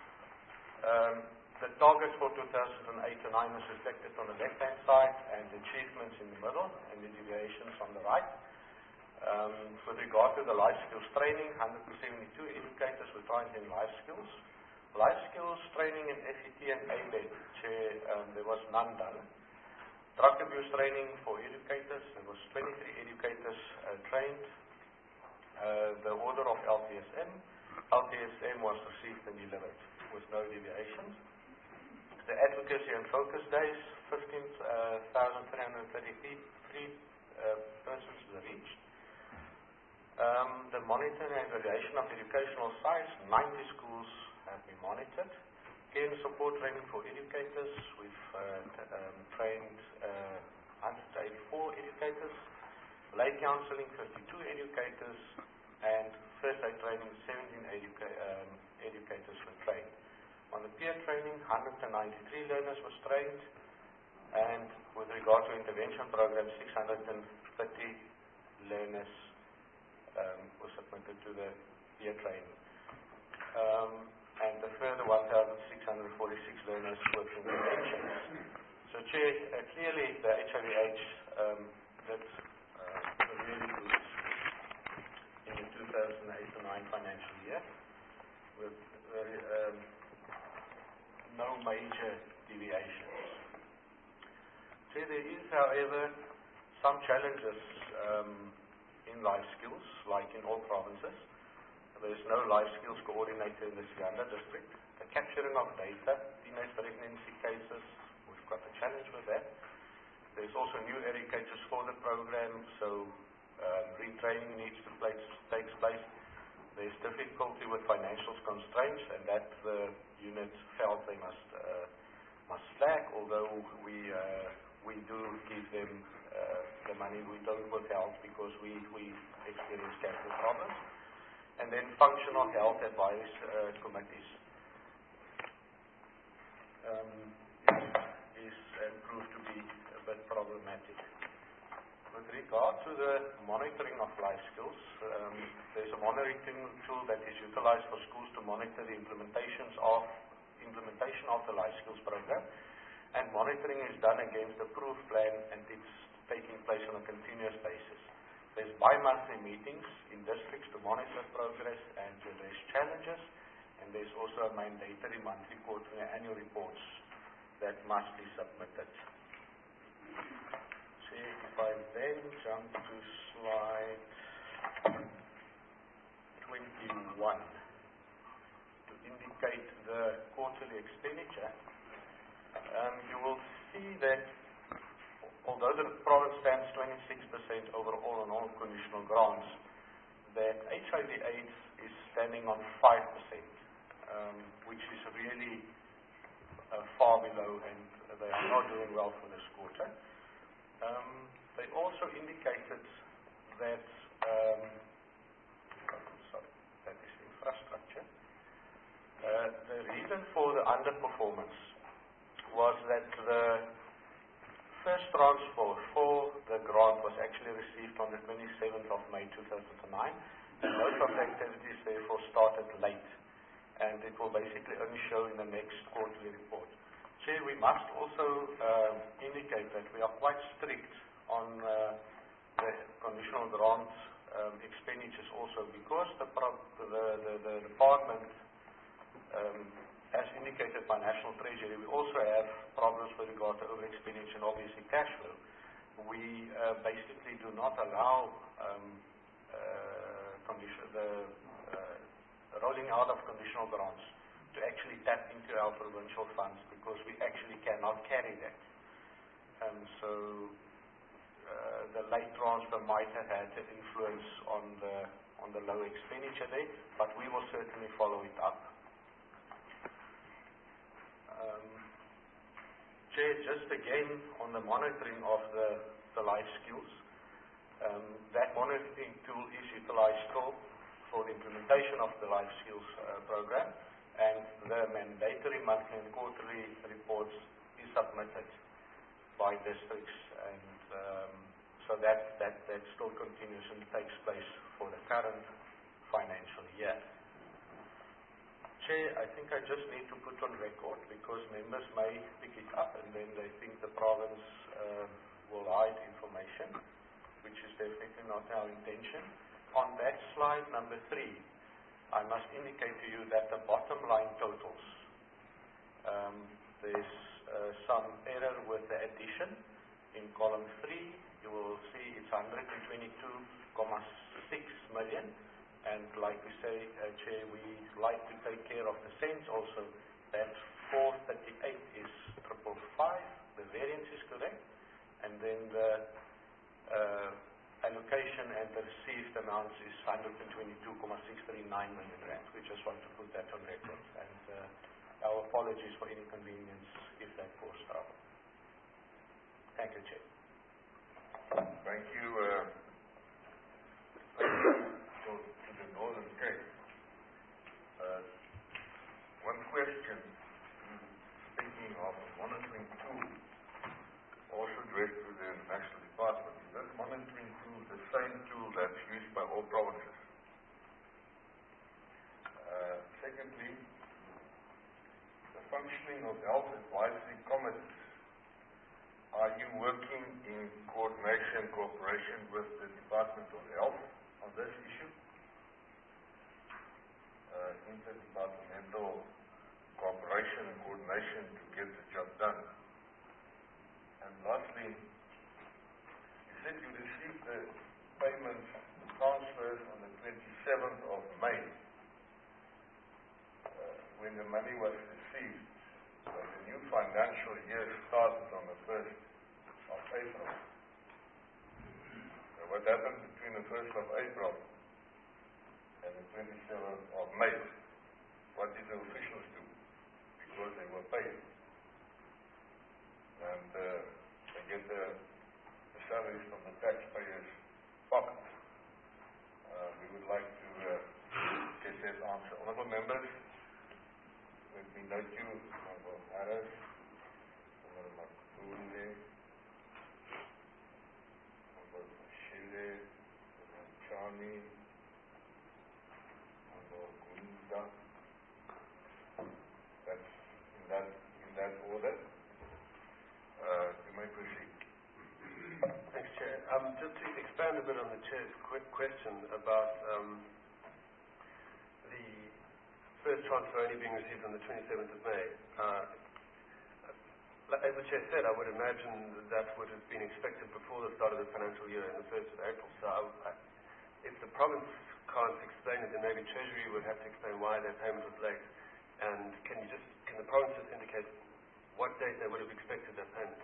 the targets for 2008 and 2009 is reflected on the left-hand side, and the achievements in the middle, and the deviations on the right. With regard to the life skills training, 172 educators were trained in life skills. Life skills training in FET and ABET, Chair, there was none done. Drug abuse training for educators, there was 23 educators trained. The order of LTSM was received and delivered with no deviations. The advocacy and focus days, 15,333 persons were reached. The monitoring and evaluation of educational sites, 90 schools have been monitored. Care and support training for educators, we've trained 184 educators. Lay counseling, 52 educators, and first aid training, 17 educators were trained. On the peer training, 193 learners was trained, and with regard to intervention program, 630 learners were submitted to the peer training. And a further 1,646 learners were interventions. So, Chair, clearly the HIVH did really good in the 2008-09 financial year, with no major deviations. Chair, there is, however, some challenges in life skills, like in all provinces. There is no life skills coordinator in the Siyanda district. The capturing of data, teenage pregnancy cases, we've got a challenge with that. There's also new educators for the program, so retraining needs to take place. There's difficulty with financial constraints, and that the unit felt they must flag, although we do give them the money we don't withhold because we experience capital problems. And then functional health advice committees is proved to be a bit problematic. With regard to the monitoring of life skills, there's a monitoring tool that is utilized for schools to monitor the implementation of the life skills program, and monitoring is done against the approved plan, and it's taking place on a continuous basis. There's bi-monthly meetings in districts to monitor progress and to address challenges, and there's also a mandatory monthly, quarterly, and annual reports that must be submitted. See, if I then jump to slide 21 to indicate the quarterly expenditure, you will see that although the province stands 26% overall on all conditional grants, that HIV/AIDS is standing on 5%, which is really far below, and they are not doing well for this quarter. They also indicated that, that is infrastructure. The reason for the underperformance was that the first transfer for the grant was actually received on the 27th of May 2009, and most of the activities therefore started late, and it will basically only show in the next quarterly report. Chair, we must also indicate that we are quite strict on the conditional grant expenditures also, because the department, as indicated by National Treasury, we also have problems with regard to over-expenditure and obviously cash flow. We basically do not allow rolling out of conditional grants to actually tap into our provincial funds, because we actually cannot carry that. So the late transfer might have had an influence on the low expenditure there, but we will certainly follow it up. Chair, just again on the monitoring of the life skills, that monitoring tool is utilized still for the implementation of the life skills program, and the mandatory monthly and quarterly reports is submitted by districts, and so that still continues and takes place for the current financial year. Chair, I think I just need to put on record, because members may pick it up and then they think the province will hide information, which is definitely not our intention. On that slide number 3, I must indicate to you that the bottom line totals, there's some error with the addition. In column 3, you will see it's 122.6 million. And like we say, Chair, we like to take care of the cents also. That 438 is 555. The variance is correct. And then the allocation and the received amounts is 122.639 million rand. We just want to put that on record. And our apologies for any inconvenience if that caused trouble. Thank you, Chair. Thank you. To the Northern Cape. One question, speaking of a monitoring tool, also addressed to the National Department. Is that monitoring tool the same tool that's used by all provinces? Secondly, the functioning of health advisory committees. Are you working in coordination, cooperation with the Department of Health on this issue? Interdepartmental cooperation and coordination to get the job done. And lastly, you said you received the payment transfers on the 27th of May when the money was received. So the new financial year started on the 1st of April. So what happened between the 1st of April and the 27th of May? What did the officials do? Because they were paid. And they get the salaries from the taxpayers' pockets. We would like to get that answer. Honourable members, let me note you, Honourable Harris, Honourable Makunde, Honourable Mashile, Honourable Chani, Honourable Gunda. That's in that order. You may proceed. Thanks, Chair. Just to expand a bit on the Chair's quick question about the first transfer only being received on the 27th of May. As the Chair said, I would imagine that would have been expected before the start of the financial year in the 1st of April. So if the province can't explain it, then maybe Treasury would have to explain why their payment was late. And can the province just indicate what date they would have expected that payment?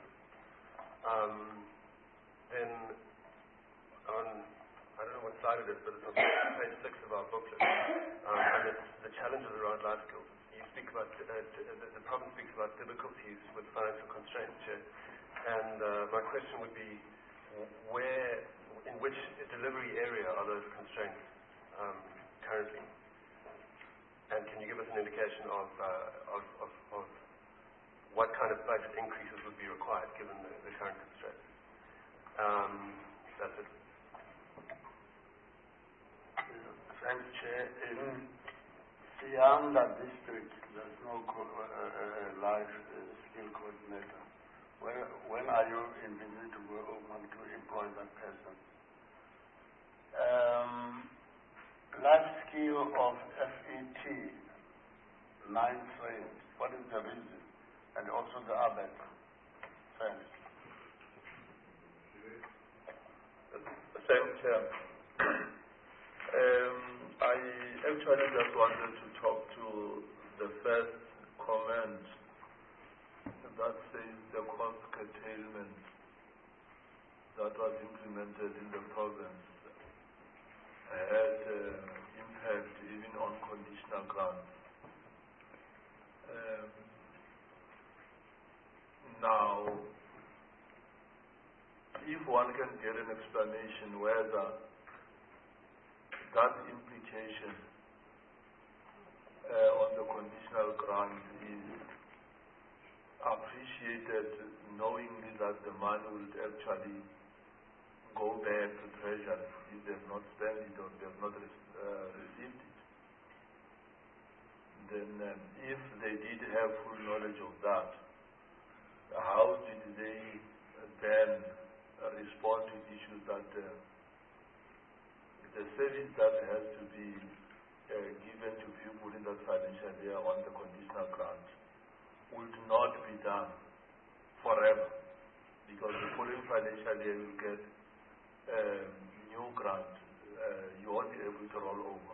Then on, I don't know what slide it is, but it's on page 6 of our booklet, and it's the challenges around life skills. You speak about, the province speaks about difficulties with financial constraints, Chair. And my question would be, in which delivery area are those constraints currently? And can you give us an indication of what kind of budget increases would be required given the current constraints. That's it. Thanks, Chair. In Sianda district, there's no life skill coordinator. When are you envisaging to go on to employ that person? Life skill of FET, 9 trained. What is the reason? And also the other. Thanks. Thanks, Chair. I actually just wanted to talk to the first comment that says the cost curtailment that was implemented in the province had impact even on conditional grants. Now, if one can get an explanation whether that implication on the conditional grant is appreciated knowingly that the money will actually go back to Treasury if they have not spent it or they have not received it. Then if they did have full knowledge of that, how did they then respond to issues that the service that has to be given to people in that financial year on the conditional grant would not be done forever, because the following financial year you get new grant, you won't be able to roll over.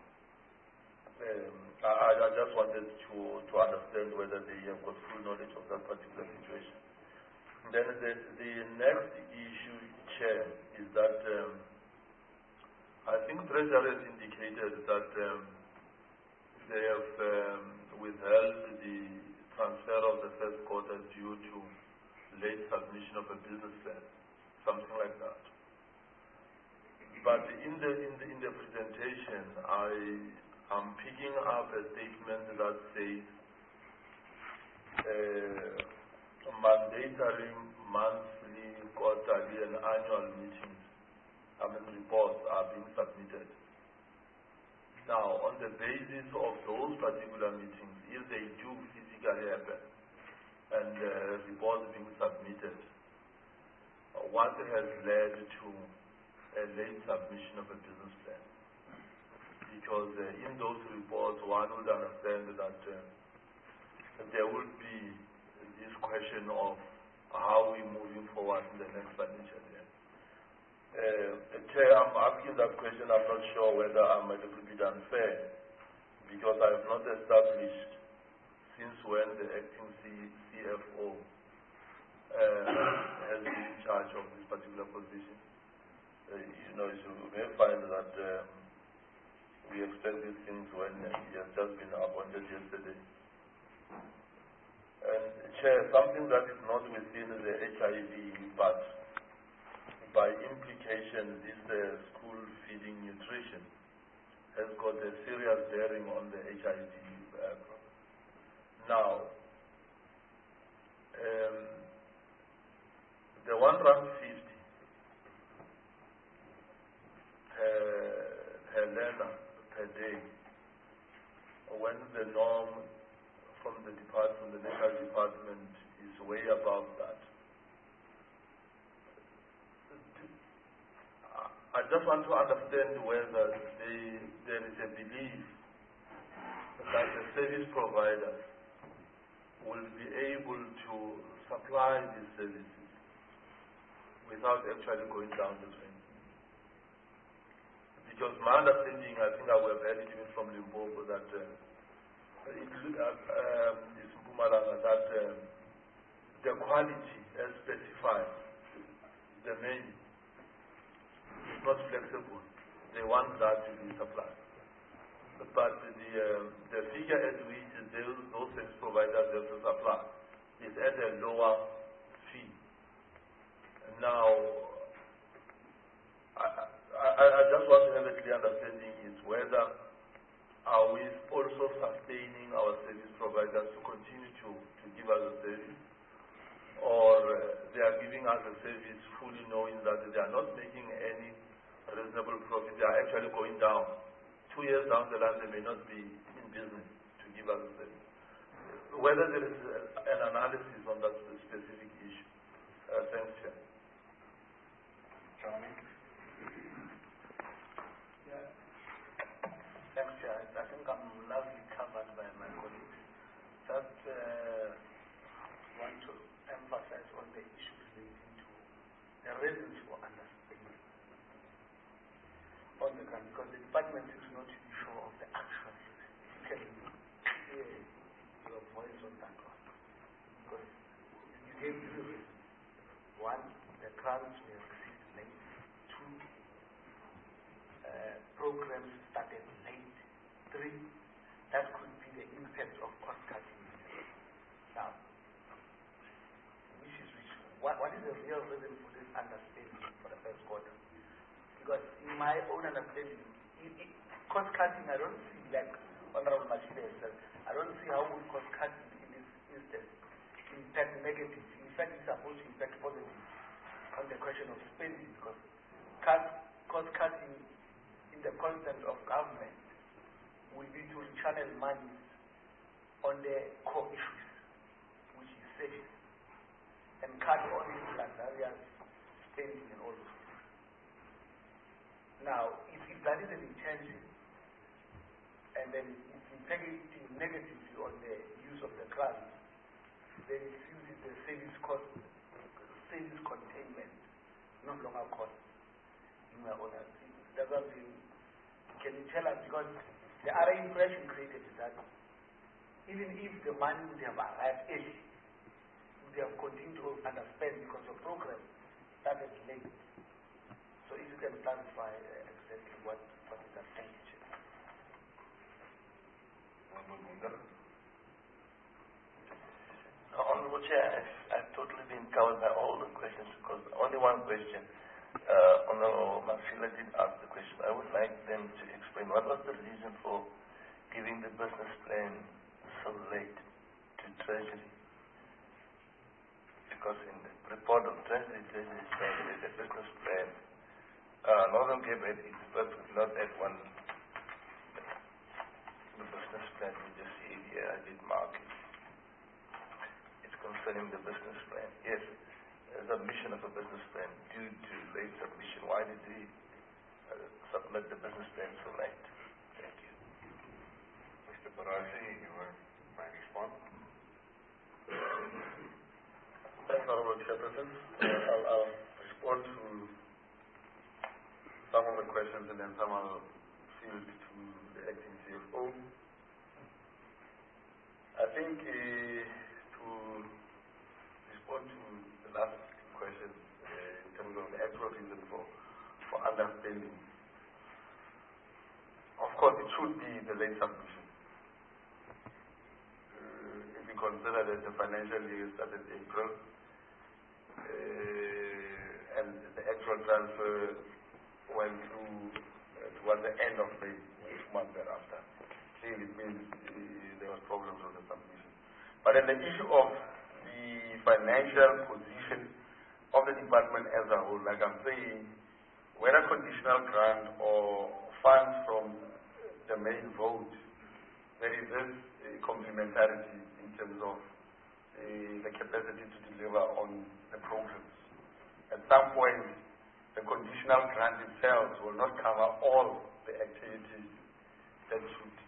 I just wanted to understand whether they have got full knowledge of that particular situation. Then the next issue, Chair, is that I think Treasury has indicated that they have withheld the transfer of the first quarter due to late submission of a business plan, something like that. But in the presentation, I am picking up a statement that says mandatory monthly, quarterly, and annual meetings, reports are being submitted. Now, on the basis of those particular meetings, if they do physically happen and reports being submitted, what has led to a late submission of a business plan? Because in those reports, one would understand that there would be this question of how we're moving forward in the next financial year. Chair, I'm asking that question. I'm not sure whether I'm a little bit unfair, because I have not established since when the acting CFO has been in charge of this particular position. You may find that we expect these things when he has just been appointed yesterday. And Chair, something that is not within the HIV, but by implication, this school feeding nutrition has got a serious bearing on the HIV problem. Now, the R1.50 per learner per day, when the norm from the department, the national department, is way above that. I just want to understand whether there is a belief that the service providers will be able to supply these services without actually going down the drain. Because my understanding, I think I will have heard it even from Limpopo, that it's Mpumalanga, that the quality as specified, the menu, is not flexible. They want that to be supplied. But the figure at which those service providers have to supply is at a lower fee. Now, I just want to have a clear understanding is whether are we also sustaining our service providers to continue to give us a service? Or they are giving us a service fully knowing that they are not making any reasonable profit, they are actually going down. 2 years down the line, they may not be in business to give us a service. Whether there is an analysis on that specific issue. Thanks, Chair. Johnny? Yeah. Thanks, Chair. I think I'm largely covered by my colleagues. Just want to emphasize on the issue relating to the reasons for underspending on the ground, because the department is not really sure of the actual reason. You can hear your voice on that one. Because you gave 3 reasons. 1, the grants were received late. 2, programs started late. 3, that could be the impact of cost cutting. Now, what is the real reason for this underspending for the first quarter? Because in my own understanding, cost cutting, I don't see, like Honorable Mashile said, I don't see how would cost cutting in this instance impact negative. In fact, it's supposed to impact positive on the question of spending, because cost cutting in the context of government will be to channel money on the core issues, which is savings, and cut all these luxurious spending and all those things. Now, if that is an intention, and then it's impacting negatively on the use of the grants, then it uses the savings containment, not longer cost. In my own opinion, doesn't mean. Can you tell us, because the other impression created is that even if the money would have arrived early, they have continued to underspend because your program started late. So if you can clarify exactly what is that thinking. Honorable Chair, I've totally been covered by all the questions because only one question. Honorable Mashile did ask the question. I would like them to explain what was the reason for giving the business plan so late to Treasury. Because in the report of Treasury said that the business plan, Northern Cape had its purpose, not at one. The business plan, you just see it here, I did mark it. It's concerning the business plan. Yes, the submission of a business plan due to late submission. Why did we submit the business plan so late? Thank you. Mr. Barasi, you may respond. Thanks, Honorable Chairperson. I'll respond to some of the questions and then some I'll field to the acting CFO. I think to respond to the last question in terms of the actual reason for underspending, of course it should be the late submission. If we consider that the financial year started April, and the actual transfer went through towards the end of May, 2 months thereafter. Clearly it means there was problems with the submission. But then the issue of the financial position of the department as a whole, like I'm saying, whether conditional grant or funds from the main vote, there is this complementarity in terms of the capacity to deliver on the programs. At some point, the conditional grant itself will not cover all the activities that should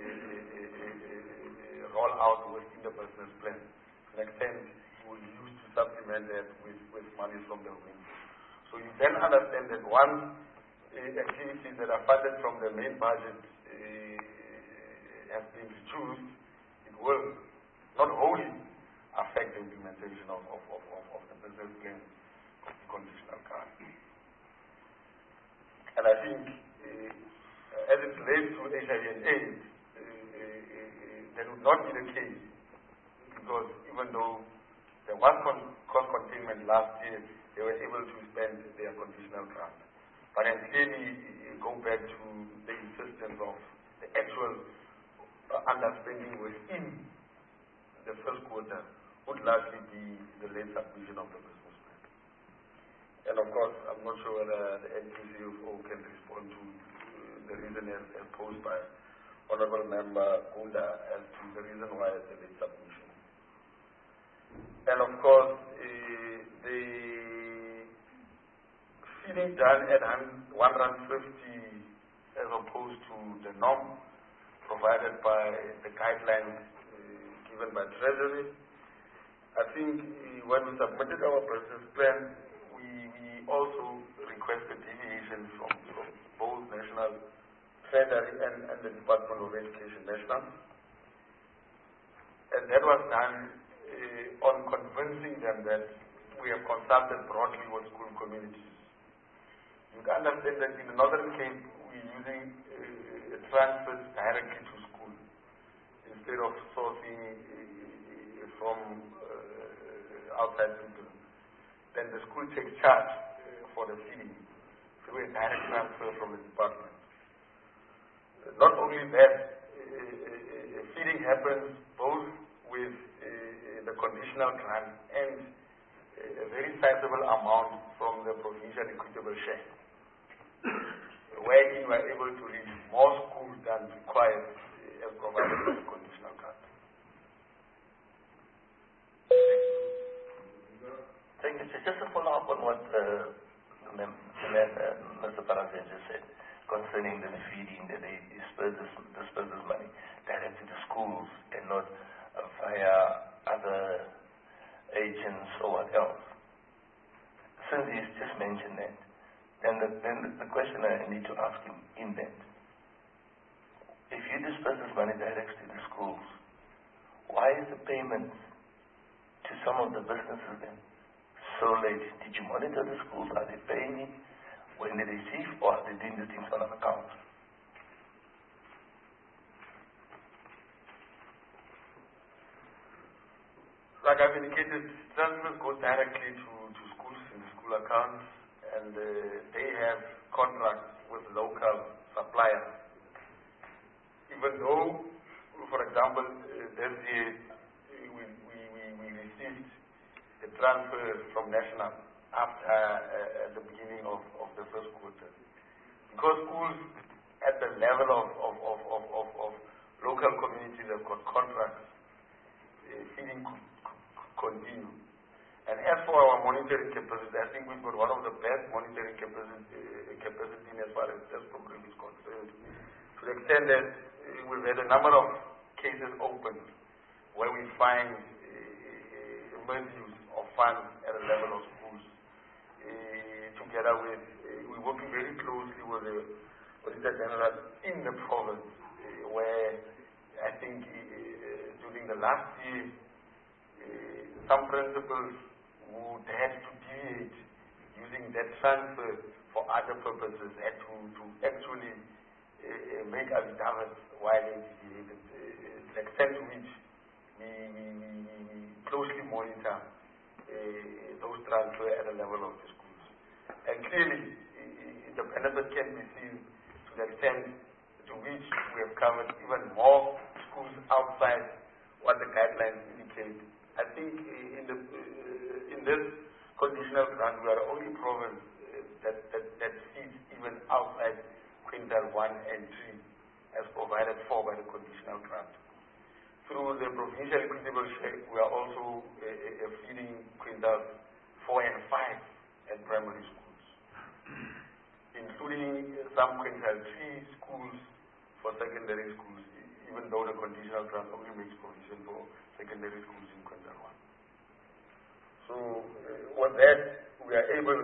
roll out within the business plan. To an extent, we will use to supplement that with money from the wing. So you then understand that one activities that are funded from the main budget have been reduced, it will not wholly affect the implementation of the business plan of the conditional grant. And I think as it relates to HIV and AIDS, that would not be the case, because even though there was cost containment last year, they were able to spend their conditional grant. But then clearly go back to the insistence of the actual understanding within the first quarter would largely be the late submission of the business plan. And of course, I'm not sure whether the NCCFO can respond to the reason as posed by Honorable Member Gunda as to the reason why the late submission. And of course, the feeding done at 150 as opposed to the norm provided by the guidelines given by Treasury. I think when we submitted our business plan, we also requested deviations from both National Treasury and the Department of Education National. And that was done on convincing them that we have consulted broadly with school communities. You can understand that in the Northern Cape, we're using transfers directly to school instead of sourcing from outside people. Then the school takes charge for the feeding through a direct transfer from the department. Not only that, feeding happens both with the conditional grant and a very sizable amount from the provincial equitable share, wherein we are able to reach more schools than required as provided by the conditional grant. Thank you, sir. Just to follow up on what Mr. Parasen just said concerning the feeding, that they disperse this money directly to schools and not via other agents or what else. Since he's just mentioned that, then the question I need to ask him in that, if you disperse this money directly to the schools, why is the payment to some of the businesses then so late? Did you monitor the schools? Are they paying it when they receive, or are they doing the things on an account? Like I've indicated, transfers go directly to schools in the school accounts, and they have contracts with local suppliers. Even though, for example, this year we received a transfer from National after at the beginning of the first quarter. Because schools at the level of local communities have got contracts, feeding could continue. And as for our monitoring capacity, I think we've got one of the best monitoring capacity as far as this program is concerned. To the extent that we've had a number of cases open where we find misuse of funds at a level of schools. Together with, we're working very closely with the Auditor General in the province, where I think during the last year, some principals who had to deviate using that transfer for other purposes had to actually make affidavits while they deviated. The extent to which we closely monitor those transfers at the level of the schools. And clearly, the benefit can be seen to the extent to which we have covered even more schools outside what the guidelines indicate. I think in this conditional grant, we are the only province that feeds even outside quintile 1 and 3 as provided for by the conditional grant. Through the provincial equitable share, we are also feeding quintals 4 and 5 at primary schools, including some quintile 3 schools for secondary schools, even though the conditional grant only makes provision for secondary schools in quintile 1. So with that, we are able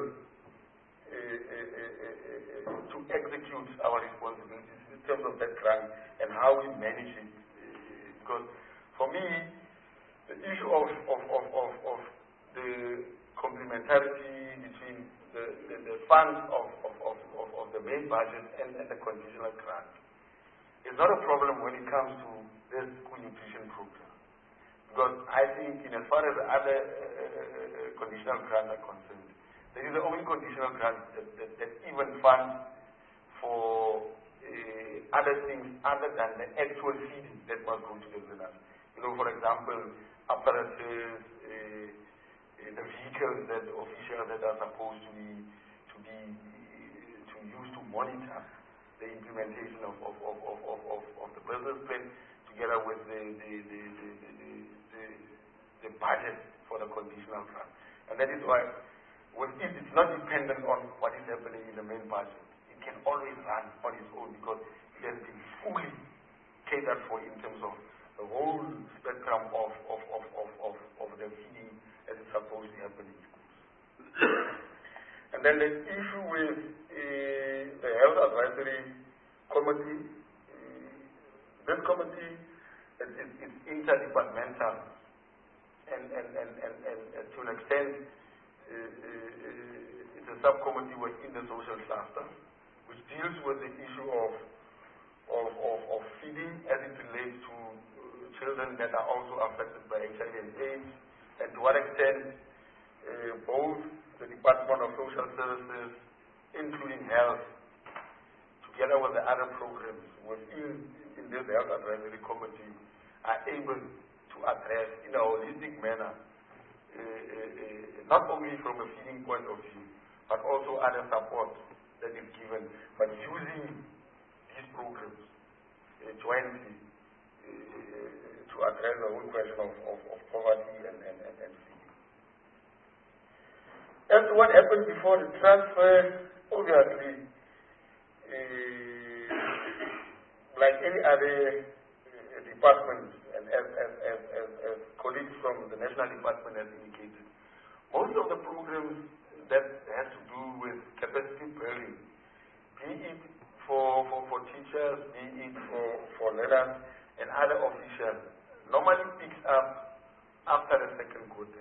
to execute our responsibilities in terms of that grant and how we manage it. Because for me, the issue of the complementarity between the funds of the main budget and the conditional grant is not a problem when it comes to this school nutrition program. Because I think in as far as other conditional grants are concerned, there is the only conditional grant that even funds for other things other than the actual feeding that must go to the learners. For example, apparatus, the vehicles that officials that are supposed to use to monitor the implementation of the business plan, together with the budget for the conditional grant. And that is why it's not dependent on what is happening in the main budget. It can always run on its own because it has been fully catered for in terms of the whole spectrum of the feeding as it's supposed to happen in schools. And then the issue with the Health Advisory Committee, this committee is interdepartmental and to an extent it's a subcommittee within the social cluster which deals with the issue of feeding as it relates to children that are also affected by HIV and AIDS, and to what extent both the Department of Social Services, including health, together with the other programs within this Health Advisory Committee, are able to address in a holistic manner, not only from a feeding point of view, but also other support that is given, but using these programs jointly to address the whole question of poverty and feeding. As to what happened before the transfer, obviously, like any other department, and as colleagues from the National Department have indicated, most of the programs that have to do with capacity building, be it for teachers, be it for learners and other officials, normally picks up after the second quarter.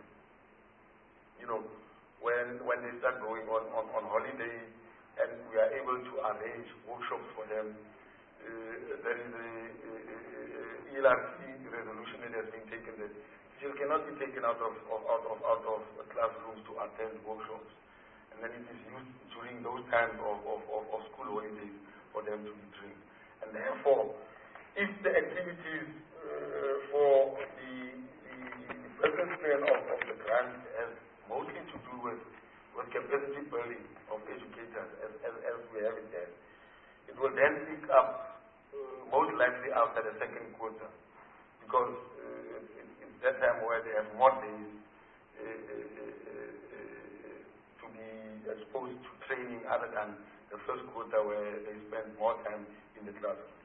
When they start going on holiday and we are able to arrange workshops for them. There is a ELRC resolution that has been taken that children cannot be taken out of classrooms to attend workshops. And then it is used during those times of school holidays for them to be trained. And therefore, if the activities for the business plan of the grant has mostly to do with capacity building of educators as we have it there, it will then pick up most likely after the second quarter, because it's that time where they have more days to be exposed to training other than the first quarter where they spend more time in the classroom.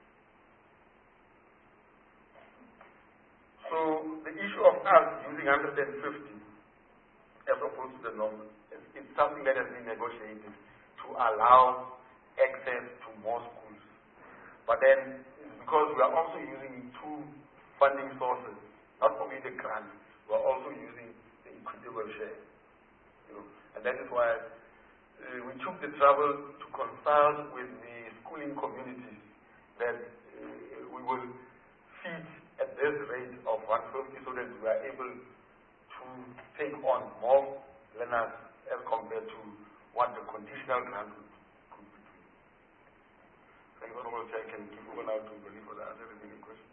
So the issue of us using 150 as opposed to the norm, it's something that has been negotiated to allow access to more schools. But then, because we are also using two funding sources, not only the grant, we are also using the equitable share. And that is why we took the trouble to consult with the schooling communities that we will feed at this rate of 150 so that we are able to take on more learners as compared to what the conditional grant could be doing. Thank you very much. I can give over now to Beli for the answer to any questions.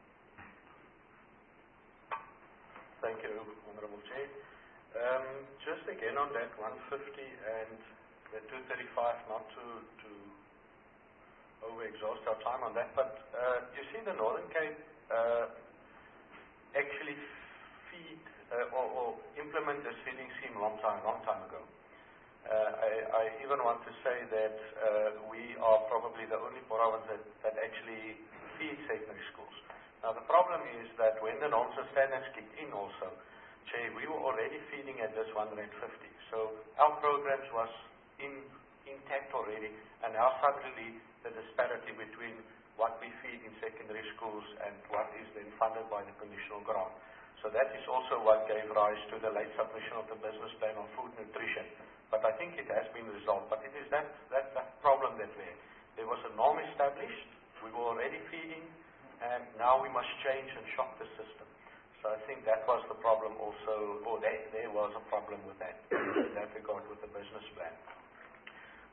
Thank you, Honorable Chair. Just again on that 150 and the 235, not to over-exhaust our time on that, but you see the Northern Cape actually feed or implement this feeding scheme long time ago. I even want to say that we are probably the only province that actually feeds secondary schools. Now the problem is that when the norms and standards kicked in also, Chair, we were already feeding at this 150. So our programs was intact already, and now suddenly the disparity between what we feed in secondary schools and what is then funded by the conditional grant. So that is also what gave rise to the late submission of the business plan on food nutrition. But I think it has been resolved. But it is that problem that there was a norm established, we were already feeding, and now we must change and shock the system. So I think that was the problem also, or there was a problem with that, in that regard with the business plan.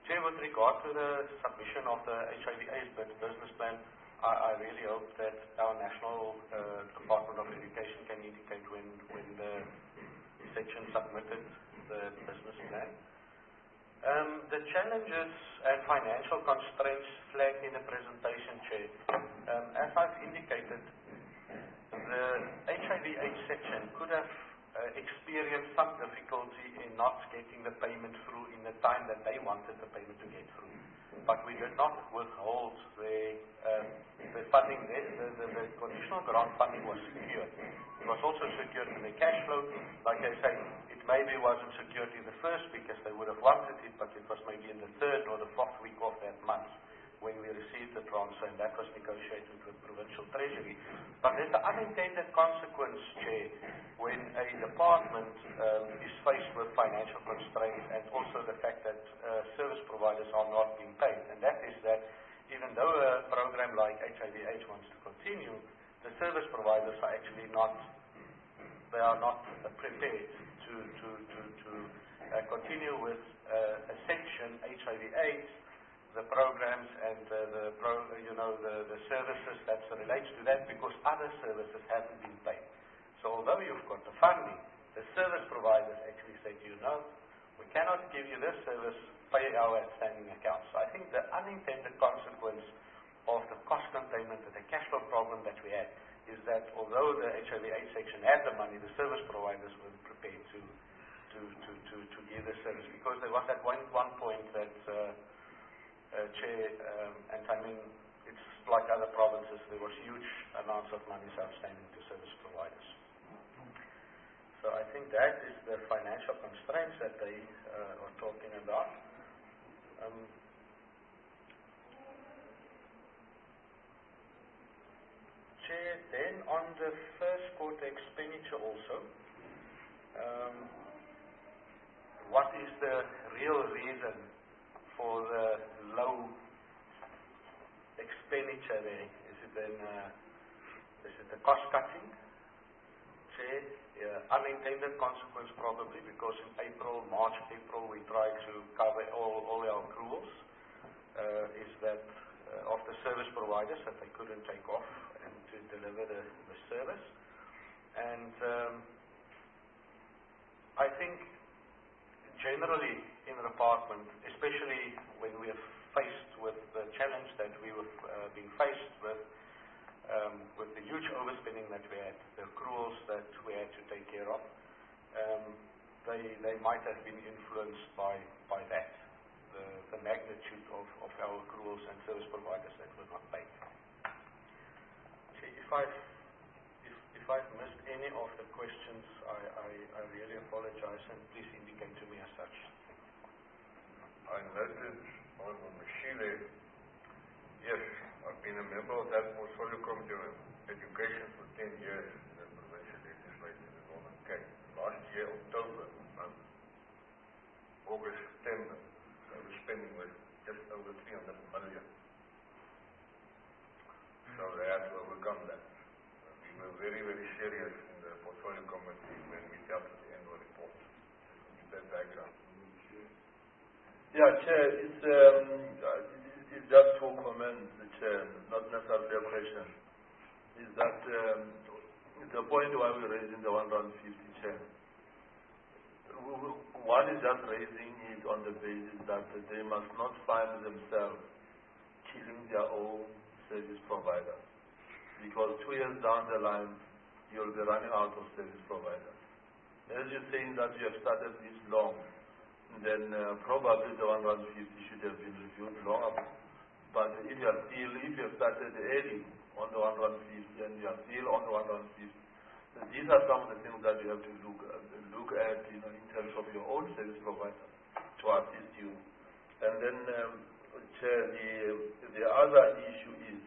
Chair, with regard to the submission of the HIV/AIDS business plan, I really hope that our National Department of Education can indicate when the section submitted the business plan. The challenges and financial constraints flagged in the presentation, Chair. As I've indicated, the HIV/AIDS section could have experienced some difficulty in not getting the payment through in the time that they wanted the payment to get through. But we did not withhold the funding. The conditional grant funding was secured. It was also secured in the cash flow. Like I say, it maybe wasn't secured in the first week as they would have wanted it, but it was maybe in the third or the fourth week of that month when we received the transfer, and that was negotiated with Provincial Treasury. But there's an unintended consequence, Chair, when a department is faced with financial constraints and also the fact that service providers are not being paid. And that is that even though a program like HIV/AIDS wants to continue, the service providers are actually not prepared to continue with a section HIV/AIDS, the programs and the services that relates to that, because other services haven't been paid. So although you've got the funding, the service providers actually said, we cannot give you this service, pay our outstanding accounts. So I think the unintended consequence of the cost containment and the cash flow problem that we had is that although the HIV/AIDS section had the money, the service providers weren't prepared to give the service, because there was at one point that Chair, and I mean, it's like other provinces, there was huge amounts of money outstanding to service providers. So I think that is the financial constraints that they are talking about. Chair, then on the first quarter expenditure also, what is the real reason for the low expenditure there? Is it the cost cutting? Chair, unintended consequence probably, because in March, April, we tried to cover all our accruals, is that of the service providers that they couldn't take off and to deliver the service. And I think generally in the department, especially when we are faced with the challenge that we were being faced with the huge overspending that we had, the accruals that we had to take care of, they might have been influenced by that, the magnitude of our accruals and service providers that were not paid. See, if I've missed any of the questions, I really apologize, and please indicate to me as such. I noted on Mashile, yes, I've been a member of that portfolio committee of education for 10 years in the provincial legislature in the Northern Cape. Last year, October, August, September, I was spending with just over 300 million. So they had to overcome that. We were very, very serious in the portfolio committee when we dealt with the annual report. With that background. Yeah, Chair, it's just two comments, Chair, not necessarily a question. Is that the point why we're raising the 150, Chair? One is just raising it on the basis that they must not find themselves killing their own service providers. Because 2 years down the line, you'll be running out of service providers. As you're saying that you have started this long, then probably the 150 should have been reviewed long ago. But if you have started early on the 150 and you are still on the 150, these are some of the things that you have to look at, in terms of your own service provider to assist you. And then, Chair, the other issue is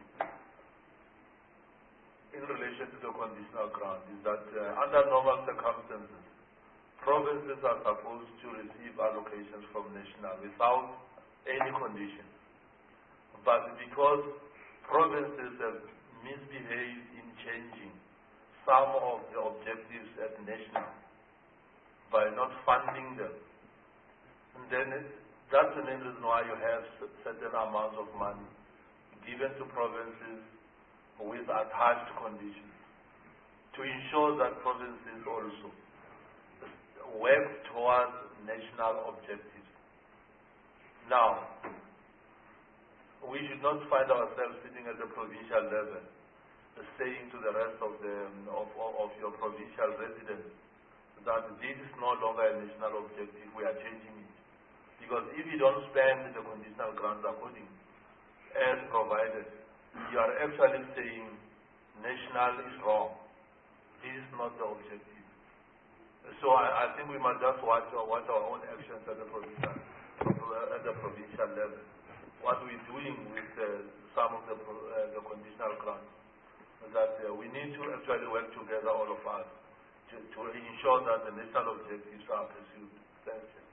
in relation to the conditional grant, is that under normal circumstances, provinces are supposed to receive allocations from national without any condition. But because provinces have misbehaved in changing some of the objectives at national by not funding them, and then That's the main reason why you have certain amounts of money given to provinces with attached conditions to ensure that provinces also work towards national objectives. Now, we should not find ourselves sitting at the provincial level saying to the rest of your provincial residents that this is no longer a national objective, we are changing it. Because if you don't spend the conditional grants according as provided, you are actually saying national is wrong. This is not the objective. So I think we must just watch our own actions at the provincial level. What we're doing with some of the conditional grants, that we need to actually work together, all of us, to ensure that the national objectives are pursued. Thank you.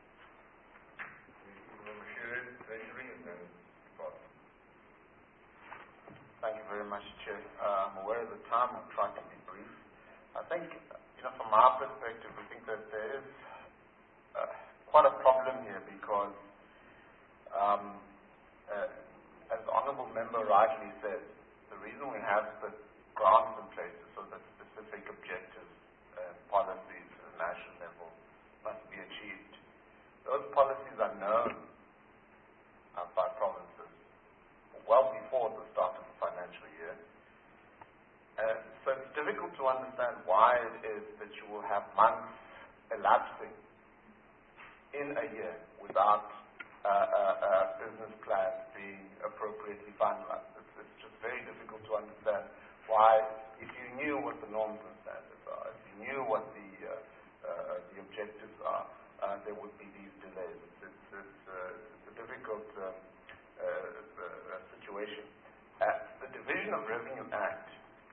Thank you very much, Chair. I'm aware of the time. I'll try to be brief. I think, from our perspective, we think that there is quite a problem here because, as the Honourable Member rightly said, the reason we have the grants in place is so that specific objectives and policies at the national level must be achieved. Those policies are known by provinces well before the start of the financial year. So it's difficult to understand why it is that you will have months elapsing in a year without business plans being appropriately finalized. It's just very difficult to understand why, if you knew what the norms and standards are, if you knew what the objectives are, there would be these delays. It's a difficult situation. The Division of Revenue Act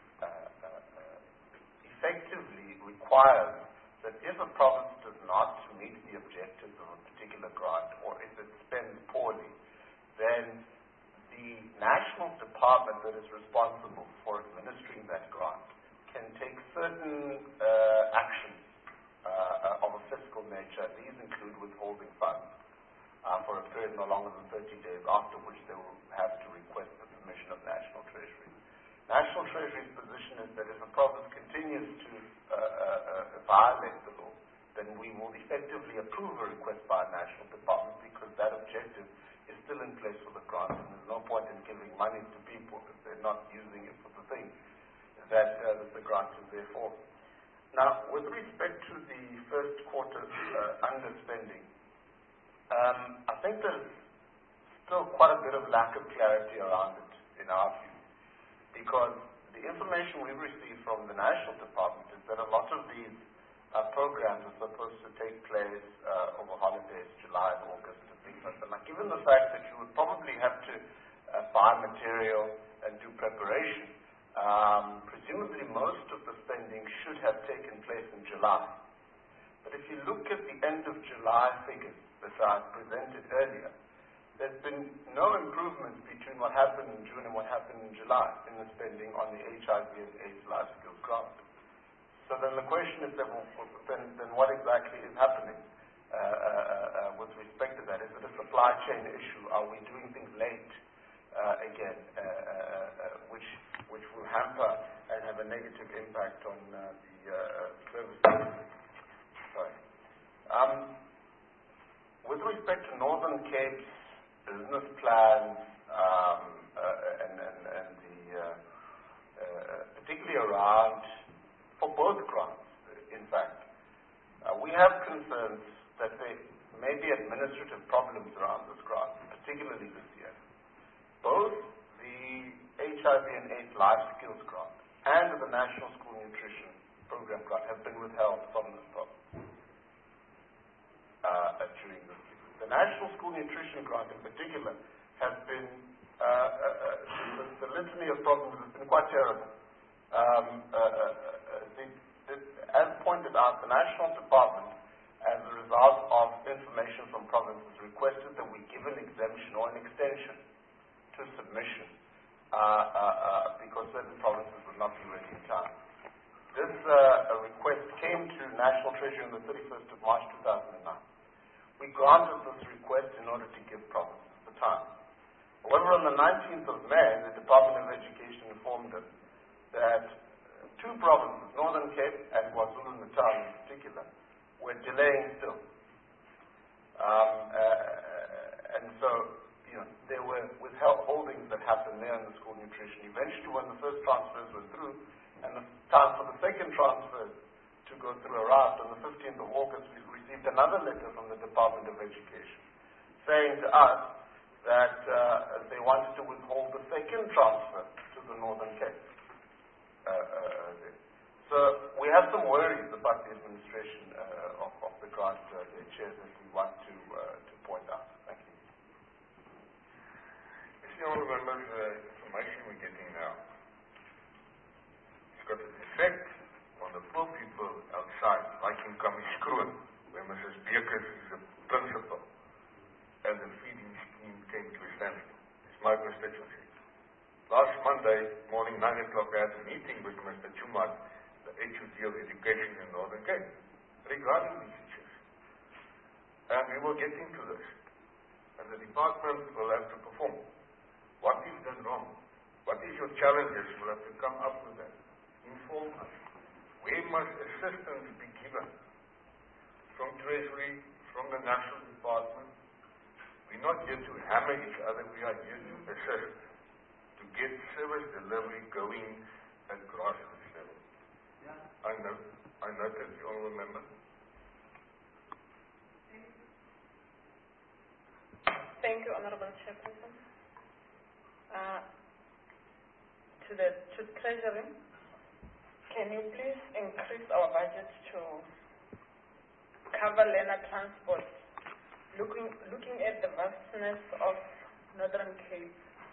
effectively requires that if a province does not meet the objectives of a particular grant, or if it spends poorly, then the national department that is responsible for administering that grant can take certain actions of a fiscal nature. These include withholding funds for a period no longer than 30 days, after which they will have to request the permission of National Treasury. National Treasury's position is that if a province continues to violate the law, then we will effectively approve a request by a national department because that objective is still in place for the grant, and there's no point in giving money to people if they're not using it for the thing that the grant is there for. Now, with respect to the first quarter underspending, I think there's still quite a bit of lack of clarity around it in our view, because the information we've received from the National Department is that a lot of these programs are supposed to take place over holidays, July and August and things like that. Now, given the fact that you would probably have to buy material and do preparation, presumably most of the spending should have taken place in July. But if you look at the end of July figures that I presented earlier, there's been no improvement between what happened in June and what happened in July in the spending on the HIV and AIDS life skills grant. So then the question is, then what exactly is happening with respect to that? Is it a supply chain issue? Are we doing things late again, which will hamper and have a negative impact on the services? Sorry. With respect to Northern Cape's business plans and the particularly around, for both grants, in fact, we have concerns that there may be administrative problems around this grant, particularly this year. Both the HIV and AIDS Life Skills Grant and the National School Nutrition Program grant have been withheld from this program during this year. The National School Nutrition Grant in particular has been, the litany of problems has been quite terrible. As pointed out, the National Department, as a result of information from provinces, requested that we give an exemption or an extension to submission because certain provinces would not be ready in time. This request came to National Treasury on the 31st of March 2009. We granted this request in order to give province at the time. However, on the 19th of May, the Department of Education informed us that two provinces, Northern Cape and KwaZulu-Natal in particular, were delaying still. And so, there were withholdings that happened there in the school nutrition. Eventually, when the first transfers were through, and the time for the second transfer to go through arrived on the 15th of August, we received another letter from the Department of Education saying to us that they wanted to withhold the second transfer to the Northern Cape. So we have some worries about the administration of the grant, Chair, that we want to point out. Thank you. You see, all members, the information we're getting now, it's got an effect on the poor people outside, like in Kamiskroon, where Mrs. Bekers is the principal, and the feeding scheme came to a standstill. It's my constituency. Last Monday morning, 9 o'clock, I had a meeting with Mr. Chuman, the HOD of Education in Northern Cape, regarding these issues. And we will get into this. And the department will have to perform. What is done wrong? What is your challenges? We'll have to come up with that. Inform us. Where must assistance be given? From Treasury, from the National Department. We're not here to hammer each other. We are here to assist, to get service delivery going at grassroots level. Yeah. I noted the Honourable Member. Thank you, Honourable Chairperson. To Treasury, can you please increase our budget to cover learner transport? Looking at the vastness of Northern Cape,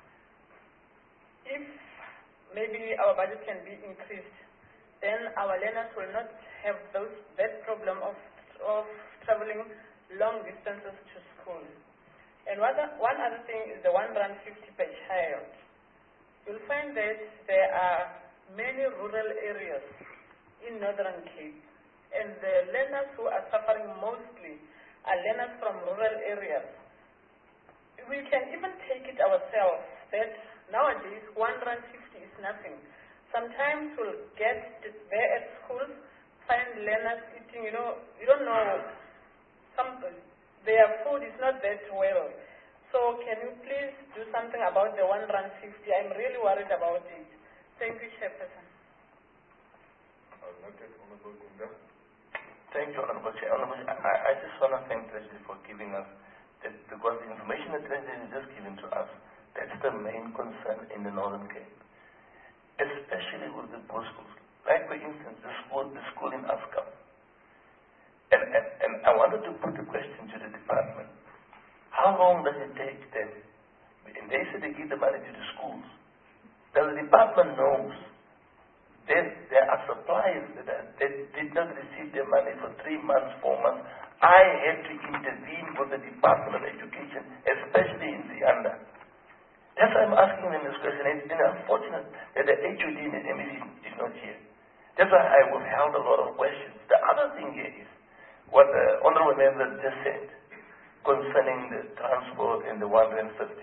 if maybe our budget can be increased, then our learners will not have that problem of traveling long distances to school. And one other thing is the R1.50 per child. You'll find that there are many rural areas in Northern Cape, and the learners who are suffering mostly are learners from rural areas. We can even take it ourselves that nowadays R1.50 is nothing. Sometimes we'll get there at school, find learners eating, you don't know, their food is not that well. So can you please do something about the R1.50? I'm really worried about it. Thank you, Chairperson. Thank you, Honourable Chair. I just want to thank Treasury for giving us that, because the information that Treasury has just given to us, that's the main concern in the Northern Cape, especially with the poor schools. Like, for instance, the school in Askam. And I wanted to put the question to the department. How long does it take them? And they said they give the money to the schools. Does the department knows that there are suppliers that did not receive their money for 3 months, 4 months? I had to intervene with the Department of Education, especially in Zianda. That's why I'm asking them this question. It's been unfortunate that the HOD and the MEC is not here. That's why I withheld a lot of questions. The other thing here is what the Honourable Member just said concerning the transport and the R1.50.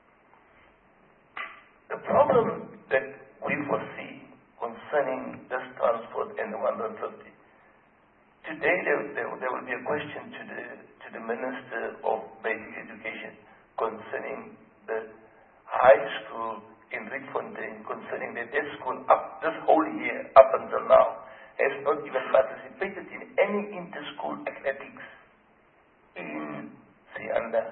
The problem that we foresee concerning this transport and the R1.50, today there will be a question to the Minister of Basic Education concerning the high school in Rietfontein, concerning that their school up this whole year, up until now, has not even participated in any inter-school athletics in Zianda.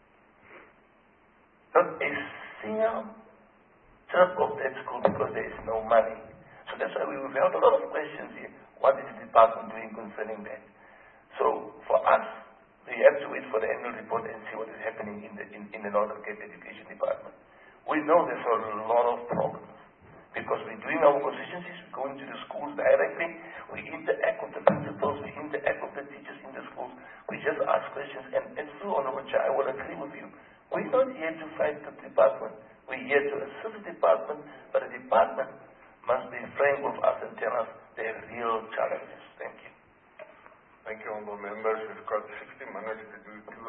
Not a single trip of that school because there is no money. So that's why we've held a lot of questions here. What is the department doing concerning that? So for us, we have to wait for the annual report and see what is happening in the Northern Cape Education Department. We know there's a lot of problems because we're doing our constituencies, we go into the schools directly, we interact with the principals, we interact with the teachers in the schools, we just ask questions, and through Honourable Chair, I will agree with you. We're not here to fight the department, we're here to assist the department, but the department must be frank with us and tell us their real challenges. Thank you. Thank you, Honourable Members. We've got 60 minutes to do 2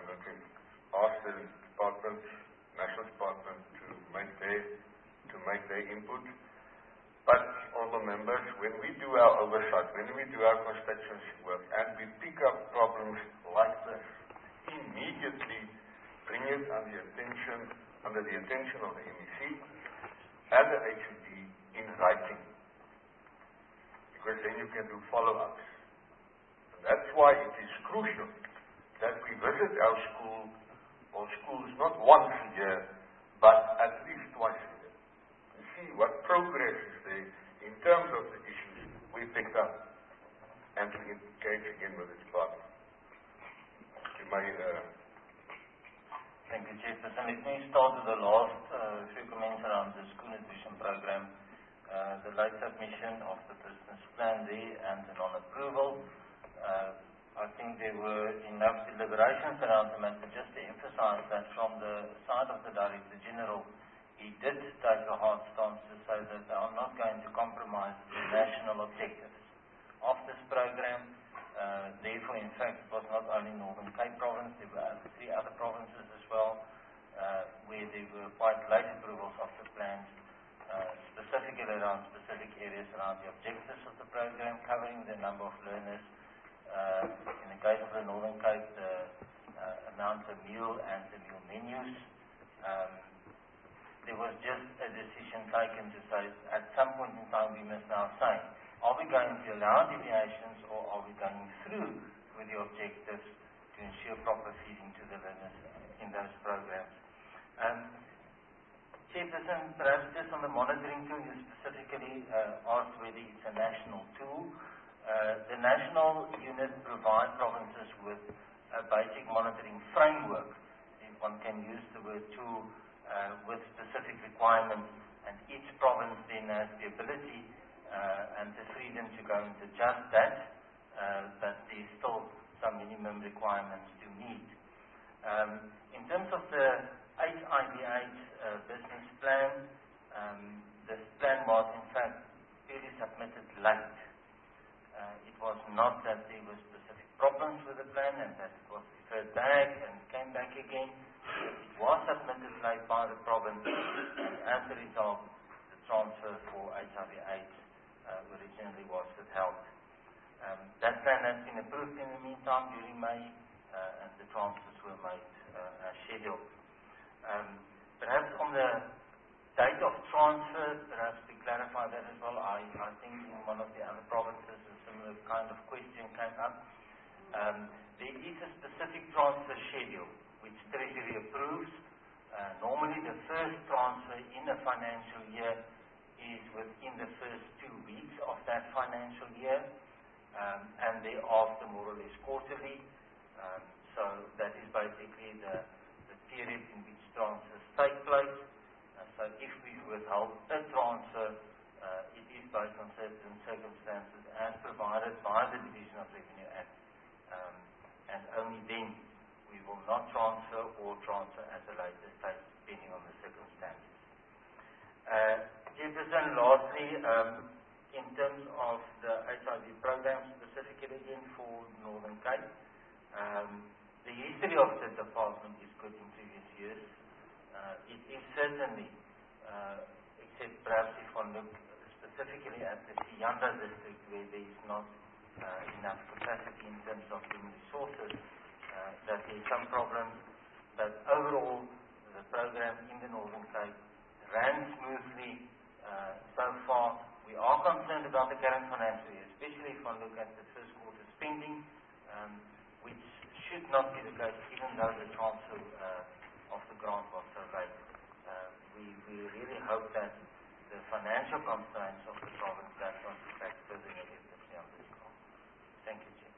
that we ask the department, national department, to make their input. But, honourable members, when we do our oversight, when we do our constituency work, and we pick up problems like this, immediately bring it under the attention of the MEC and the HUD in writing. Because then you can do follow-ups. And that's why it is crucial that we visit our school or schools not once a year, but at least twice a year. To see what progress is there in terms of the issues we picked up and to engage again with the department. You may... Thank you, Chairperson. Let me start with the last few comments around the school nutrition program. The late submission of the business plan there and the non-approval. I think there were enough deliberations around the matter just to emphasize that from the side of the Director General, he did take a hard stance to say that they are not going to compromise the national objectives of this program. Therefore, in fact, it was not only Northern Cape Province, there were 3 other provinces as well, where there were quite late approvals of the plans, specifically around specific areas around the objectives of the program, covering the number of learners. In the case of the Northern Cape, the amount of meal and the meal menus. There was just a decision taken to say, at some point in time, we must now say, are we going to allow deviations or are we going through with the objectives to ensure proper feeding to the learners in those programs? Chairperson, perhaps just on the monitoring tool, you specifically asked whether it's a national tool. The national unit provides provinces with a basic monitoring framework. If one can use the word tool with specific requirements, and each province then has the ability and the freedom to go and adjust that, but there's still some minimum requirements to meet. In terms of the HIV/AIDS business plan, this plan was in fact really submitted late. It was not that there were specific problems with the plan and that it was referred back and came back again. It was submitted late by the province, and as a result, the transfer for HIV/AIDS originally was withheld. That plan has been approved in the meantime during May, and the transfers were made as scheduled. Perhaps on the date of transfer, perhaps to clarify that as well, I think in one of the other provinces a similar kind of question came up. There is a specific transfer schedule which Treasury approves. Normally the first transfer in a financial year is within the first 2 weeks of that financial year, and thereafter more or less quarterly. So that is basically the period in which transfers take place. So if we withhold a transfer, it is based on certain circumstances as provided by the Division of Revenue Act, and only then we will not transfer or transfer at a later stage depending on the circumstances. Chairperson, lastly, in terms of the HIV program, specifically again for Northern Cape, the history of the department is good in previous years. It is certainly, except perhaps if one look specifically at the Siyanda district where there is not enough capacity in terms of human resources, that there is some problems, but overall the program in the Northern Cape ran smoothly so far. We are concerned about the current financial year, especially if one look at the first quarter spending, which should not be the case even though the transfer of the grant was so late. We really hope that the financial constraints of the province does not impact further negatively on this grant. Thank you, Chair.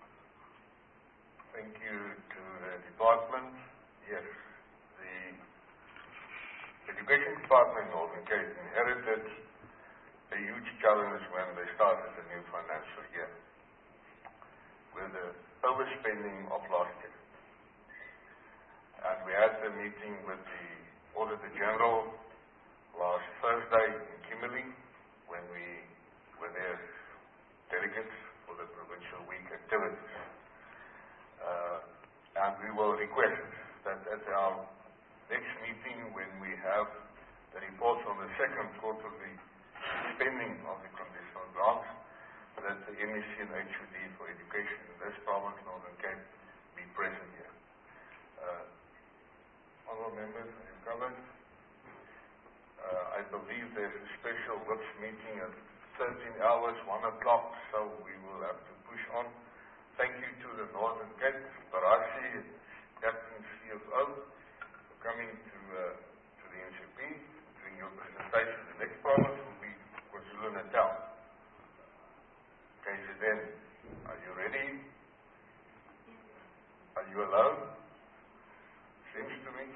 Thank you to the department. Yes, the Education Department in Northern Cape inherited a huge challenge when they started the new financial year with the overspending of last year. And we had the meeting with the Auditor General last Thursday in Kimberley when we were there delegates for the Provincial Week activities. And we will request that at our next meeting, when we have the reports on the second quarterly spending of the conditional grants, that the MEC and HUD for education in this province, Northern Cape, be present here. Honourable members, I have covered. I believe there's a special WIPS meeting at 13 hours, 1 o'clock, so we will have to push on. Thank you to the Northern Cape, Barassi, Captain CFO, for coming to the NCP, doing your presentation. The next province will be KwaZulu-Natal. KZN, are you ready? Are you alone? Seems to me.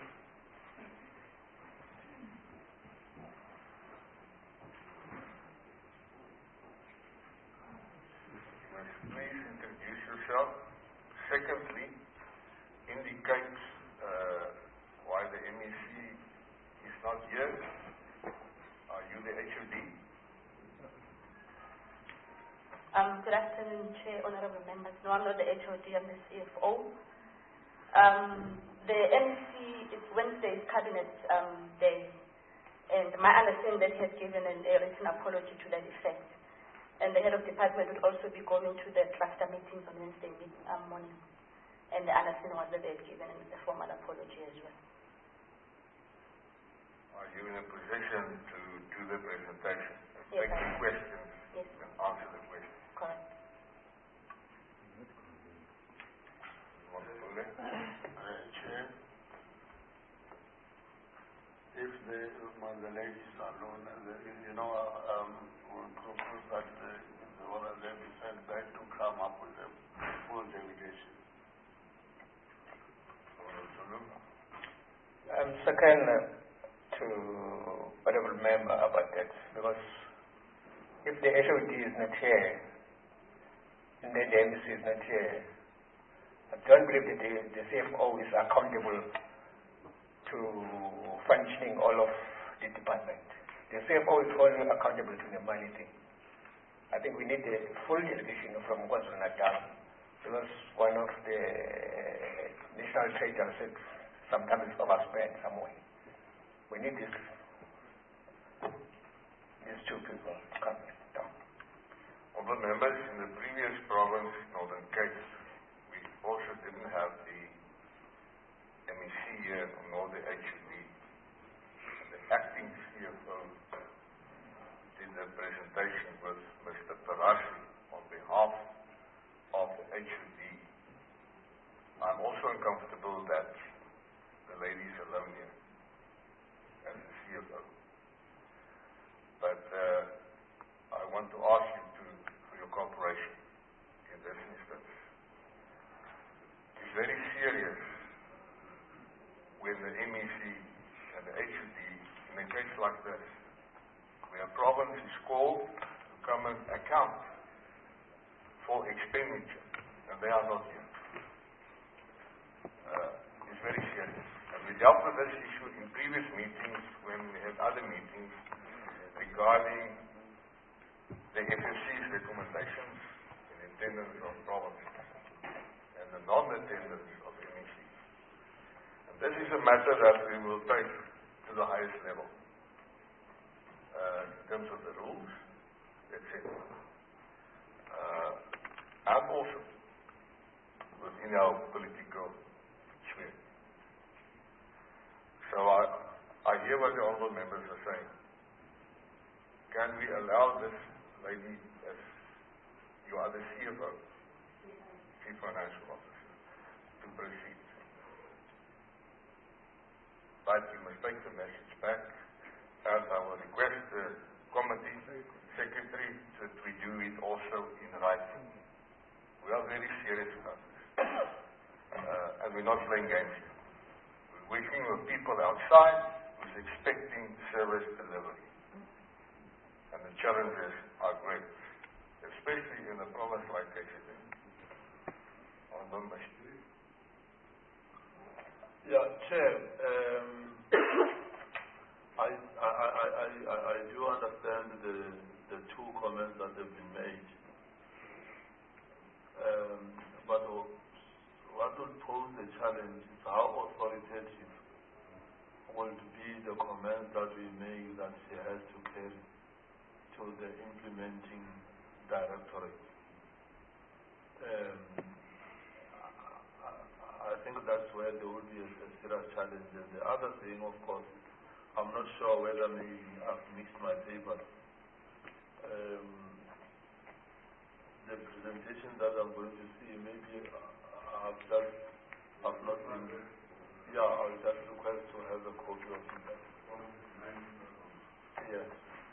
Please introduce yourself. Secondly, indicate why the MEC is not here. Are you the HOD? Good afternoon, Chair, Honourable Members. No, I'm not the HOD, I'm the CFO. The MEC is Wednesday's Cabinet Day, and my understanding that he has given a written apology to that effect. And the head of department would also be going to the cluster meetings on Wednesday morning. And the understanding was that they had given a formal apology as well. Are you in a position to do the presentation? Yes, take the questions yes, and answer the questions? correct. Chair, if the ladies are alone, we'll propose that the one of them be sent back to come up with a full delegation. I'm second to honourable member about that, because if the HOD is not here, and then the MEC is not here, I don't believe that the CFO is accountable to functioning all of the department. The CFO is only accountable to the money thing. I think we need a full delegation from KwaZulu-Natal, because one of the national treasurers said sometimes it's overspent somewhere. We need these two people to come down. Honourable members, in the previous province, Northern Cape, we also didn't have the MEC here, nor the HUD. The acting CFO did the presentation with Mr. Barassi on behalf of the HUD. I'm also uncomfortable that the lady is alone here as the CFO. But I want to ask you for your cooperation in this instance. It's very serious when the MEC and the HUD, in a case like this, where a province is called to come and account for expenditure, and they are not here. It's very serious. And we dealt with this issue in previous meetings when we had other meetings regarding the FFC's recommendations in attendance of provinces and the non-attendance of MECs. And this is a matter that we will take to the highest level in terms of the rules, etc. And also within our political sphere. So I hear what the honourable members are saying. Can we allow this lady, as you are the CFO, Chief Financial Officer, to proceed? But you must take the message back, as I will request the committee secretary that we do it also in writing. We are very serious about this. And we're not playing games here. We're working with people outside who's expecting service delivery. And the challenges are great, especially in a province like KZN. Yeah, Chair, I do understand the two comments that have been made. But what would pose the challenge is how authoritative will be the comments that we make that she has to carry to the implementing directorate. I think that's where there will be a serious challenge. And the other thing, of course, I'm not sure whether maybe I've mixed my papers. The presentation that I'm going to see, maybe I've not been. Yeah, I'll just request to have a copy of it. Yes.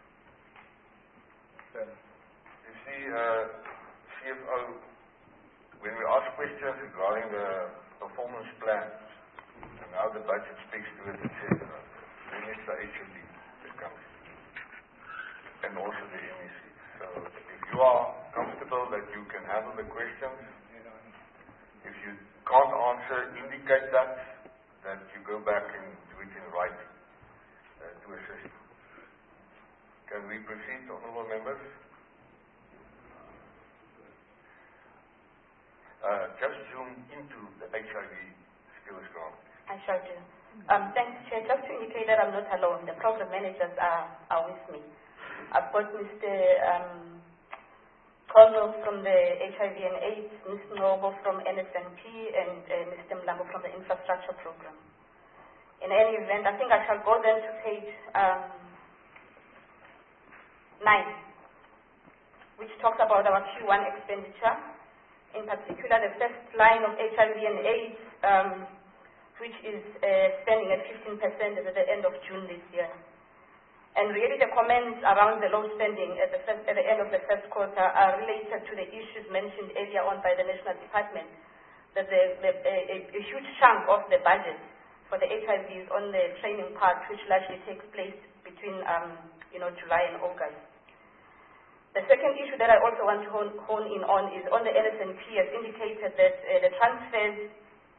You see, CFO, when we ask questions regarding the performance plans and how the budget speaks to it, etc., then it's the HOD that comes, and also the MEC. So if you are comfortable that you can handle the questions, if you can't answer, indicate that you go back and do it in writing to assist. Can we proceed, honorable members? Just zoom into the HIV skills grant. I shall do. Thanks, Chair. Just to indicate that I'm not alone. The program managers are with me. I've got Mr. Kozo from the HIV and AIDS, Ms. Ngobo from NSNP, and Mr. Mlambo from the Infrastructure Program. In any event, I think I shall go then to page 9, which talks about our Q1 expenditure. In particular, the first line of HIV and AIDS, which is spending at 15% at the end of June this year. And really the comments around the low spending at the end of the first quarter are related to the issues mentioned earlier on by the National Department, that a huge chunk of the budget for the HIV is on the training part, which largely takes place between July and August. The second issue that I also want to hone in on is on the NSNP has indicated that the transfers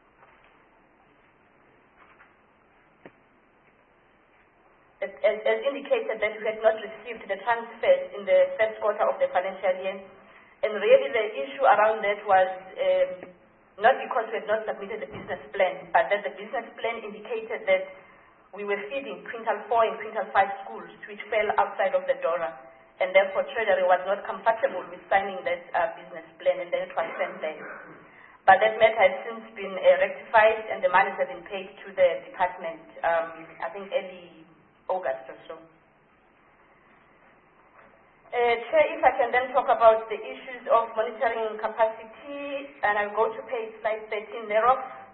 as indicated that we had not received the transfers in the first quarter of the financial year. And really the issue around that was not because we had not submitted the business plan, but that the business plan indicated that we were feeding Quintal 4 and Quintal 5 schools, which fell outside of the DORA. And therefore Treasury was not comfortable with signing that business plan, and then it was sent there. But that matter has since been rectified, and the monies have been paid to the department, I think early August or so. Chair, if I can then talk about the issues of monitoring capacity, and I'll go to slide 13 thereof.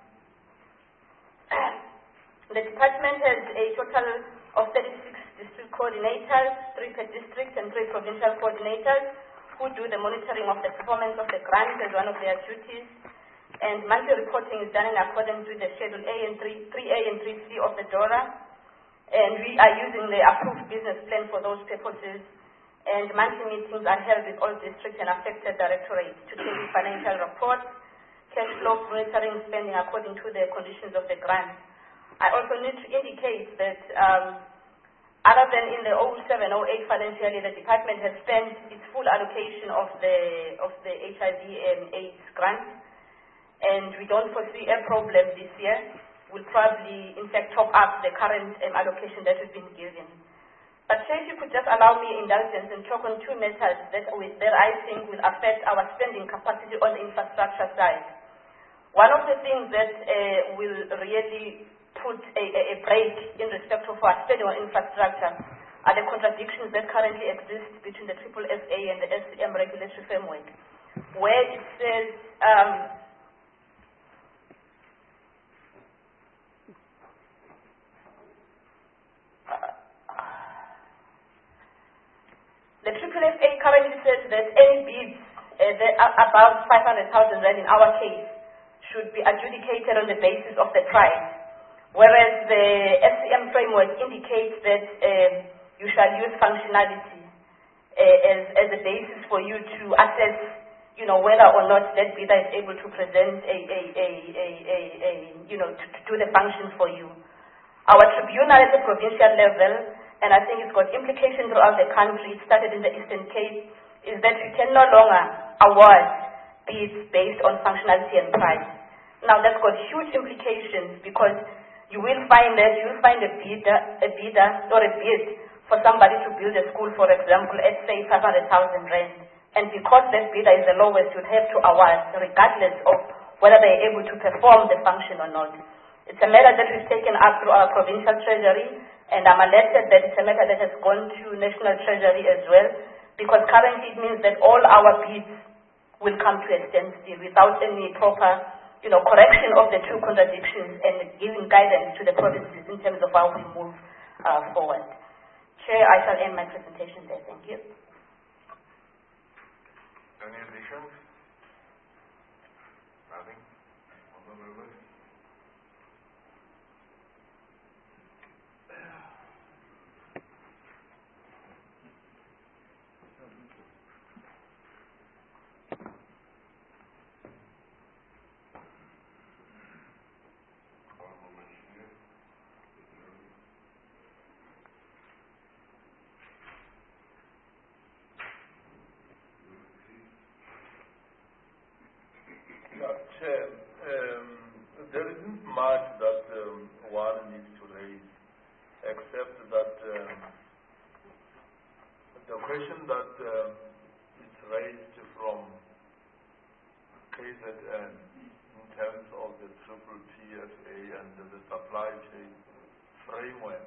The department has a total of 36 district coordinators, 3 per district and 3 provincial coordinators, who do the monitoring of the performance of the grant as one of their duties. And monthly reporting is done in accordance with the Schedule A and 3A and 3C of the DORA. And we are using the approved business plan for those purposes. And monthly meetings are held with all districts and affected directorates to take financial reports, cash flow monitoring, spending according to the conditions of the grant. I also need to indicate that other than in the 07-08 financial year, the department has spent its full allocation of the HIV and AIDS grant, and we don't foresee a problem this year. We'll probably, in fact, top up the current allocation that has been given. But Chair, if you could just allow me indulgence and talk on 2 matters that I think will affect our spending capacity on the infrastructure side. One of the things that will really put a break in respect of our spending on infrastructure are the contradictions that currently exist between the SSSA and the SCM regulatory framework, where it says the SSSA currently says that any bids above 500,000 rand in our case should be adjudicated on the basis of the price, whereas the SCM framework indicates that you shall use functionality as a basis for you to assess, whether or not that bidder is able to present to do the function for you. Our tribunal at the provincial level, and I think it's got implications throughout the country, it started in the Eastern Cape, is that we can no longer award bids based on functionality and price. Now that's got huge implications because you will find a bidder or a bid for somebody to build a school, for example, at say 500,000 rand. And because that bidder is the lowest, you'll have to award regardless of whether they're able to perform the function or not. It's a matter that we've taken up through our provincial treasury, and I'm alerted that it's a matter that has gone to national treasury as well, because currently it means that all our bids will come to a standstill without any proper, correction of the two contradictions and giving guidance to the provinces in terms of how we move forward. Chair, I shall end my presentation there. Thank you. Any additions? Nothing? All members? Chair, there isn't much that one needs to raise, except that the question that is raised from KZN in terms of the triple PFA and the supply chain framework,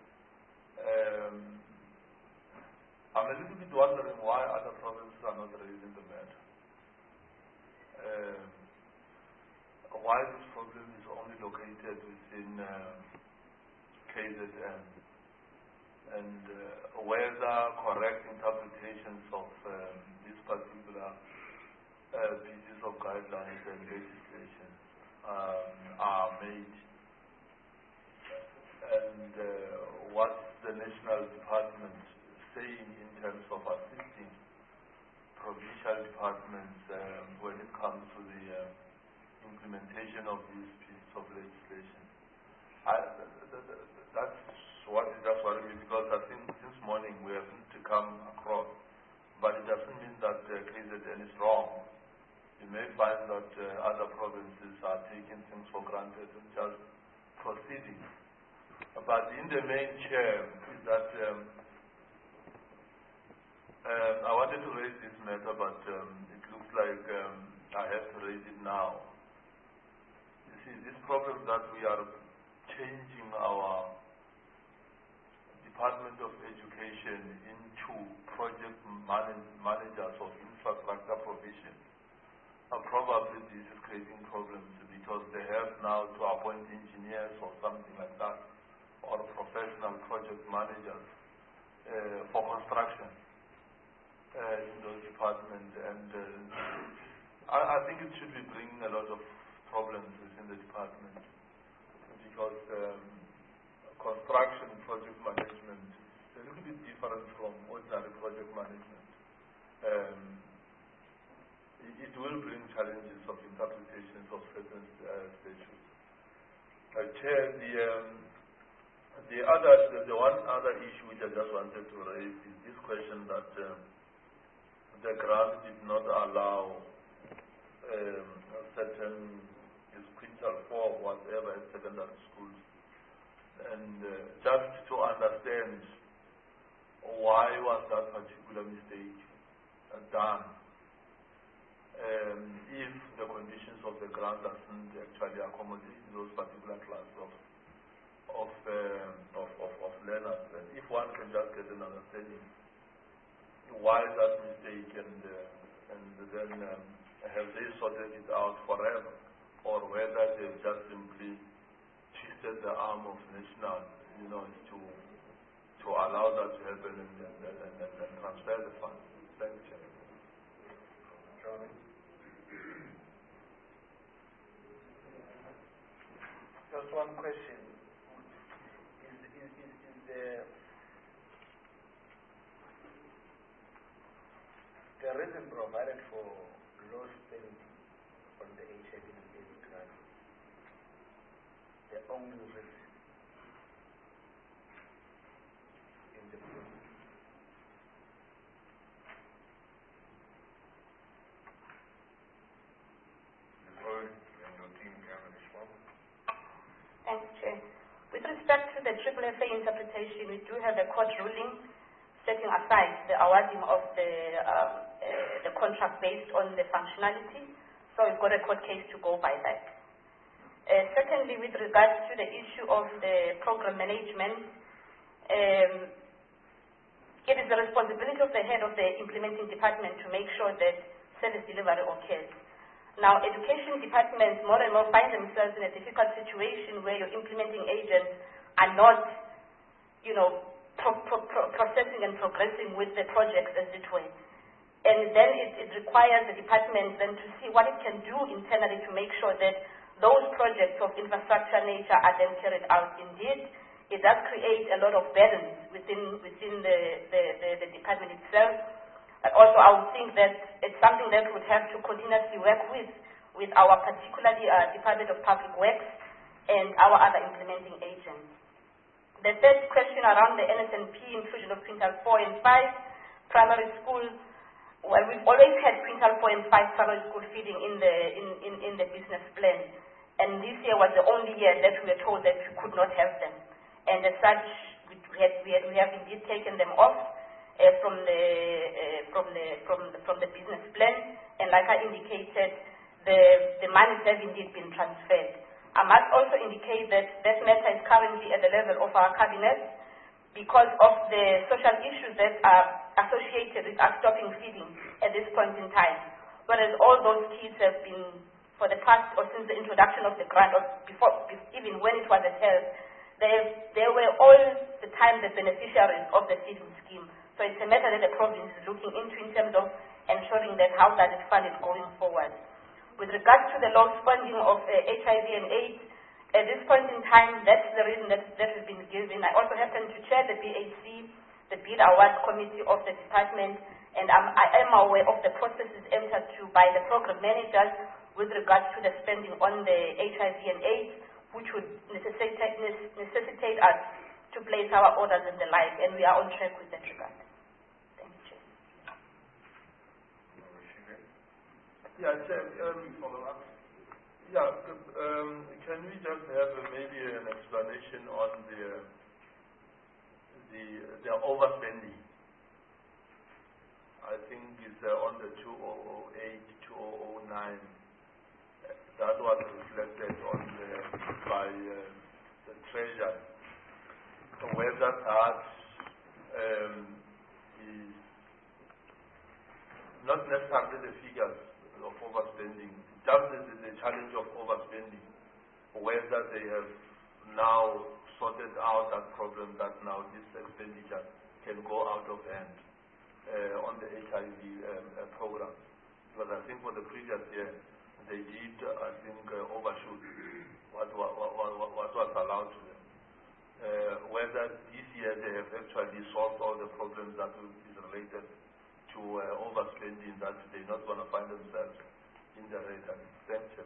I'm a little bit wondering why other provinces are not raising the matter. Why this problem is only located within KZN, and whether correct interpretations of these particular pieces of guidelines and legislation are made, and what's the national department saying in terms of assisting provincial departments when it comes to the implementation of these pieces of legislation. That's what is just worrying me, because I think this morning we have to come across, but it doesn't mean that KZN is wrong. You may find that other provinces are taking things for granted and just proceeding. But in the main, Chair, is that I wanted to raise this matter, but it looks like I have to raise it now. You see, this problem that we are changing our Department of Education into project managers of infrastructure provision, probably this is creating problems because they have now to appoint engineers or something like that, or professional project managers for construction in those departments, and I think it should be bringing a lot of problems within the department, because construction project management is a little bit different from ordinary project management. It will bring challenges of interpretations of certain statutes. Chair, the one other issue which I just wanted to raise is this question that the grant did not allow certain quintal 4 whatever at secondary schools. And just to understand why was that particular mistake done, if the conditions of the grant doesn't actually accommodate those particular classes of learners, and if one can just get an understanding why that mistake, and then have they sorted it out forever, or whether they've just simply twisted the arm of national, to allow that to happen and transfer the funds. Thank you, Chair. Just one question. Is the reason provided for low spending on the HIV and AIDS grant the only reason in the bill? Before when your team the FFA interpretation, we do have a court ruling setting aside the awarding of the contract based on the functionality. So we've got a court case to go by that. Secondly, with regards to the issue of the program management, it is the responsibility of the head of the implementing department to make sure that service delivery occurs. Now, education departments more and more find themselves in a difficult situation where your implementing agents are not, processing and progressing with the projects as it were. And then it requires the department then to see what it can do internally to make sure that those projects of infrastructure nature are then carried out. Indeed, it does create a lot of burdens within the department itself. Also, I would think that it's something that we would have to continuously work with our particularly Department of Public Works and our other implementing agents. The third question around the NSNP inclusion of quintile 4 and 5 primary school. Well, we've always had quintile 4 and 5 primary school feeding in the business plan, and this year was the only year that we were told that we could not have them, and as such, we have indeed taken them off from the business plan, and like I indicated, the monies have indeed been transferred. I must also indicate that that matter is currently at the level of our cabinet because of the social issues that are associated with us stopping feeding at this point in time. Whereas all those kids have been, for the past or since the introduction of the grant, or before, even when it was at health, they were all the time the beneficiaries of the feeding scheme. So it's a matter that the province is looking into in terms of ensuring that how that is funded going forward. With regards to the low funding of HIV and AIDS, at this point in time, that's the reason that has been given. I also happen to chair the BAC, the Bid Award Committee of the department, and I am aware of the processes entered to by the program managers with regards to the spending on the HIV and AIDS, which would necessitate us to place our orders and the like, and we are on track with that regard. Thank you, Chair. Yeah, Chair, follow-up. Yeah, can we just have maybe an explanation on the overspending? I think it's on the 2008, 2009. That was reflected on by the Treasury. Whether that is not necessarily the figures of overspending, just the challenge of overspending, whether they have now sorted out that problem that now this expenditure can go out of hand on the HIV program. Because I think for the previous year, they did, I think, overshoot what was allowed to them. Whether this year they have actually solved all the problems that is related to overspending, that they're not going to find themselves in the red. Thank you.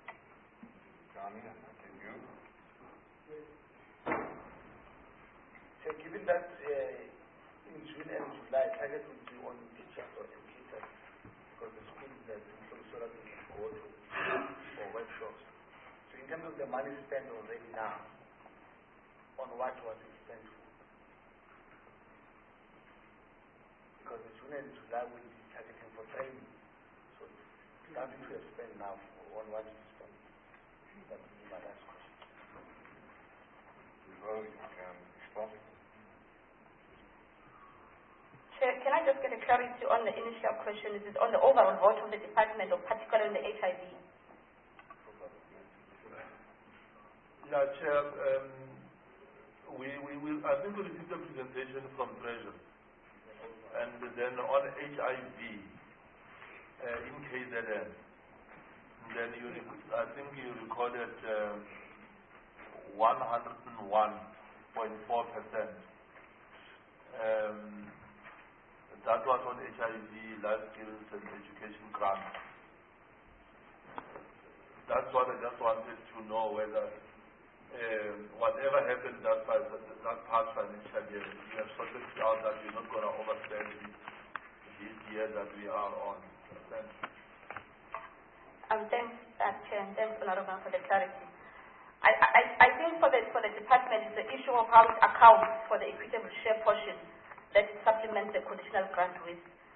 So given that in June and July, target will be on teachers or educators because the schools that so that they can go to for workshops. So in terms of the money spent already now, on what was it spent for? Because the June and July will be targeting for training. So starting to spend now on what is spent. That will be my last question. Chair, can I just get a clarity on the initial question? Is it on the overall vote of the department or particularly on the HIV? Yeah, Chair, I think we received a presentation from Treasury. And then on HIV, in KZN, then I think you recorded 101.4%. That was on HIV, life skills and education grants. That's what I just wanted to know, whether whatever happened that past financial year, we have sorted out that we're not going to overspend this year that we are on. Thanks. Thanks, Chair, and thanks, Honorable, for the clarity. I think for the department, it's the issue of how it accounts for the equitable share portion that it supplements the conditional grant with.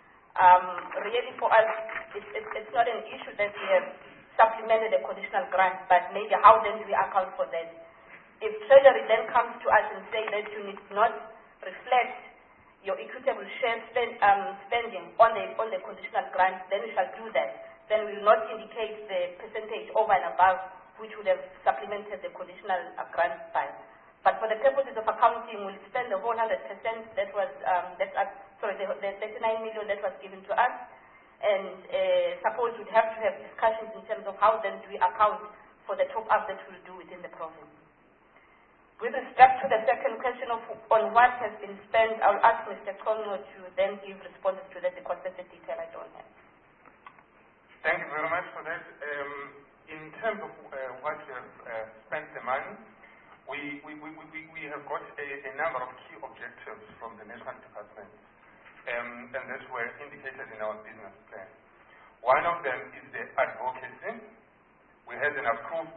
Really for us, it's not an issue that we have supplemented the conditional grant, but maybe how then do we account for that? If Treasury then comes to us and say that you need not reflect your equitable share spending on the conditional grant, then we shall do that. Then we will not indicate the percentage over and above which would have supplemented the conditional grant by. But for the purposes of accounting, we'll spend the whole 100% that was, the 39 million that was given to us. And suppose we'd have to have discussions in terms of how then do we account for the top-up that we'll do within the province. With respect to the second question on what has been spent, I'll ask Mr. Kongo to then give responses to that because that's a detail I don't have. Thank you very much for that. In terms of what we have spent the money, we have got a number of key objectives from the national department, and that were indicated in our business plan. One of them is the advocacy. We had an approved,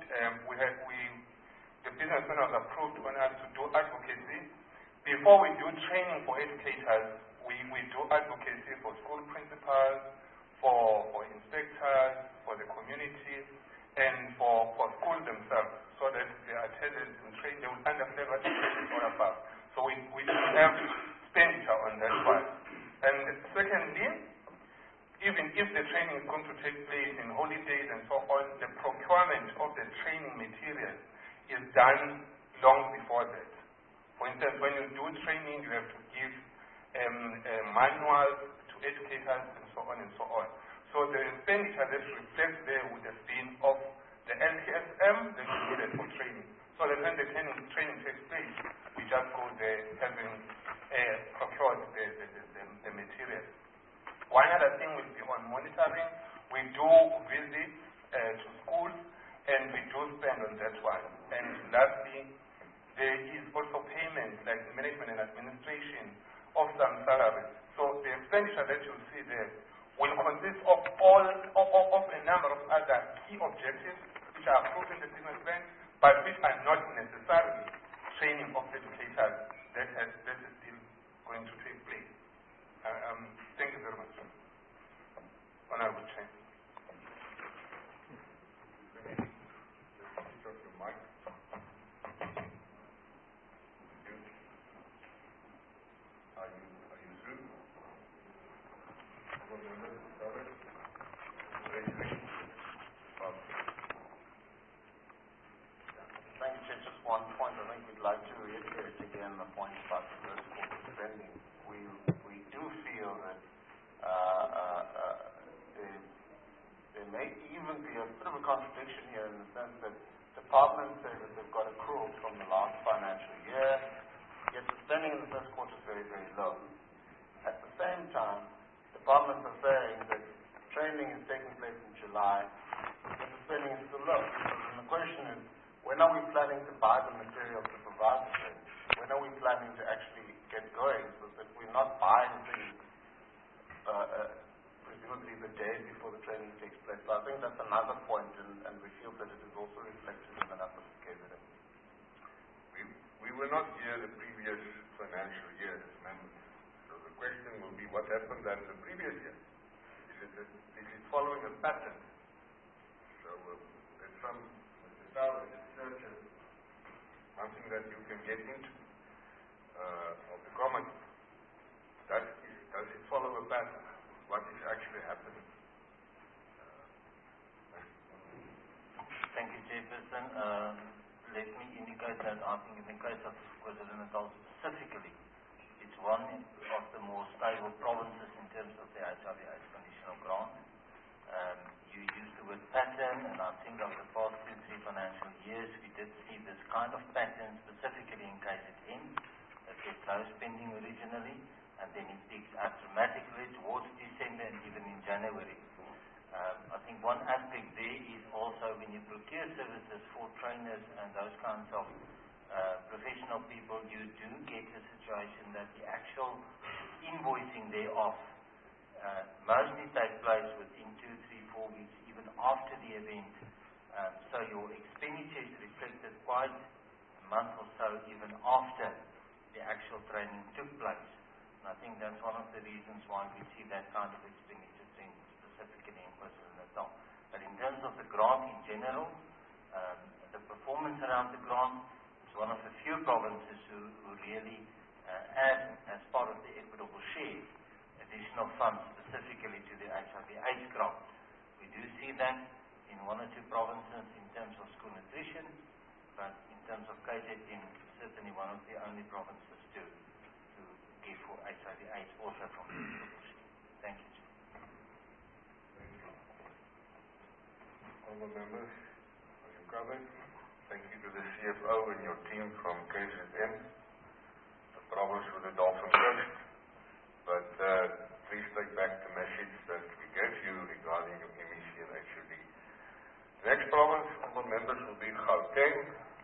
the business plan was approved on us to do advocacy. Before we do training for educators, we do advocacy for school principals, for inspectors, for the community, and for schools themselves, so that they are attended and trained, they will understand what is all about. So we have expenditure on that one. And secondly, even if the training is going to take place in holidays and so on, the procurement of the training material is done long before that. For instance, when you do training, you have to give manuals to educators and so on and so on. So the expenditure that reflects there would have been of the LTSM that is needed for training. So that when the training takes place, we just go there having procured the material. One other thing will be on monitoring. We do visit to schools and we do spend on that one. And lastly, there is also payment like management and administration of some salaries. So the expenditure that you see there will consist of a number of other key objectives which are approved in the business plan, but which are not necessarily training of educators that is still going to take place. Thank you very much, Honorable Chair. Thank you, Chair. Just one point. I think we'd like to reiterate again the point about the first quarter spending. We do feel that there may even be a bit of a contradiction here in the sense that departments say that they've got accruals from the last financial year, yet the spending in the first quarter is very, very low. At the same time, departments are saying that training is taking place in July, but the spending is still low. So the question is, when are we planning to buy the material to provide the training? When are we planning to actually get going so that we're not buying things presumably the day before the training takes place? So I think that's another point, and we feel that it is also reflected in the numbers of KZN. We were not here the previous financial year as members. So the question will be what happened in the previous year. Is it following a pattern? So there's some research is something that you can get into of the common. Does it follow a pattern? What is actually happening? Thank you, Chairperson. Let me indicate that I think in the case of KwaZulu-Natal specifically, it's one of the more stable provinces in terms of the HIV/AIDS conditional grant. You used the word pattern, and I think over the past 2-3 financial years, we did see this kind of pattern specifically in KZN, that gets low spending originally, and then it picks up dramatically towards December and even in January. I think one aspect there is also when you procure services for trainers and those kinds of professional people, you do get a situation that the actual invoicing thereof mostly takes place within 2, 3, 4 weeks, even after the event. So your expenditure is reflected quite a month or so even after the actual training took place. And I think that's one of the reasons why we see that kind of expenditure trend specifically in KwaZulu-Natal. But in terms of the grant in general, the performance around the grant is one of the few provinces who really add, as part of the equitable share, additional funds specifically to the HIV/AIDS grant. We do see that in one or two provinces in terms of school nutrition, but in terms of KZN, certainly one of the only provinces to give for HIV/AIDS also from the equitable share. Thank you. Honourable members, are you covered? Thank you to the CFO and your team from KZN, the province with the dolphin coast. But please take back the message that we gave you regarding your MEC and HUD. The next province, honourable members, will be Gauteng.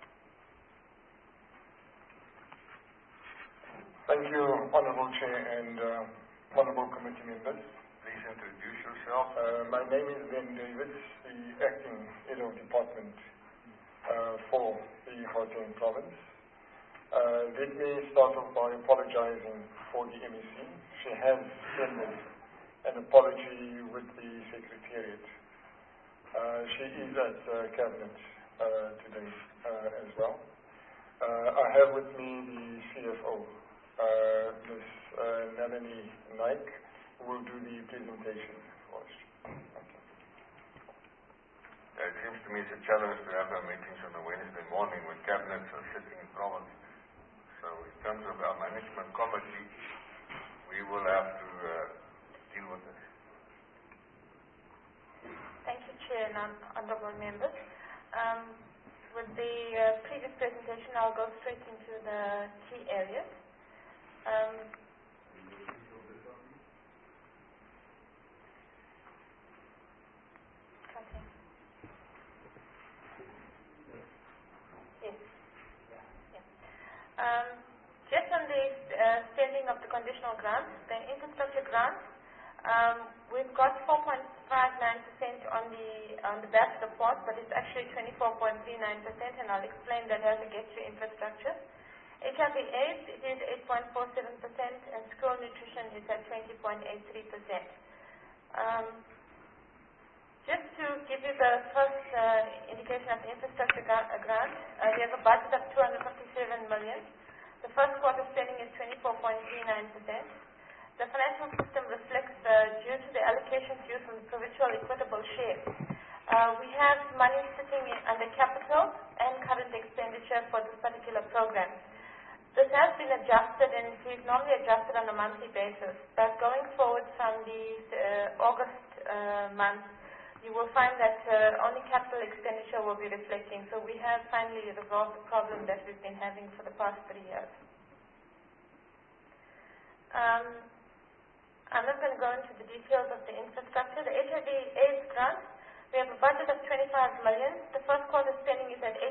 Thank you, Honourable Chair and Honourable Committee members. Please introduce yourself. My name is Ben Davids, the Acting Head of Department for the Gauteng Province. Let me start off by apologizing for the MEC. She has tendered an apology with the Secretariat. She is at Cabinet today as well. I have with me the CFO, Ms. Nalini Naik, who will do the presentation for us. It seems to me it's a challenge to have our meetings on a Wednesday morning when cabinets are sitting in provinces. So in terms of our management committee, we will have to deal with this. Thank you, Chair and honourable members. With the previous presentation, I'll go straight into the key areas. Just on the spending of the conditional grants, the infrastructure grants, we've got 4.59% on the BAS report, but it's actually 24.39%, and I'll explain that as we get to infrastructure. HIV/AIDS, it is 8.47%, and school nutrition is at 20.83%. Just to give you the first indication of the infrastructure grant, we have a budget of 257 million. The first quarter spending is 24.39%. The financial system reflects due to the allocations used from the provincial equitable share. We have money sitting under capital and current expenditure for this particular program. This has been adjusted, and it is normally adjusted on a monthly basis. But going forward from the August month, you will find that only capital expenditure will be reflecting. So we have finally resolved the problem that we've been having for the past 3 years. I'm not going to go into the details of the infrastructure. The HIV/AIDS grant, we have a budget of 25 million. The first quarter spending is at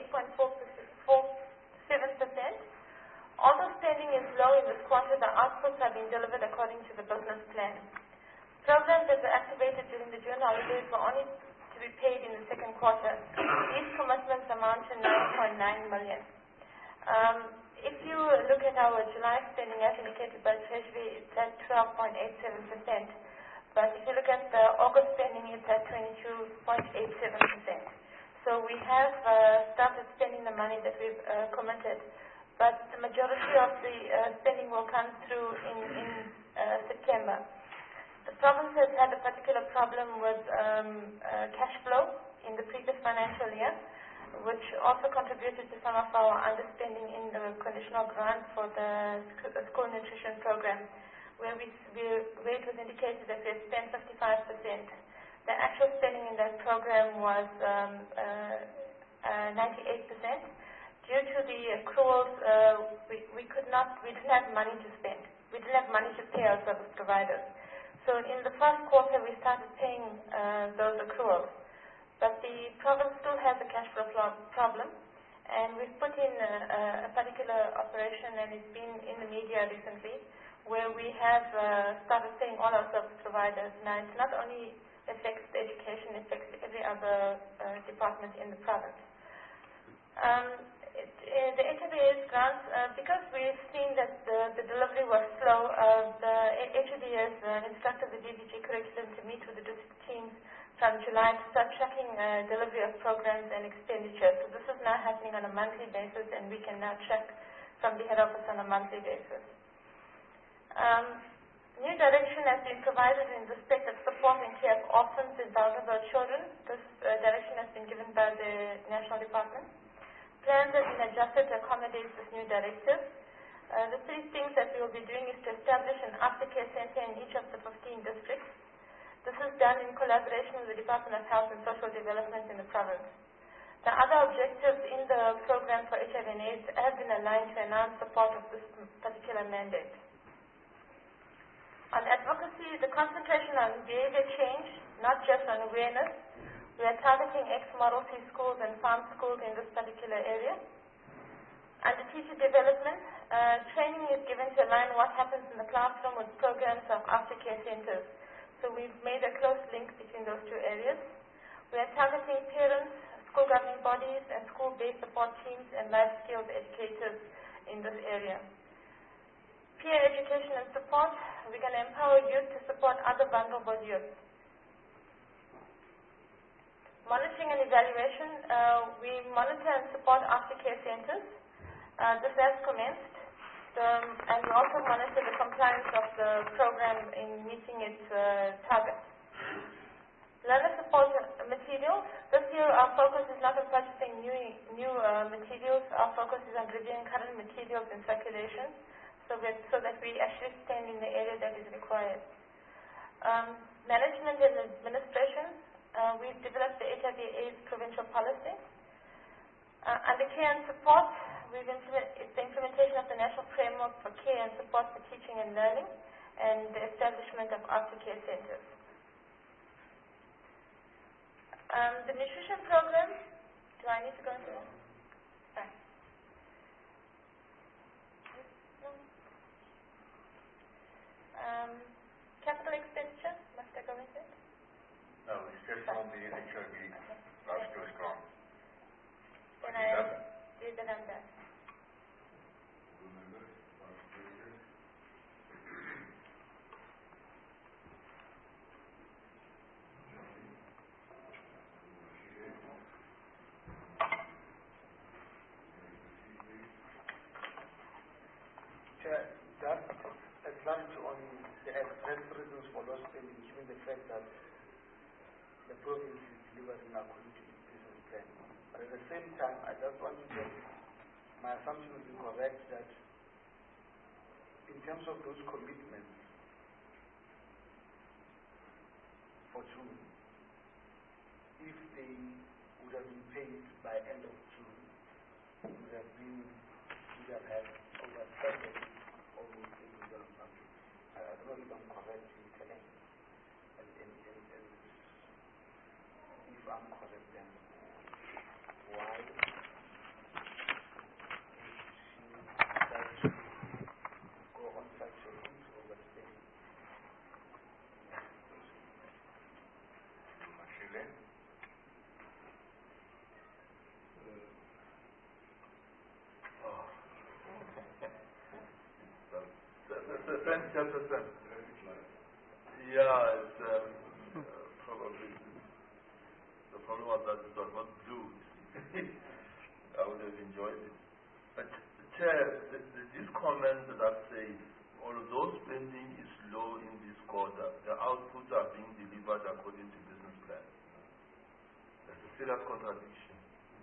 8.47%. Although spending is low in this quarter, the outputs have been delivered according to the business plan. Programs that were activated during the June holidays were only to be paid in the second quarter. These commitments amount to 9.9 million. If you look at our July spending as indicated by Treasury, it's at 12.87%. But if you look at the August spending, it's at 22.87%. So we have started spending the money that we've committed. But the majority of the spending will come through in September. The province has had a particular problem with cash flow in the previous financial year, which also contributed to some of our underspending in the conditional grant for the school nutrition program, where it was indicated that we had spent 55%. The actual spending in that program was 98%. Due to the accruals, we didn't have money to spend. We didn't have money to pay our service providers. So in the first quarter, we started paying those accruals. But the province still has a cash flow problem, and we've put in a particular operation, and it's been in the media recently, where we have started paying all our service providers. Now, it's not only affects education, it affects every other department in the province. HODA's grants, because we've seen that the delivery was slow, the HOD has instructed the DBG curriculum to meet with the district teams from July to start tracking delivery of programs and expenditure. So this is now happening on a monthly basis, and we can now track from the head office on a monthly basis. New direction has been provided in respect of support and care of orphans and vulnerable children. This direction has been given by the National Department. Plans have been adjusted to accommodate this new directive. The three things that we will be doing is to establish an aftercare center in each of the 15 districts. This is done in collaboration with the Department of Health and Social Development in the province. The other objectives in the program for HIV and AIDS have been aligned to enhance support of this particular mandate. On advocacy, the concentration on behavior change, not just on awareness. We are targeting ex-Model C schools and farm schools in this particular area. Under teacher development, training is given to align what happens in the classroom with programs of aftercare centers. So we've made a close link between those two areas. We are targeting parents, school governing bodies, and school-based support teams and life skills educators in this area. Peer education and support, we're going to empower youth to support other vulnerable youth. Monitoring and evaluation, we monitor and support aftercare centers. This has commenced, and we also monitor the compliance of the program in meeting its targets. Learner support materials, this year our focus is not on purchasing new materials, our focus is on reviewing current materials in circulation, so that we actually stand in the area that is required. Management and administration, we've developed the HIV/AIDS provincial policy. Under care and support, it's the implementation of the national framework for care and support for teaching and learning, and the establishment of aftercare centers. The nutrition program, do I need to go into that? Capital expenditure, must I go into it? No, it's just on the HIV last year's grant. Can I do the number? Province is delivering according to its business plan. But at the same time, I just want to say my assumption is correct that in terms of those commitments for June, if they would have been paid by end of June, we would have had over 7 almost 8 million something. I don't know if I'm correct in telling. If I'm correct, then why would she decide to go on such a route overstaying? Thanks, Jefferson. Yeah, it's probably. The problem was that it was not blue. I would have enjoyed it. But, Chair, this comment that says, although spending is low in this quarter, the outputs are being delivered according to business plan. That's a serious contradiction.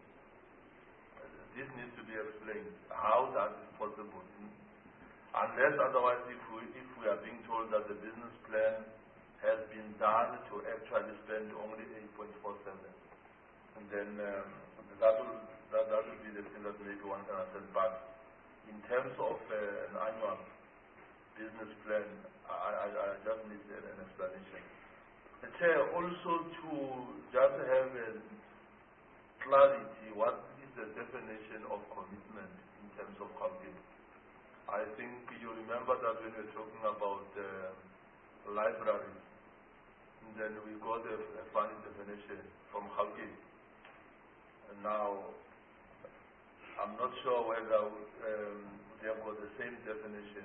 This needs to be explained. How that is possible? Unless otherwise, if we are being told that the business plan has been done to actually spend only 8.47, and then that will be the thing that maybe one can understand. But in terms of an annual business plan, I just need an explanation. The Chair, also to just have a clarity, what is the definition of commitment in terms of housing? I think you remember that when we were talking about libraries, and then we got a funny definition from Hauke. And now, I'm not sure whether they have got the same definition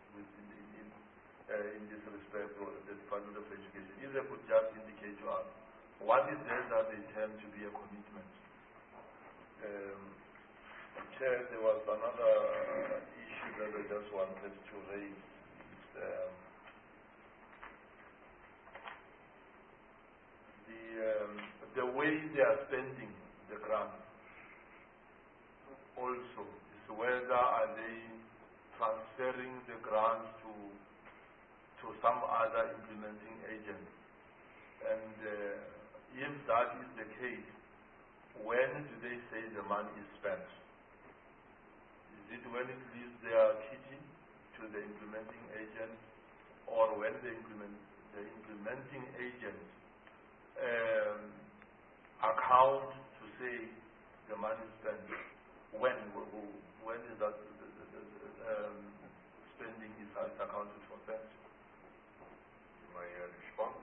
in this respect or the Department of Education. If they could just indicate to us what is there that they term to be a commitment. Chair, there was another issue that I just wanted to raise. The way they are spending the grant also is whether are they transferring the grant to some other implementing agent, and if that is the case, when do they say the money is spent? Is it when it leaves their kitty to the implementing agent, or when the implementing agent account to say the money is spent? When is that spending is accounted for that? May I respond?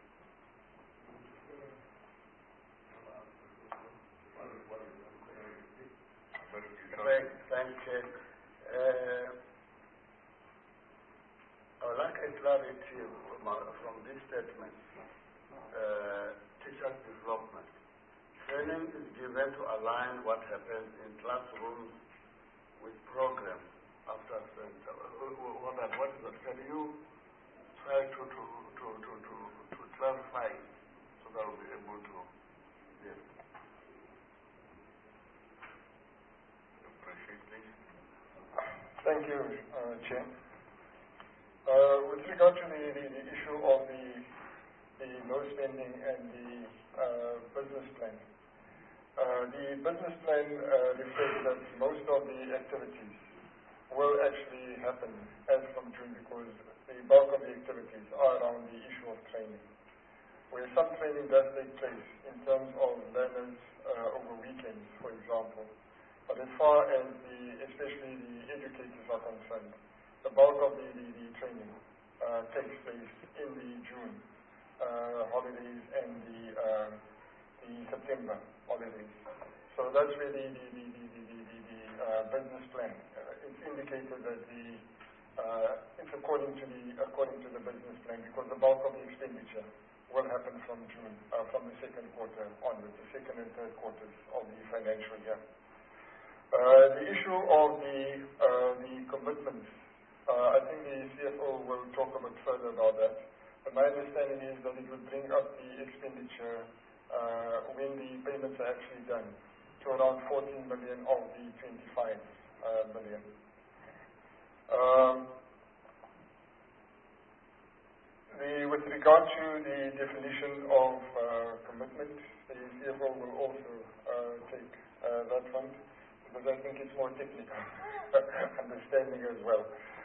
Thank you. I would like a clarity from this statement. Teacher development. Training is given to align what happens in classrooms with programs after center. What is that? Can you try to clarify so that we'll be able to? Yes. Thank you, Chair. With regard to the issue of the low spending and the business plan, the business plan reflects that most of the activities will actually happen as from June, because the bulk of the activities are around the issue of training, where some training does take place in terms of learners over weekends, for example. But as far as especially the educators are concerned, the bulk of the training takes place in the June holidays and the September holidays. So that's where the business plan. It's indicated that it's according to the business plan, because the bulk of the expenditure will happen from June, from the second quarter onwards, the second and third quarters of the financial year. The issue of the commitments, I think the CFO will talk a bit further about that. But my understanding is that it would bring up the expenditure when the payments are actually done to around 14 million of the 25 million. With regard to the definition of commitment, the CFO will also take that one, because I think it's more technical understanding as well.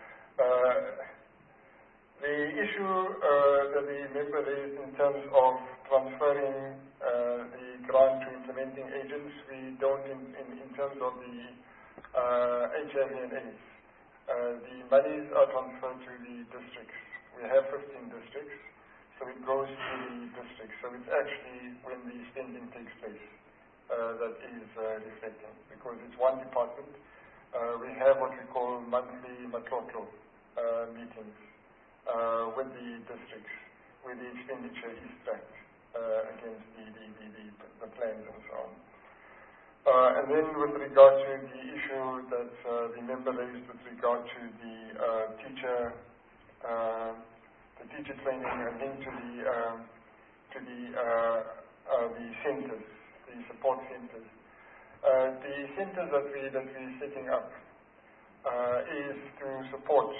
The issue that the member raised in terms of transferring the grant to implementing agents, we don't in terms of the HIV and AIDS. The monies are transferred to the districts. We have 15 districts, so it goes to the districts. So it's actually when the spending takes place that is reflecting, because it's one department. We have what we call monthly matlotlo meetings with the districts, where the expenditure is tracked against the plans and so on. And then with regard to the issue that the member raised with regard to the teacher training and linked to the centers, the support centers. The centers that we're setting up is to support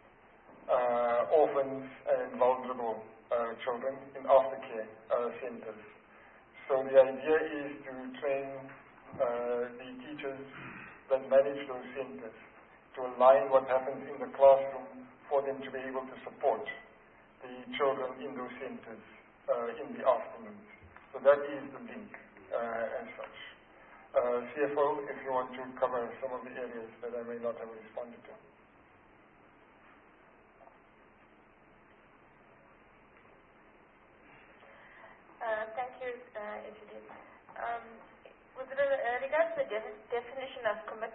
orphans and vulnerable children in aftercare centers. So the idea is to train the teachers that manage those centers to align what happens in the classroom for them to be able to support the children in those centers in the afternoons. So that is the link as such. CFO, if you want to cover some of the areas that I may not have responded to. Thank you, Ejidin. With regards to the definition of commitment,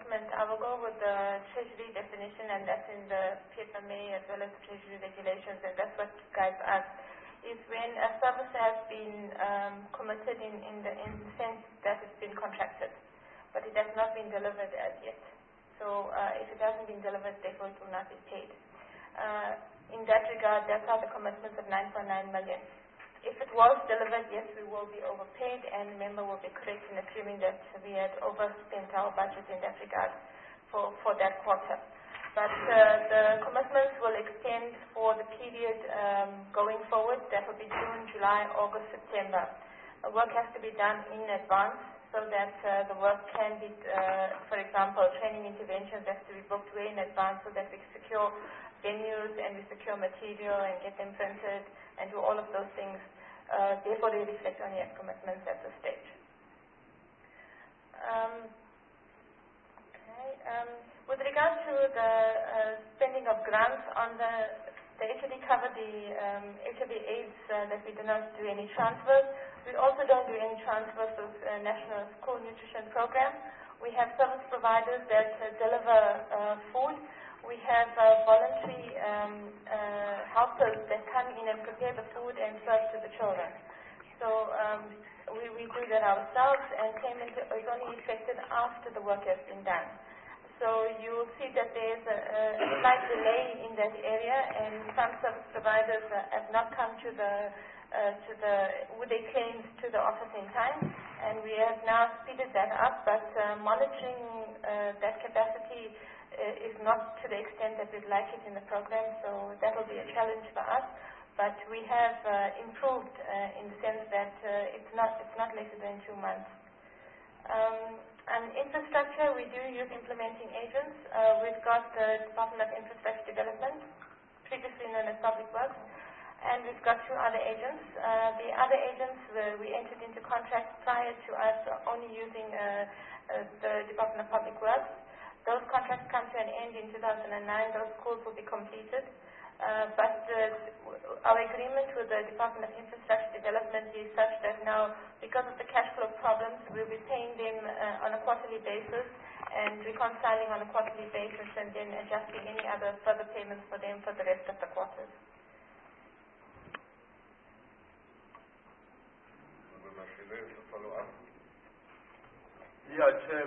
treasury definition, and that's in the PFMA as well as the treasury regulations, and that's what guides us, is when a service has been committed in the sense that it's been contracted, but it has not been delivered as yet. So if it hasn't been delivered, therefore it will not be paid. In that regard, that's how the commitments of 9.9 million. If it was delivered, yes, we will be overpaid, and member will be correct in assuming that we had overspent our budget in that regard for that quarter. But the commitments will extend for the period going forward. That will be June, July, August, September. Work has to be done in advance so that the work can be, for example, training interventions have to be booked way in advance so that we secure venues and we secure material and get them printed and do all of those things. Therefore, they reflect on your commitments at this stage. With regard to the spending of grants on they actually cover the HIV/AIDS that we do not do any transfers. We also don't do any transfers of National School Nutrition Program. We have service providers that deliver food. We have voluntary helpers that come in and prepare the food and serve to the children. So we do that ourselves, and payment is only effected after the work has been done. So you will see that there is a slight delay in that area, and some service providers have not come with their claims to the office in time, and we have now speeded that up, but monitoring that capacity is not to the extent that we'd like it in the program, so that will be a challenge for us. But we have improved in the sense that it's not later than 2 months. And infrastructure, we do use implementing agents. We've got the Department of Infrastructure Development, previously known as Public Works, and we've got 2 other agents. The other agents, we entered into contracts prior to us only using the Department of Public Works. Those contracts come to an end in 2009. Those schools will be completed. But our agreement with the Department of Infrastructure Development is such that now, because of the cash flow problems, we'll be paying them on a quarterly basis and reconciling on a quarterly basis, and then adjusting any other further payments for them for the rest of the quarters. Yeah, Chair,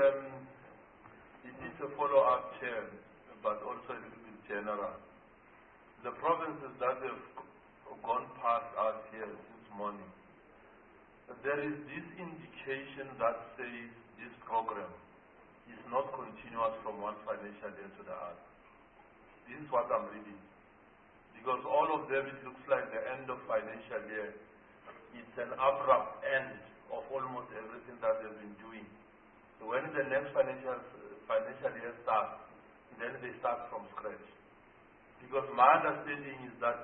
it is a follow-up, Chair, but also a little bit general. The provinces that have gone past us here this morning, there is this indication that says this program is not continuous from one financial year to the other. This is what I'm reading. Because all of them, it looks like the end of financial year. It's an abrupt end of almost everything that they've been doing. So when the next financial year starts, then they start from scratch. Because my understanding is that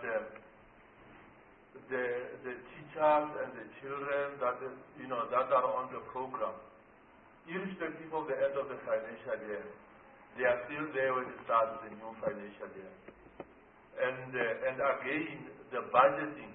the teachers and the children that are on the program, irrespective of the end of the financial year, they are still there when it starts the new financial year. And again, the budgeting,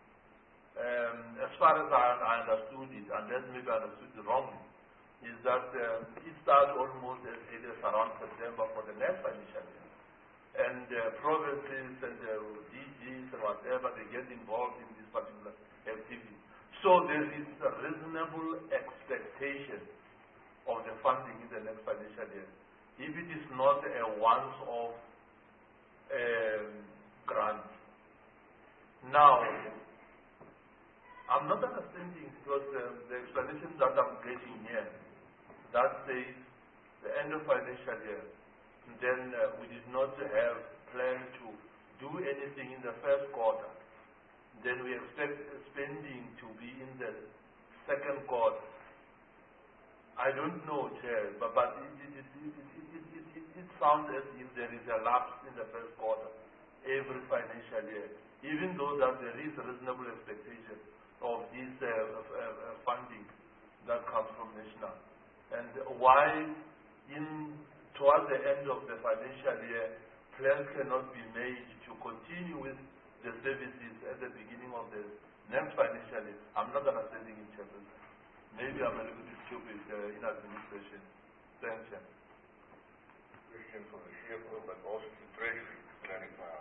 as far as I understood it, unless maybe I understood it wrongly, is that it starts almost as early as around September for the next financial year. And provinces and DGs and whatever, they get involved in this particular activity. So there is a reasonable expectation of the funding in the next financial year. If it is not a once-off grant. Now, I'm not understanding because the explanation that I'm getting here, that says the end of financial year, then we did not have planned to do anything in the first quarter. Then we expect spending to be in the second quarter. I don't know, Chair, but it sounds as if there is a lapse in the first quarter every financial year, even though that there is a reasonable expectation of this funding that comes from national. And why towards the end of the financial year, plans cannot be made to continue with the services at the beginning of the next financial year. I'm not understanding it, Chair. Maybe I'm a little bit stupid in administration. Thanks, Chair. question for the CFO, but also to Treasury to clarify.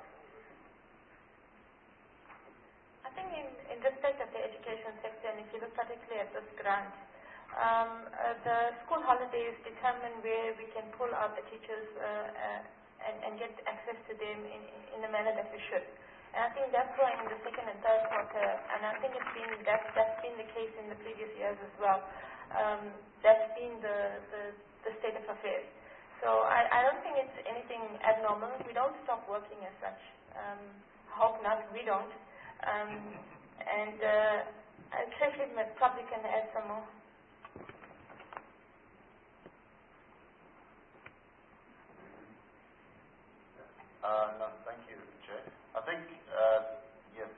I think in respect of the education sector, and if you look particularly at this grant, the school holidays determine where we can pull out the teachers and get access to them in the manner that we should. And I think that's why in the second and third quarter, and I think that's been the case in the previous years as well. That's been the state of affairs. So I don't think it's anything abnormal. We don't stop working as such. Hope not, we don't. Treasury probably can add some more. No, thank you, Chair. I think, yes,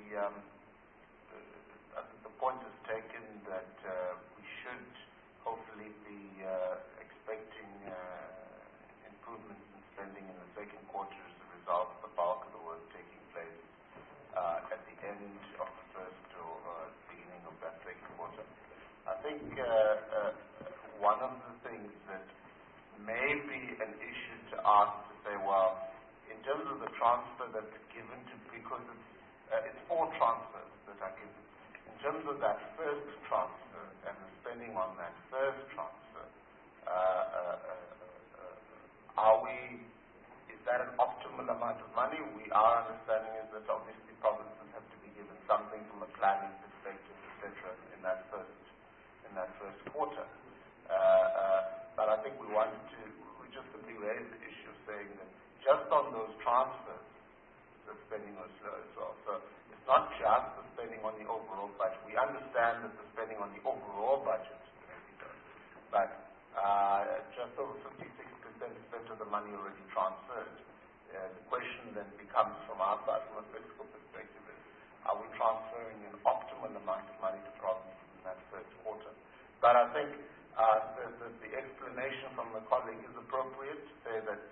I think the point is taken that we should hopefully be expecting improvements in spending in the second quarter as a result of the bulk of the work taking place at the end of the first or beginning of that second quarter. I think one of the things that may be an issue to ask to say, well, in terms of the transfer that's given to, because it's 4 transfers that are given. In terms of that first transfer and the spending on that first transfer, is that an optimal amount of money? Our understanding is that obviously provinces have to be given something from a planning perspective, etc., in that first quarter. But I think we just simply raised the issue of saying that just on those transfers, the spending was low as well. So it's not just the spending on the overall budget. We understand that the spending on the overall budget may be low, but just over 56% spent of the money already transferred. The question then becomes from our side, from a fiscal perspective, is are we transferring an optimal amount of money to provinces in that first quarter? But I think the explanation from the colleague is appropriate to say that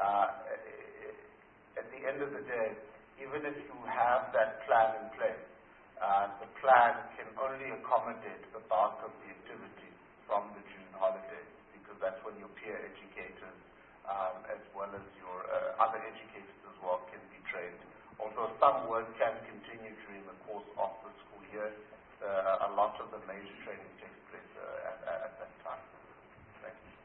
at the end of the day, even if you have that plan in place, the plan can only accommodate the bulk of the activity from the June holidays, because that's when your peer educators, as well as your other educators as well, can be trained. Although some work can continue during the course of the school year, a lot of the major training takes place at that time. Thank you.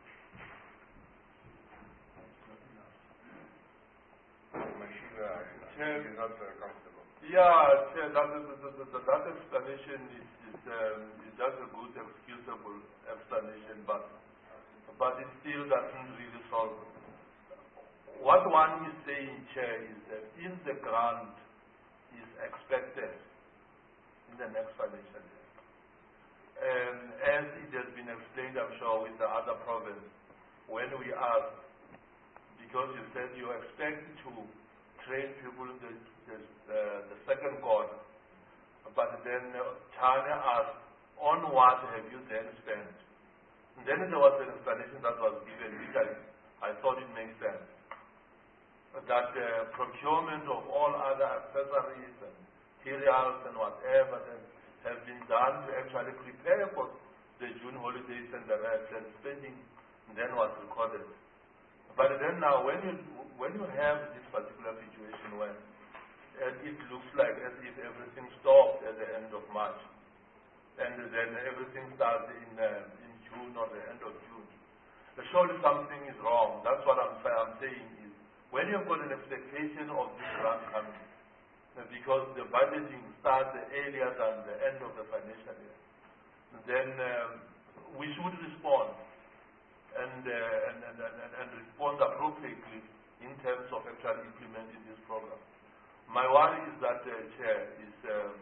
Is not comfortable. Yeah, Chair, that explanation is just a good, excusable explanation, but it still doesn't really solve it. What one is saying, Chair, is that if the grant is expected in the next financial year, and as it has been explained, I'm sure, with the other province, when we asked, because you said you expect to train people in the second quarter, but then China asked, on what have you then spent? And then there was an explanation that was given, which I thought it makes sense, that procurement of all other accessories and materials and whatever that have been done to actually prepare for the June holidays and the rest, and spending then was recorded. But then now, when you have this particular situation where it looks like as if everything stopped at the end of March, and then everything starts in June or the end of June, surely something is wrong. That's what I'm saying is, when you've got an expectation of this grant coming, because the budgeting starts earlier than the end of the financial year, then we should respond and respond appropriately in terms of actually implementing this program. My worry is that, Chair, is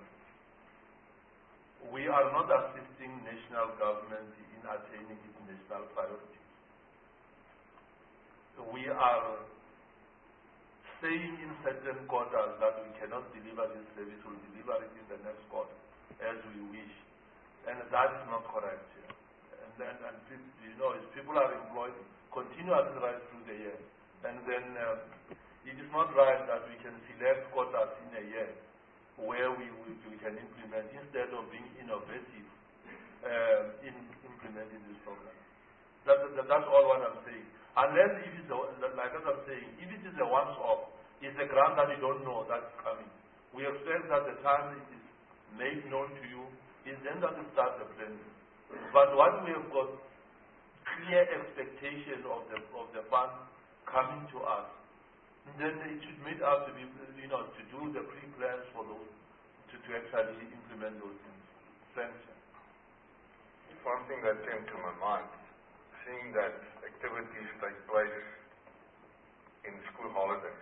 we are not assisting national government in attaining its national priorities. We are saying in certain quarters that we cannot deliver this service, we'll deliver it in the next quarter, as we wish. And that is not correct. And if people are employed continuously right through the year, and then it is not right that we can select quarters in a year where we can implement, instead of being innovative in implementing this program. That's all what I'm saying. Unless if it's like as I'm saying, if it is a once-off, it's a grant that you don't know that's coming. We expect that the time it is made known to you is then that you start the planning. But what we have got clear expectation of the fund coming to us, then it should meet us to be, to do the pre-plans for those, to actually implement those things. Thanks. One thing that came to my mind, seeing that activities take place in school holidays.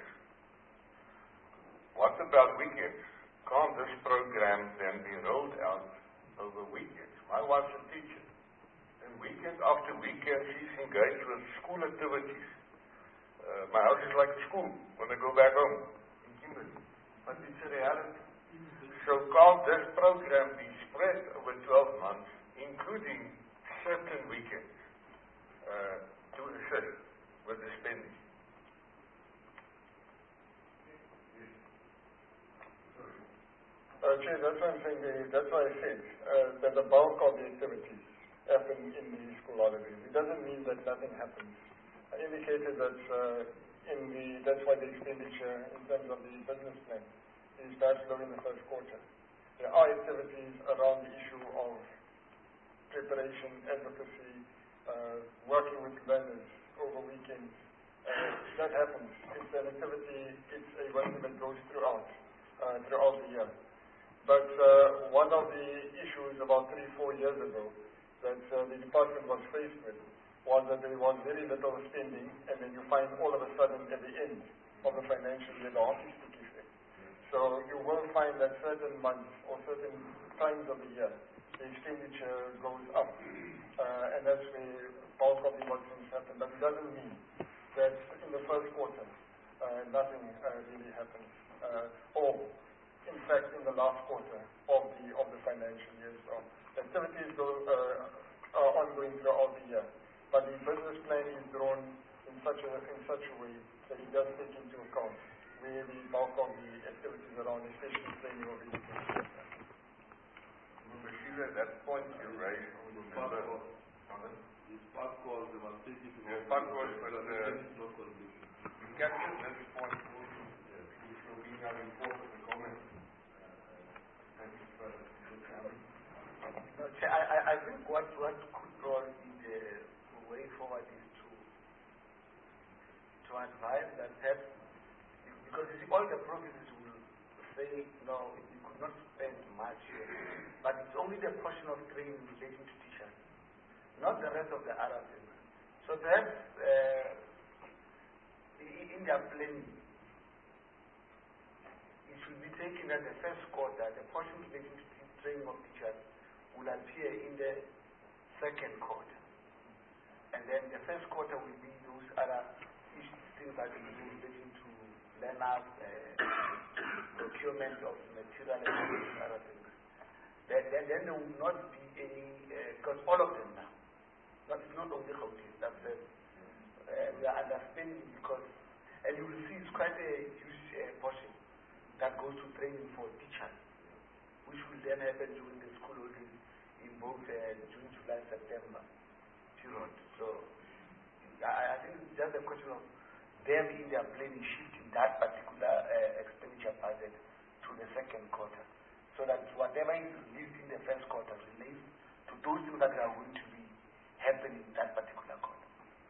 What about weekends? Can't this program then be rolled out over weekends? My wife's a teacher, and weekend after weekend she's engaged with school activities. My house is like school when I go back home in Kimberley, but it's a reality. So can't this program be spread over 12 months, including certain weekends, to assist with the spending? Chair, that's what I'm saying. That's why I said that the bulk of the activities happen in the school holidays. It doesn't mean that nothing happens. I indicated that that's why the expenditure in terms of the business plan is perhaps low in the first quarter. There are activities around the issue of preparation, advocacy, working with learners over weekends. That happens. It's an activity, it's a work that goes throughout the year. But one of the issues about 3-4 years ago that the department was faced with was that there was very little spending, and then you find all of a sudden at the end of the financial year the hockey stick effect. So you will find that certain months or certain times of the year the expenditure goes up, and that's where bulk of the things happen. But it doesn't mean that in the first quarter nothing really happens, or in fact in the last quarter of the financial year. So activities are ongoing throughout the year, but the business plan is drawn in such a way that it does take into account where the bulk of the activities around, especially training of education. At that point you raised on the member. It's part calls, they must take it to part calls, but you captured this point, which will be now important to comment. I think what could be the way forward is to advise that perhaps, because you see, all the provinces will say, no, you could not spend much here, but it's only the portion of training relating to teachers, not the rest of the other things. So perhaps in their planning, it should be taken that the first quarter, the portion relating to training of teachers will appear in the second quarter. And then the first quarter will be those other things that will be relating to learners, procurement of material and other things. Then there will not be any, because all of them now, it's not only Gauteng, that's it. We are understanding because, and you will see it's quite a huge portion that goes to training for teachers, which will then happen during the school holidays in both June, July, September period. So I think it's just a question of them in their planning shifting that particular expenditure budget to the second quarter, so that whatever is released in the first quarter relates to those things that are going to be happening in that particular quarter.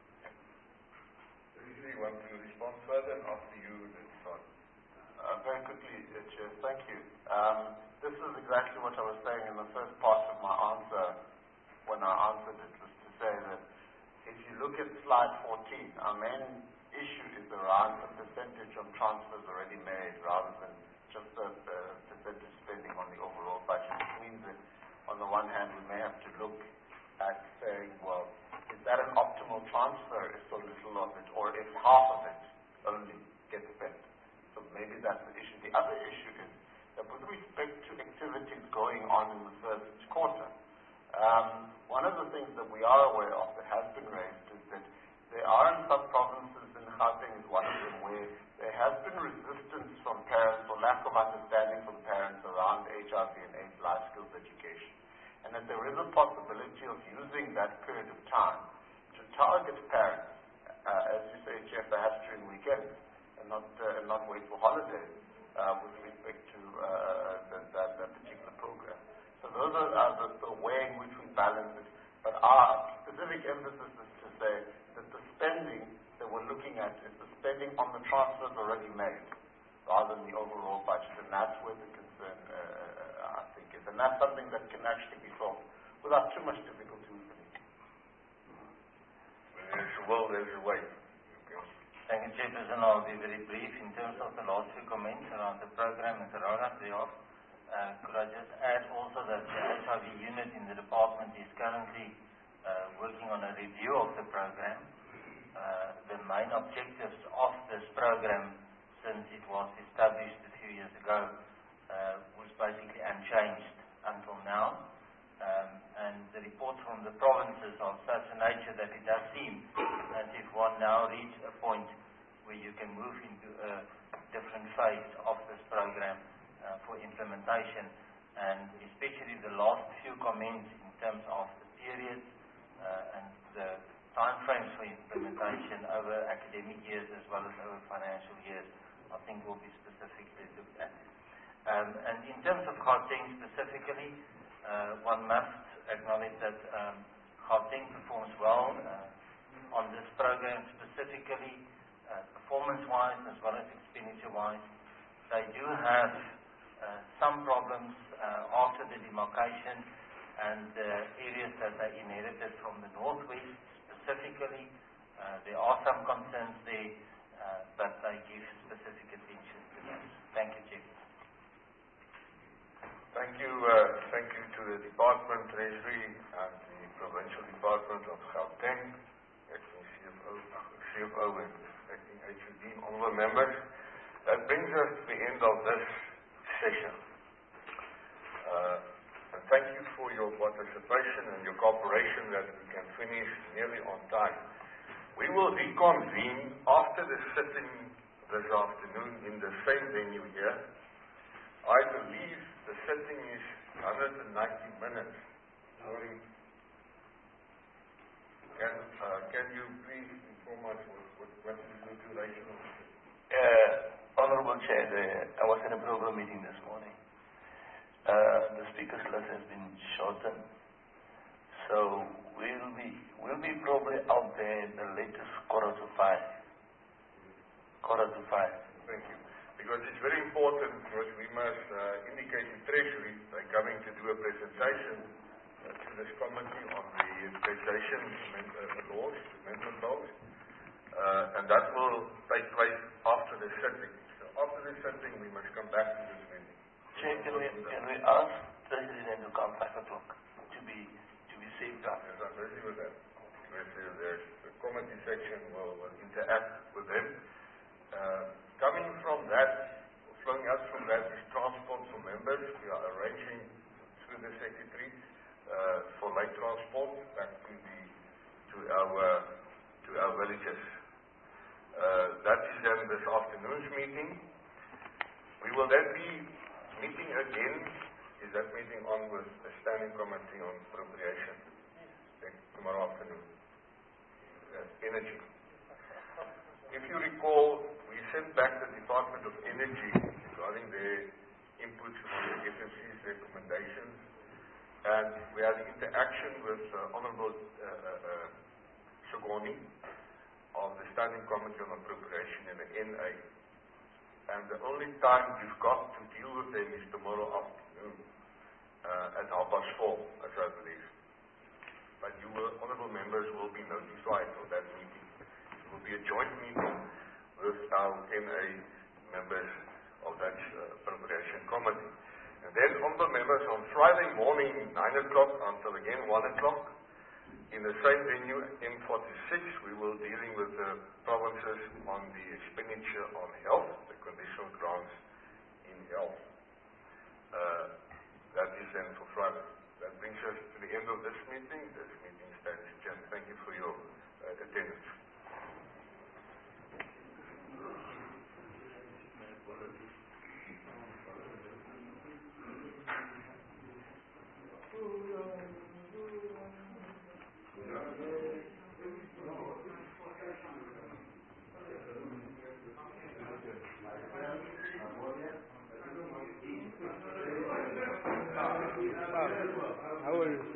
I usually want to respond further and after you then start. Very quickly, Chair, thank you. This is exactly what I was saying in the first part of my answer when I answered it, was to say that if you look at slide 14, our main issue is around the percentage of transfers already made rather than just the percentage spending on the overall budget, which means that on the one hand we may have to look at saying, well, is that an optimal transfer if so little of it, or if half of it only gets spent? So maybe that's the issue. The other issue is that with respect to activities going on in the first quarter, one of the things that we are aware of that has been raised is that there are in some provinces, and Gauteng is one of them, where there has been resistance from parents or lack of understanding from parents around HIV and AIDS life skills education, and that there is a possibility of using that period of time to target parents as you say, Chair, perhaps during weekends and not wait for holidays with respect to that particular program. So those are the way in which we balance it. But our specific emphasis is to say that the spending that we're looking at is the spending on the transfers already made, rather than the overall budget. And that's where the concern, I think, is. And that's something that can actually be solved without too much difficulty with the meeting. There's a will, there's a way. Thank you, Chairperson. I'll be very brief. In terms of the last few comments around the program and the rollout thereof, could I just add also that the HIV unit in the department is currently working on a review of the program. The main objectives of this program, since it was established a few years ago, was basically unchanged until now. And the reports from the provinces are of such a nature that it does seem as if one now reached a point where you can move into a different phase of this program for implementation, and especially the last few comments in terms of the periods and the time frames for implementation over academic years as well as over financial years, I think will be specifically looked at. And in terms of Gauteng specifically, one must acknowledge that Gauteng performs well on this program specifically, performance-wise as well as expenditure-wise. They do have some problems after the demarcation and the areas that they inherited from the northwest specifically. There are some concerns there, but they give specific attention to those. Thank you, Chief. Thank you to the Department, Treasury, and the Provincial Department of Gauteng, acting CFO and acting HUD, honorable members. That brings us to the end of this session. And thank you for your participation and your cooperation that we can finish nearly on time. We will reconvene after the sitting this afternoon in the same venue here. I believe the sitting is 190 minutes. Sorry. Can you please inform us what is the duration of the sitting? Honorable Chair, I was in a program meeting this morning. The speaker's list has been shortened, so we'll be probably out there in the latest 4:45. Thank you. Because it's very important, because we must indicate to Treasury they're coming to do a presentation to this committee on the taxation laws, amendment laws, and that will take place after the sitting. So after the sitting, we must come back to this meeting. Chair, can we ask Treasury then to come 5 o'clock to be safe? Yes, I'm busy with that. The committee section will interact with them. Coming from that, flowing out from that is transport for members. We are arranging through the Secretary for light transport back to our villages. That is then this afternoon's meeting. We will then be meeting again. Is that meeting on with the Standing Committee on Appropriation tomorrow afternoon? Energy. If you recall, we sent back the Department of Energy regarding their inputs on the FMC's recommendations, and we had interaction with Honorable Shogoni of the Standing Committee on Appropriation in the NA. And the only time we've got to deal with them is tomorrow afternoon at 4:30, as I believe. But you honorable members will be notified of that meeting. It will be a joint meeting with our NA members of that appropriation committee. And then honorable members, on Friday morning, 9 o'clock until again 1 o'clock, in the same venue, M46, we will be dealing with the provinces on the expenditure on health, the conditional grants in health. That is then for Friday. That brings us to the end of this meeting. This meeting stands adjourned. Thank you for your attendance. will